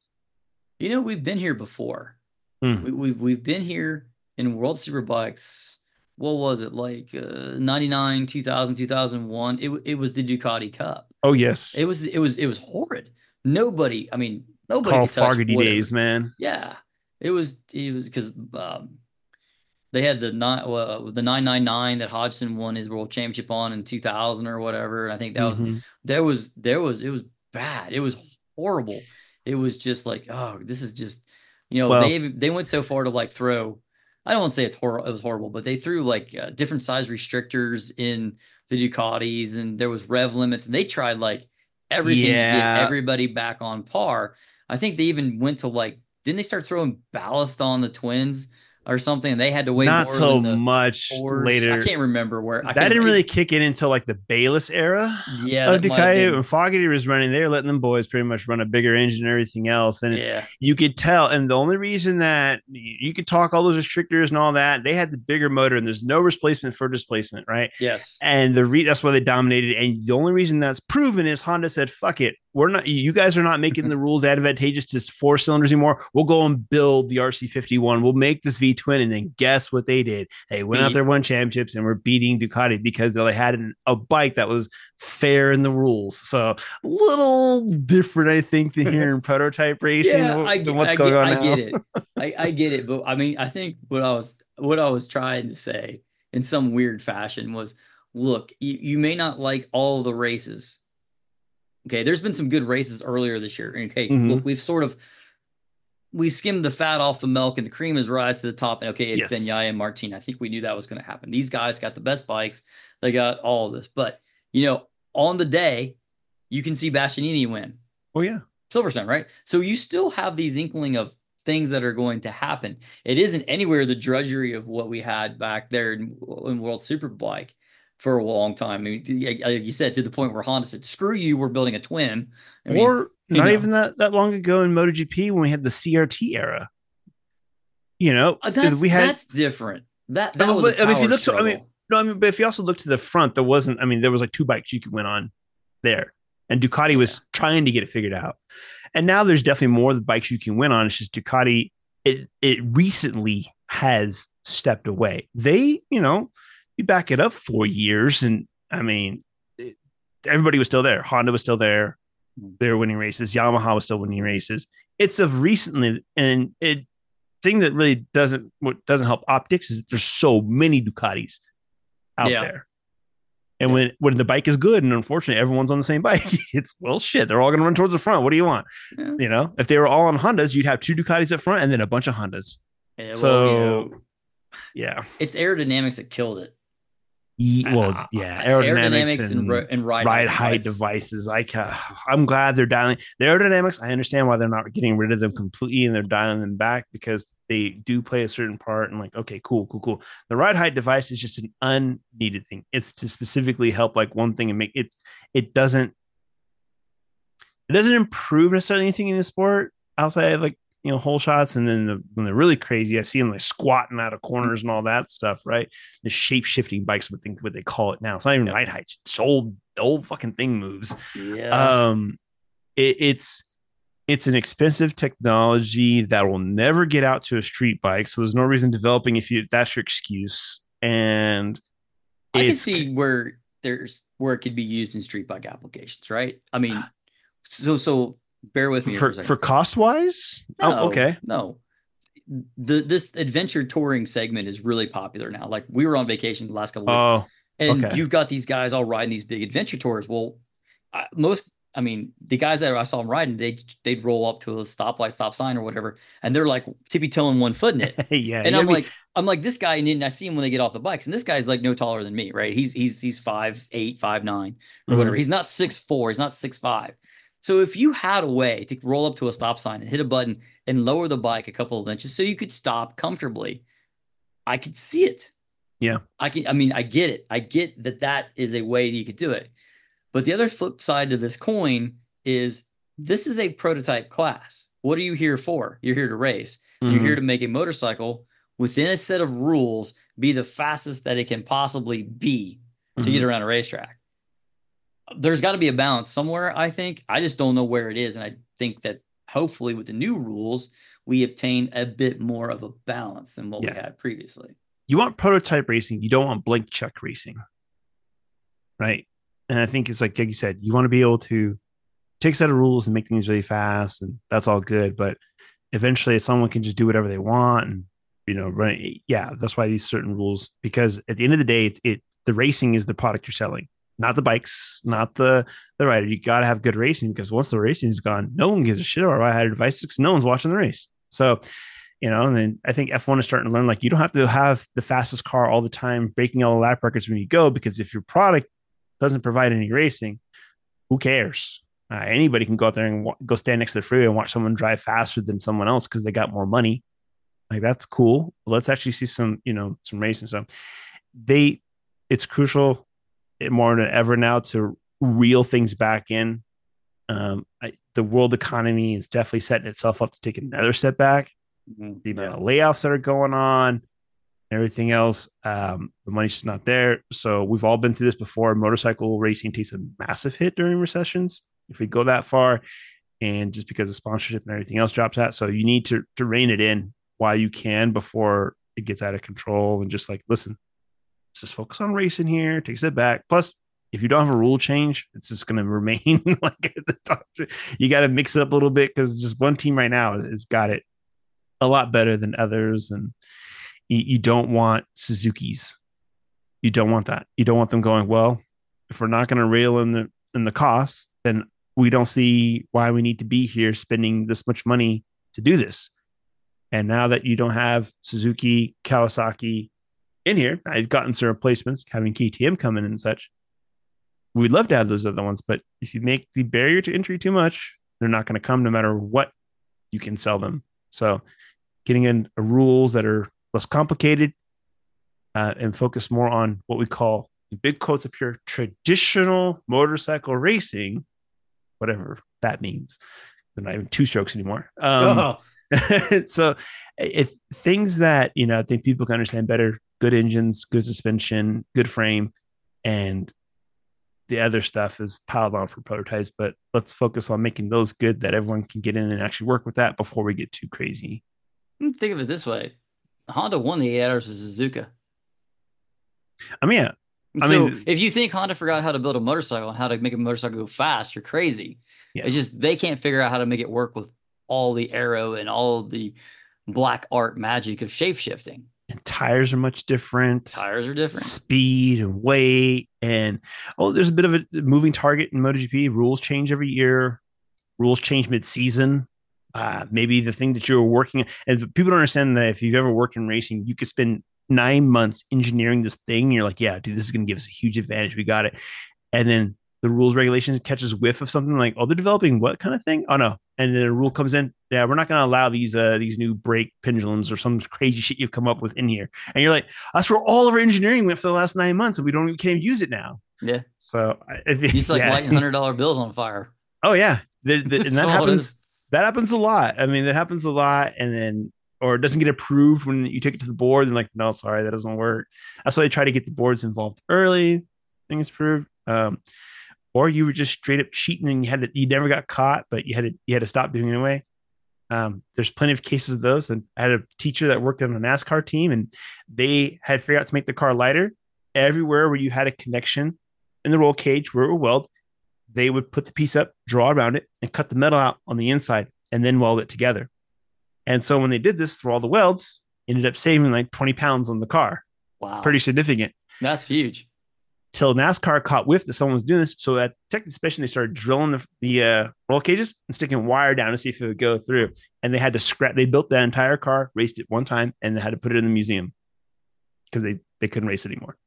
You know, we've been here before. Mm. We, we've we've been here in World Superbikes. What was it like? Uh, ninety-nine, two thousand, two thousand one. It it was the Ducati Cup. Oh It yes, was it was it was horrid. Nobody, I mean, nobody Carl could touch Fogarty days, whatever. man. Yeah, it was it was because um, they had the nine uh, the nine nine nine that Hodgson won his world championship on in two thousand or whatever. And I think that was Mm-hmm. there was there was it was bad. It was horrible. It was just like, oh, this is just, you know, Well, they they went so far to like throw. I don't want to say it's horrible. It was horrible, but they threw like uh, different size restrictors in the Ducatis, and there was rev limits, and they tried like everything to get yeah, everybody back on par. I think they even went to like, didn't they start throwing ballast on the twins or something? And they had to weigh not more than so the much fours. I later. can't remember where I That can. didn't It, really kick in until like the Bayless era yeah, of that might have Ducati. When been. Fogarty was running, they were letting them boys pretty much run a bigger engine and everything else. And Yeah. you could tell. And the only reason that you could talk all those restrictors and all that, they had the bigger motor and there's no replacement for displacement, right? Yes. And the re- that's why they dominated. And the only reason that's proven is Honda said, fuck it. We're not, you guys are not making the rules advantageous to four cylinders anymore. We'll go and build the R C fifty-one. We'll make this V twin. And then guess what they did? They went out Beat. there, won championships, and were beating Ducati because they had an, a bike that was fair in the rules. So a little different, I think, than here in prototype racing Yeah, I than get, what's I going get, on I now. get it. I, I get it. But I mean, I think what I was, what I was trying to say in some weird fashion was, look, you, you may not like all the races. Okay, there's been some good races earlier this year. Okay, look, Mm-hmm. we've sort of we skimmed the fat off the milk and the cream has rise to the top. And okay, it's Yes. Benyaya and Martin. I think we knew that was going to happen. These guys got the best bikes. They got all of this. But, you know, on the day, you can see Bastianini win. Oh, yeah. Silverstone, right? So you still have these inkling of things that are going to happen. It isn't anywhere the drudgery of what we had back there in, in World Superbike for a long time. I mean, like you said, to the point where Honda said, screw you, we're building a twin. I mean, Or you not know, even that, that long ago in MotoGP when we had the C R T era. You know, uh, that's we had that's different. That I that mean, was a but, I mean, if you power look to, I mean, struggle. no, I mean, but if you also look to the front, there wasn't. I mean, there was like two bikes you could win on there, and Ducati Yeah. was trying to get it figured out. And now there's definitely more the bikes you can win on. It's just Ducati. It it recently has stepped away. They, you know, you back it up four years, and I mean, it, everybody was still there. Honda was still there. They were winning races. Yamaha was still winning races. It's of recently, and it thing that really doesn't what doesn't help optics is that there's so many Ducatis out Yeah. there. And Yeah. when when the bike is good, and unfortunately everyone's on the same bike, it's well shit. They're all going to run towards the front. What do you want? Yeah. You know, if they were all on Hondas, you'd have two Ducatis up front and then a bunch of Hondas. Yeah, well, So you know, yeah, it's aerodynamics that killed it. well, Uh, yeah, aerodynamics, aerodynamics and, and and ride, ride height height device. devices. I can, I'm glad they're dialing the aerodynamics. I understand why they're not getting rid of them completely and they're dialing them back because they do play a certain part. And like, okay, cool, cool, cool. The ride height device is just an unneeded thing. It's to specifically help like one thing and make it. it doesn't it doesn't improve necessarily anything in the sport outside of like you know hole shots, and then the, when they're really crazy, I see them like squatting out of corners and all that stuff, right? The shape shifting bikes, what they what they call it now. It's not even Yep. ride heights; it's old old fucking thing moves. Yeah. Um, it, it's it's an expensive technology that will never get out to a street bike, so there's no reason developing if you if that's your excuse. And I can it's see where there's where it could be used in street bike applications, right? I mean, so so bear with me here for a for second. for cost wise. No, Oh, okay. no. The this adventure touring segment is really popular now. Like we were on vacation the last couple of weeks, Oh, and okay. you've got these guys all riding these big adventure tours. Well, I, most, I mean, the guys that I saw them riding, they they'd roll up to a stoplight, stop sign, or whatever, and they're like tippy toeing one foot in it. Yeah, And you I'm gotta be. like, I'm like, this guy, and then I see him when they get off the bikes, and this guy's like no taller than me, right? He's he's he's five eight, five nine, or whatever. Mhm. He's not six four. He's not six five. So if you had a way to roll up to a stop sign and hit a button and lower the bike a couple of inches so you could stop comfortably, I could see it. Yeah. I can. I mean, I get it. I get that that is a way you could do it. But the other flip side to this coin is this is a prototype class. What are you here for? You're here to race. You're here Mhm. to make a motorcycle within a set of rules be the fastest that it can possibly be to get Mhm. around a racetrack. There's got to be a balance somewhere, I think. I just don't know where it is. And I think that hopefully with the new rules, we obtain a bit more of a balance than what we Yeah. had previously. You want prototype racing. You don't want blank check racing, right? And I think it's like, like you said, you want to be able to take a set of rules and make things really fast, and that's all good. But eventually, someone can just do whatever they want, and you know, run. Yeah, that's why these certain rules. Because at the end of the day, it, it the racing is the product you're selling, not the bikes, not the the rider. You got to have good racing because once the racing is gone, no one gives a shit about rider devices because no one's watching the race. So you know, and then I think F one is starting to learn like you don't have to have the fastest car all the time, breaking all the lap records when you go, because if your product doesn't provide any racing, who cares? Uh, anybody can go out there and w- go stand next to the freeway and watch someone drive faster than someone else because they got more money. Like that's cool. Let's actually see some, you know, some racing stuff. They, it's crucial more than ever now to reel things back in. Um, I, the world economy is definitely setting itself up to take another step back. Mhm. The amount Yeah. of layoffs that are going on, everything else, um, the money's just not there. So we've all been through this before. Motorcycle racing takes a massive hit during recessions if we go that far, and just because of sponsorship and everything else drops out. So you need to to rein it in while you can before it gets out of control. And just like, listen, let's just focus on racing here. Take a step back. Plus, if you don't have a rule change, it's just going to remain like at the top. You got to mix it up a little bit because just one team right now has got it a lot better than others, and you, you don't want Suzuki's. You don't want that. You don't want them going, well, if we're not going to rail in the in the costs, then we don't see why we need to be here spending this much money to do this. And now that you don't have Suzuki, Kawasaki in here, I've gotten some replacements, having K T M come in and such. We'd love to have those other ones, but if you make the barrier to entry too much, they're not going to come no matter what you can sell them. So getting in rules that are less complicated uh, and focus more on what we call big quotes up here traditional motorcycle racing, whatever that means. They're not even two strokes anymore. Um, Oh, so if things that you know I think people can understand better, good engines, good suspension, good frame, and the other stuff is piled on for prototypes, but let's focus on making those good that everyone can get in and actually work with that before we get too crazy. think of it this way. Honda won the eight hours of Suzuka. I mean, yeah, I So mean, if you think Honda forgot how to build a motorcycle and how to make a motorcycle go fast, you're crazy. yeah, It's just they can't figure out how to make it work with all the aero and all the black art magic of shape shifting. and tires are much different. Tires are different. Speed and weight, and oh, there's a bit of a moving target in MotoGP. Rules change every year. Rules change mid-season. Uh, maybe the thing that you're working, and people don't understand that if you've ever worked in racing, you could spend nine months engineering this thing. And you're like, yeah, dude, this is going to give us a huge advantage. We got it. And then the rules regulations catches whiff of something like, oh, they're developing what kind of thing? Oh no. And then a rule comes in. Yeah, we're not going to allow these uh these new brake pendulums or some crazy shit you've come up with in here. And you're like, that's where all of our engineering went for the last nine months, and we don't we can't even use it now. Yeah. So I, I You think, just like yeah. lighting hundred dollar bills on fire. Oh yeah, the, the, and That's that all it happens. is. That happens a lot. I mean, that happens a lot, and then or it doesn't get approved when you take it to the board. And like, no, sorry, that doesn't work. That's why they try to get the boards involved early. Things approved. Um, or you were just straight up cheating and you had to, you never got caught, but you had to you had to stop doing it anyway. Um, there's plenty of cases of those. And I had a teacher that worked on a NASCAR team, and they had figured out to make the car lighter. Everywhere where you had a connection in the roll cage where it would weld, they would put the piece up, draw around it, and cut the metal out on the inside, and then weld it together. And so when they did this through all the welds, ended up saving like twenty pounds on the car. Wow. Pretty significant. That's huge. Till NASCAR caught whiff that someone was doing this. So at Tech Inspection, they started drilling the, the uh, roll cages and sticking wire down to see if it would go through. And they had to scrap, they built that entire car, raced it one time, and they had to put it in the museum because they, they couldn't race it anymore.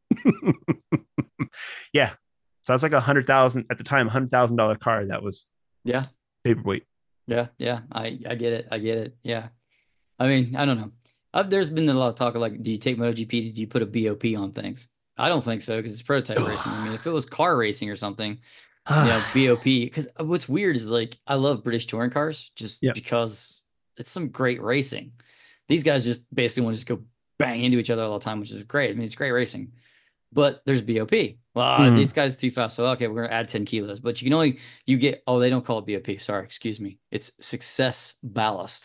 Yeah. So it's like a hundred thousand at the time, a hundred thousand dollar car that was Yeah. paperweight. Yeah. Yeah. I, I get it. I get it. Yeah. I mean, I don't know. I've, there's been a lot of talk of like, do you take MotoGP? Do you put a B O P on things? I don't think so because it's prototype racing. I mean, if it was car racing or something, you know, B O P. Because what's weird is like I love British touring cars just Yep. because it's some great racing. These guys just basically want to just go bang into each other all the time, which is great. I mean, it's great racing. But there's B O P. Well, Mhm. these guys are too fast. So okay, we're gonna add ten kilos. But you can only you get oh, they don't call it B O P. Sorry, excuse me. It's success ballast.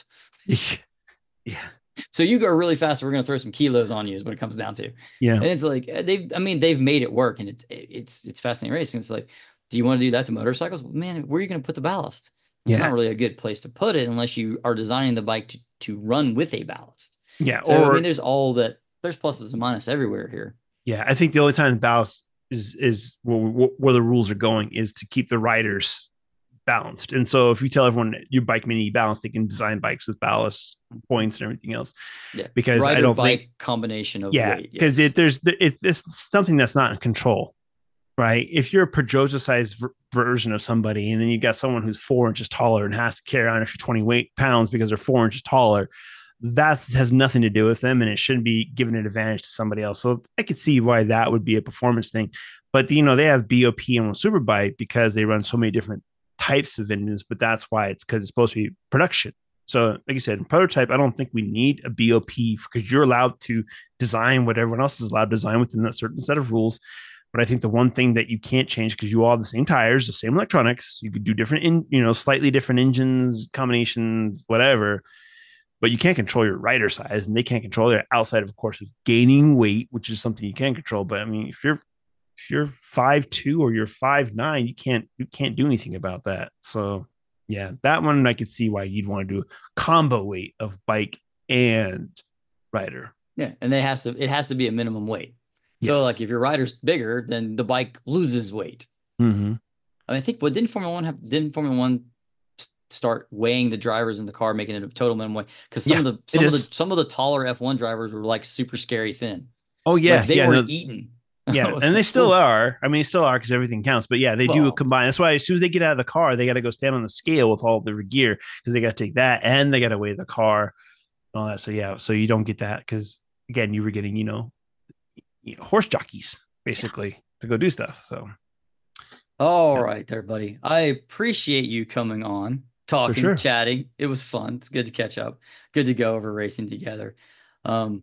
Yeah. So you go really fast. We're gonna throw some kilos on you is what it comes down to. Yeah. And it's like they've I mean, they've made it work and it, it's it's fascinating racing. It's like, do you want to do that to motorcycles? Man, where are you gonna put the ballast? There's Yeah. not really a good place to put it unless you are designing the bike to, to run with a ballast. Yeah. So or I mean, there's all that there's pluses and minuses everywhere here. yeah, I think the only time ballast is is where, where the rules are going is to keep the riders balanced. And so if you tell everyone your bike may need balance, they can design bikes with ballast points and everything else. Yeah, because rider I don't bike think combination of yeah, weight. because Yes. it there's it, it's something that's not in control, right? If you're a Pedrosa sized v- version of somebody, and then you got someone who's four inches taller and has to carry on extra twenty weight pounds because they're four inches taller, that has nothing to do with them, and it shouldn't be given an advantage to somebody else. So I could see why that would be a performance thing. But you know, they have B O P on a Superbike because they run so many different types of engines, but that's why it's because it's supposed to be production. So, like you said, in prototype, I don't think we need a B O P because you're allowed to design what everyone else is allowed to design within that certain set of rules. But I think the one thing that you can't change because you all have the same tires, the same electronics, you could do different, in, you know, slightly different engines, combinations, whatever. But you can't control your rider size, and they can't control their outside, of course, of gaining weight, which is something you can control. But I mean, if you're if you're five two or you're five nine, you can't you can't do anything about that. So yeah, that one I could see why you'd want to do a combo weight of bike and rider. Yeah, and it has to it has to be a minimum weight. So Yes. like if your rider's bigger, then the bike loses weight. Mm-hmm. I, mean, I think what didn't Formula One have didn't Formula One start weighing the drivers in the car, making it a total minimum weight? Because some Yeah, of the some it of the is. some of the taller F one drivers were like super scary thin. Oh yeah, Like they yeah, were no, eating. yeah, It was and they like, still oof. are. I mean, they still are because everything counts. But yeah, they do Well, combine. That's why as soon as they get out of the car, they got to go stand on the scale with all their gear because they got to take that and they got to weigh the car and all that. So yeah, so you don't get that because again, you were getting you know, you know horse jockeys basically to go do stuff. So all yeah, right there, buddy. I appreciate you coming on, for talking, sure. chatting. It was fun. It's good to catch up. Good to go over racing together. Um,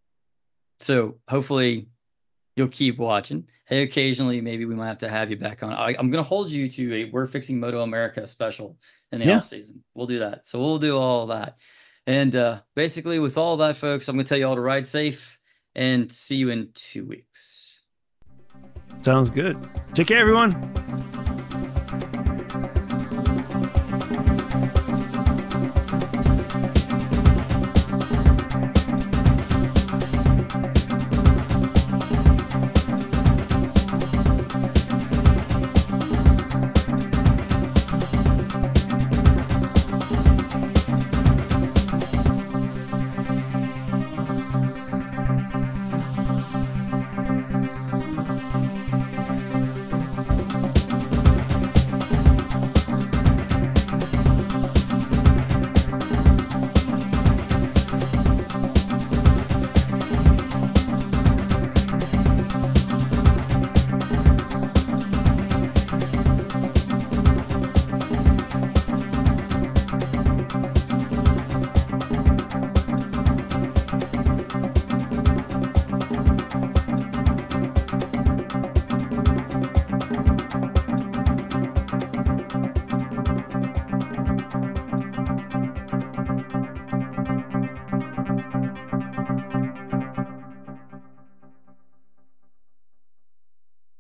so hopefully you'll keep watching. Hey, occasionally maybe we might have to have you back on. I, I'm gonna hold you to a We're Fixing Moto America special in the Yeah, off season. We'll do that. So we'll do all that. And uh, basically with all that, folks, I'm gonna tell you all to ride safe and see you in two weeks. sounds good. Take care, everyone.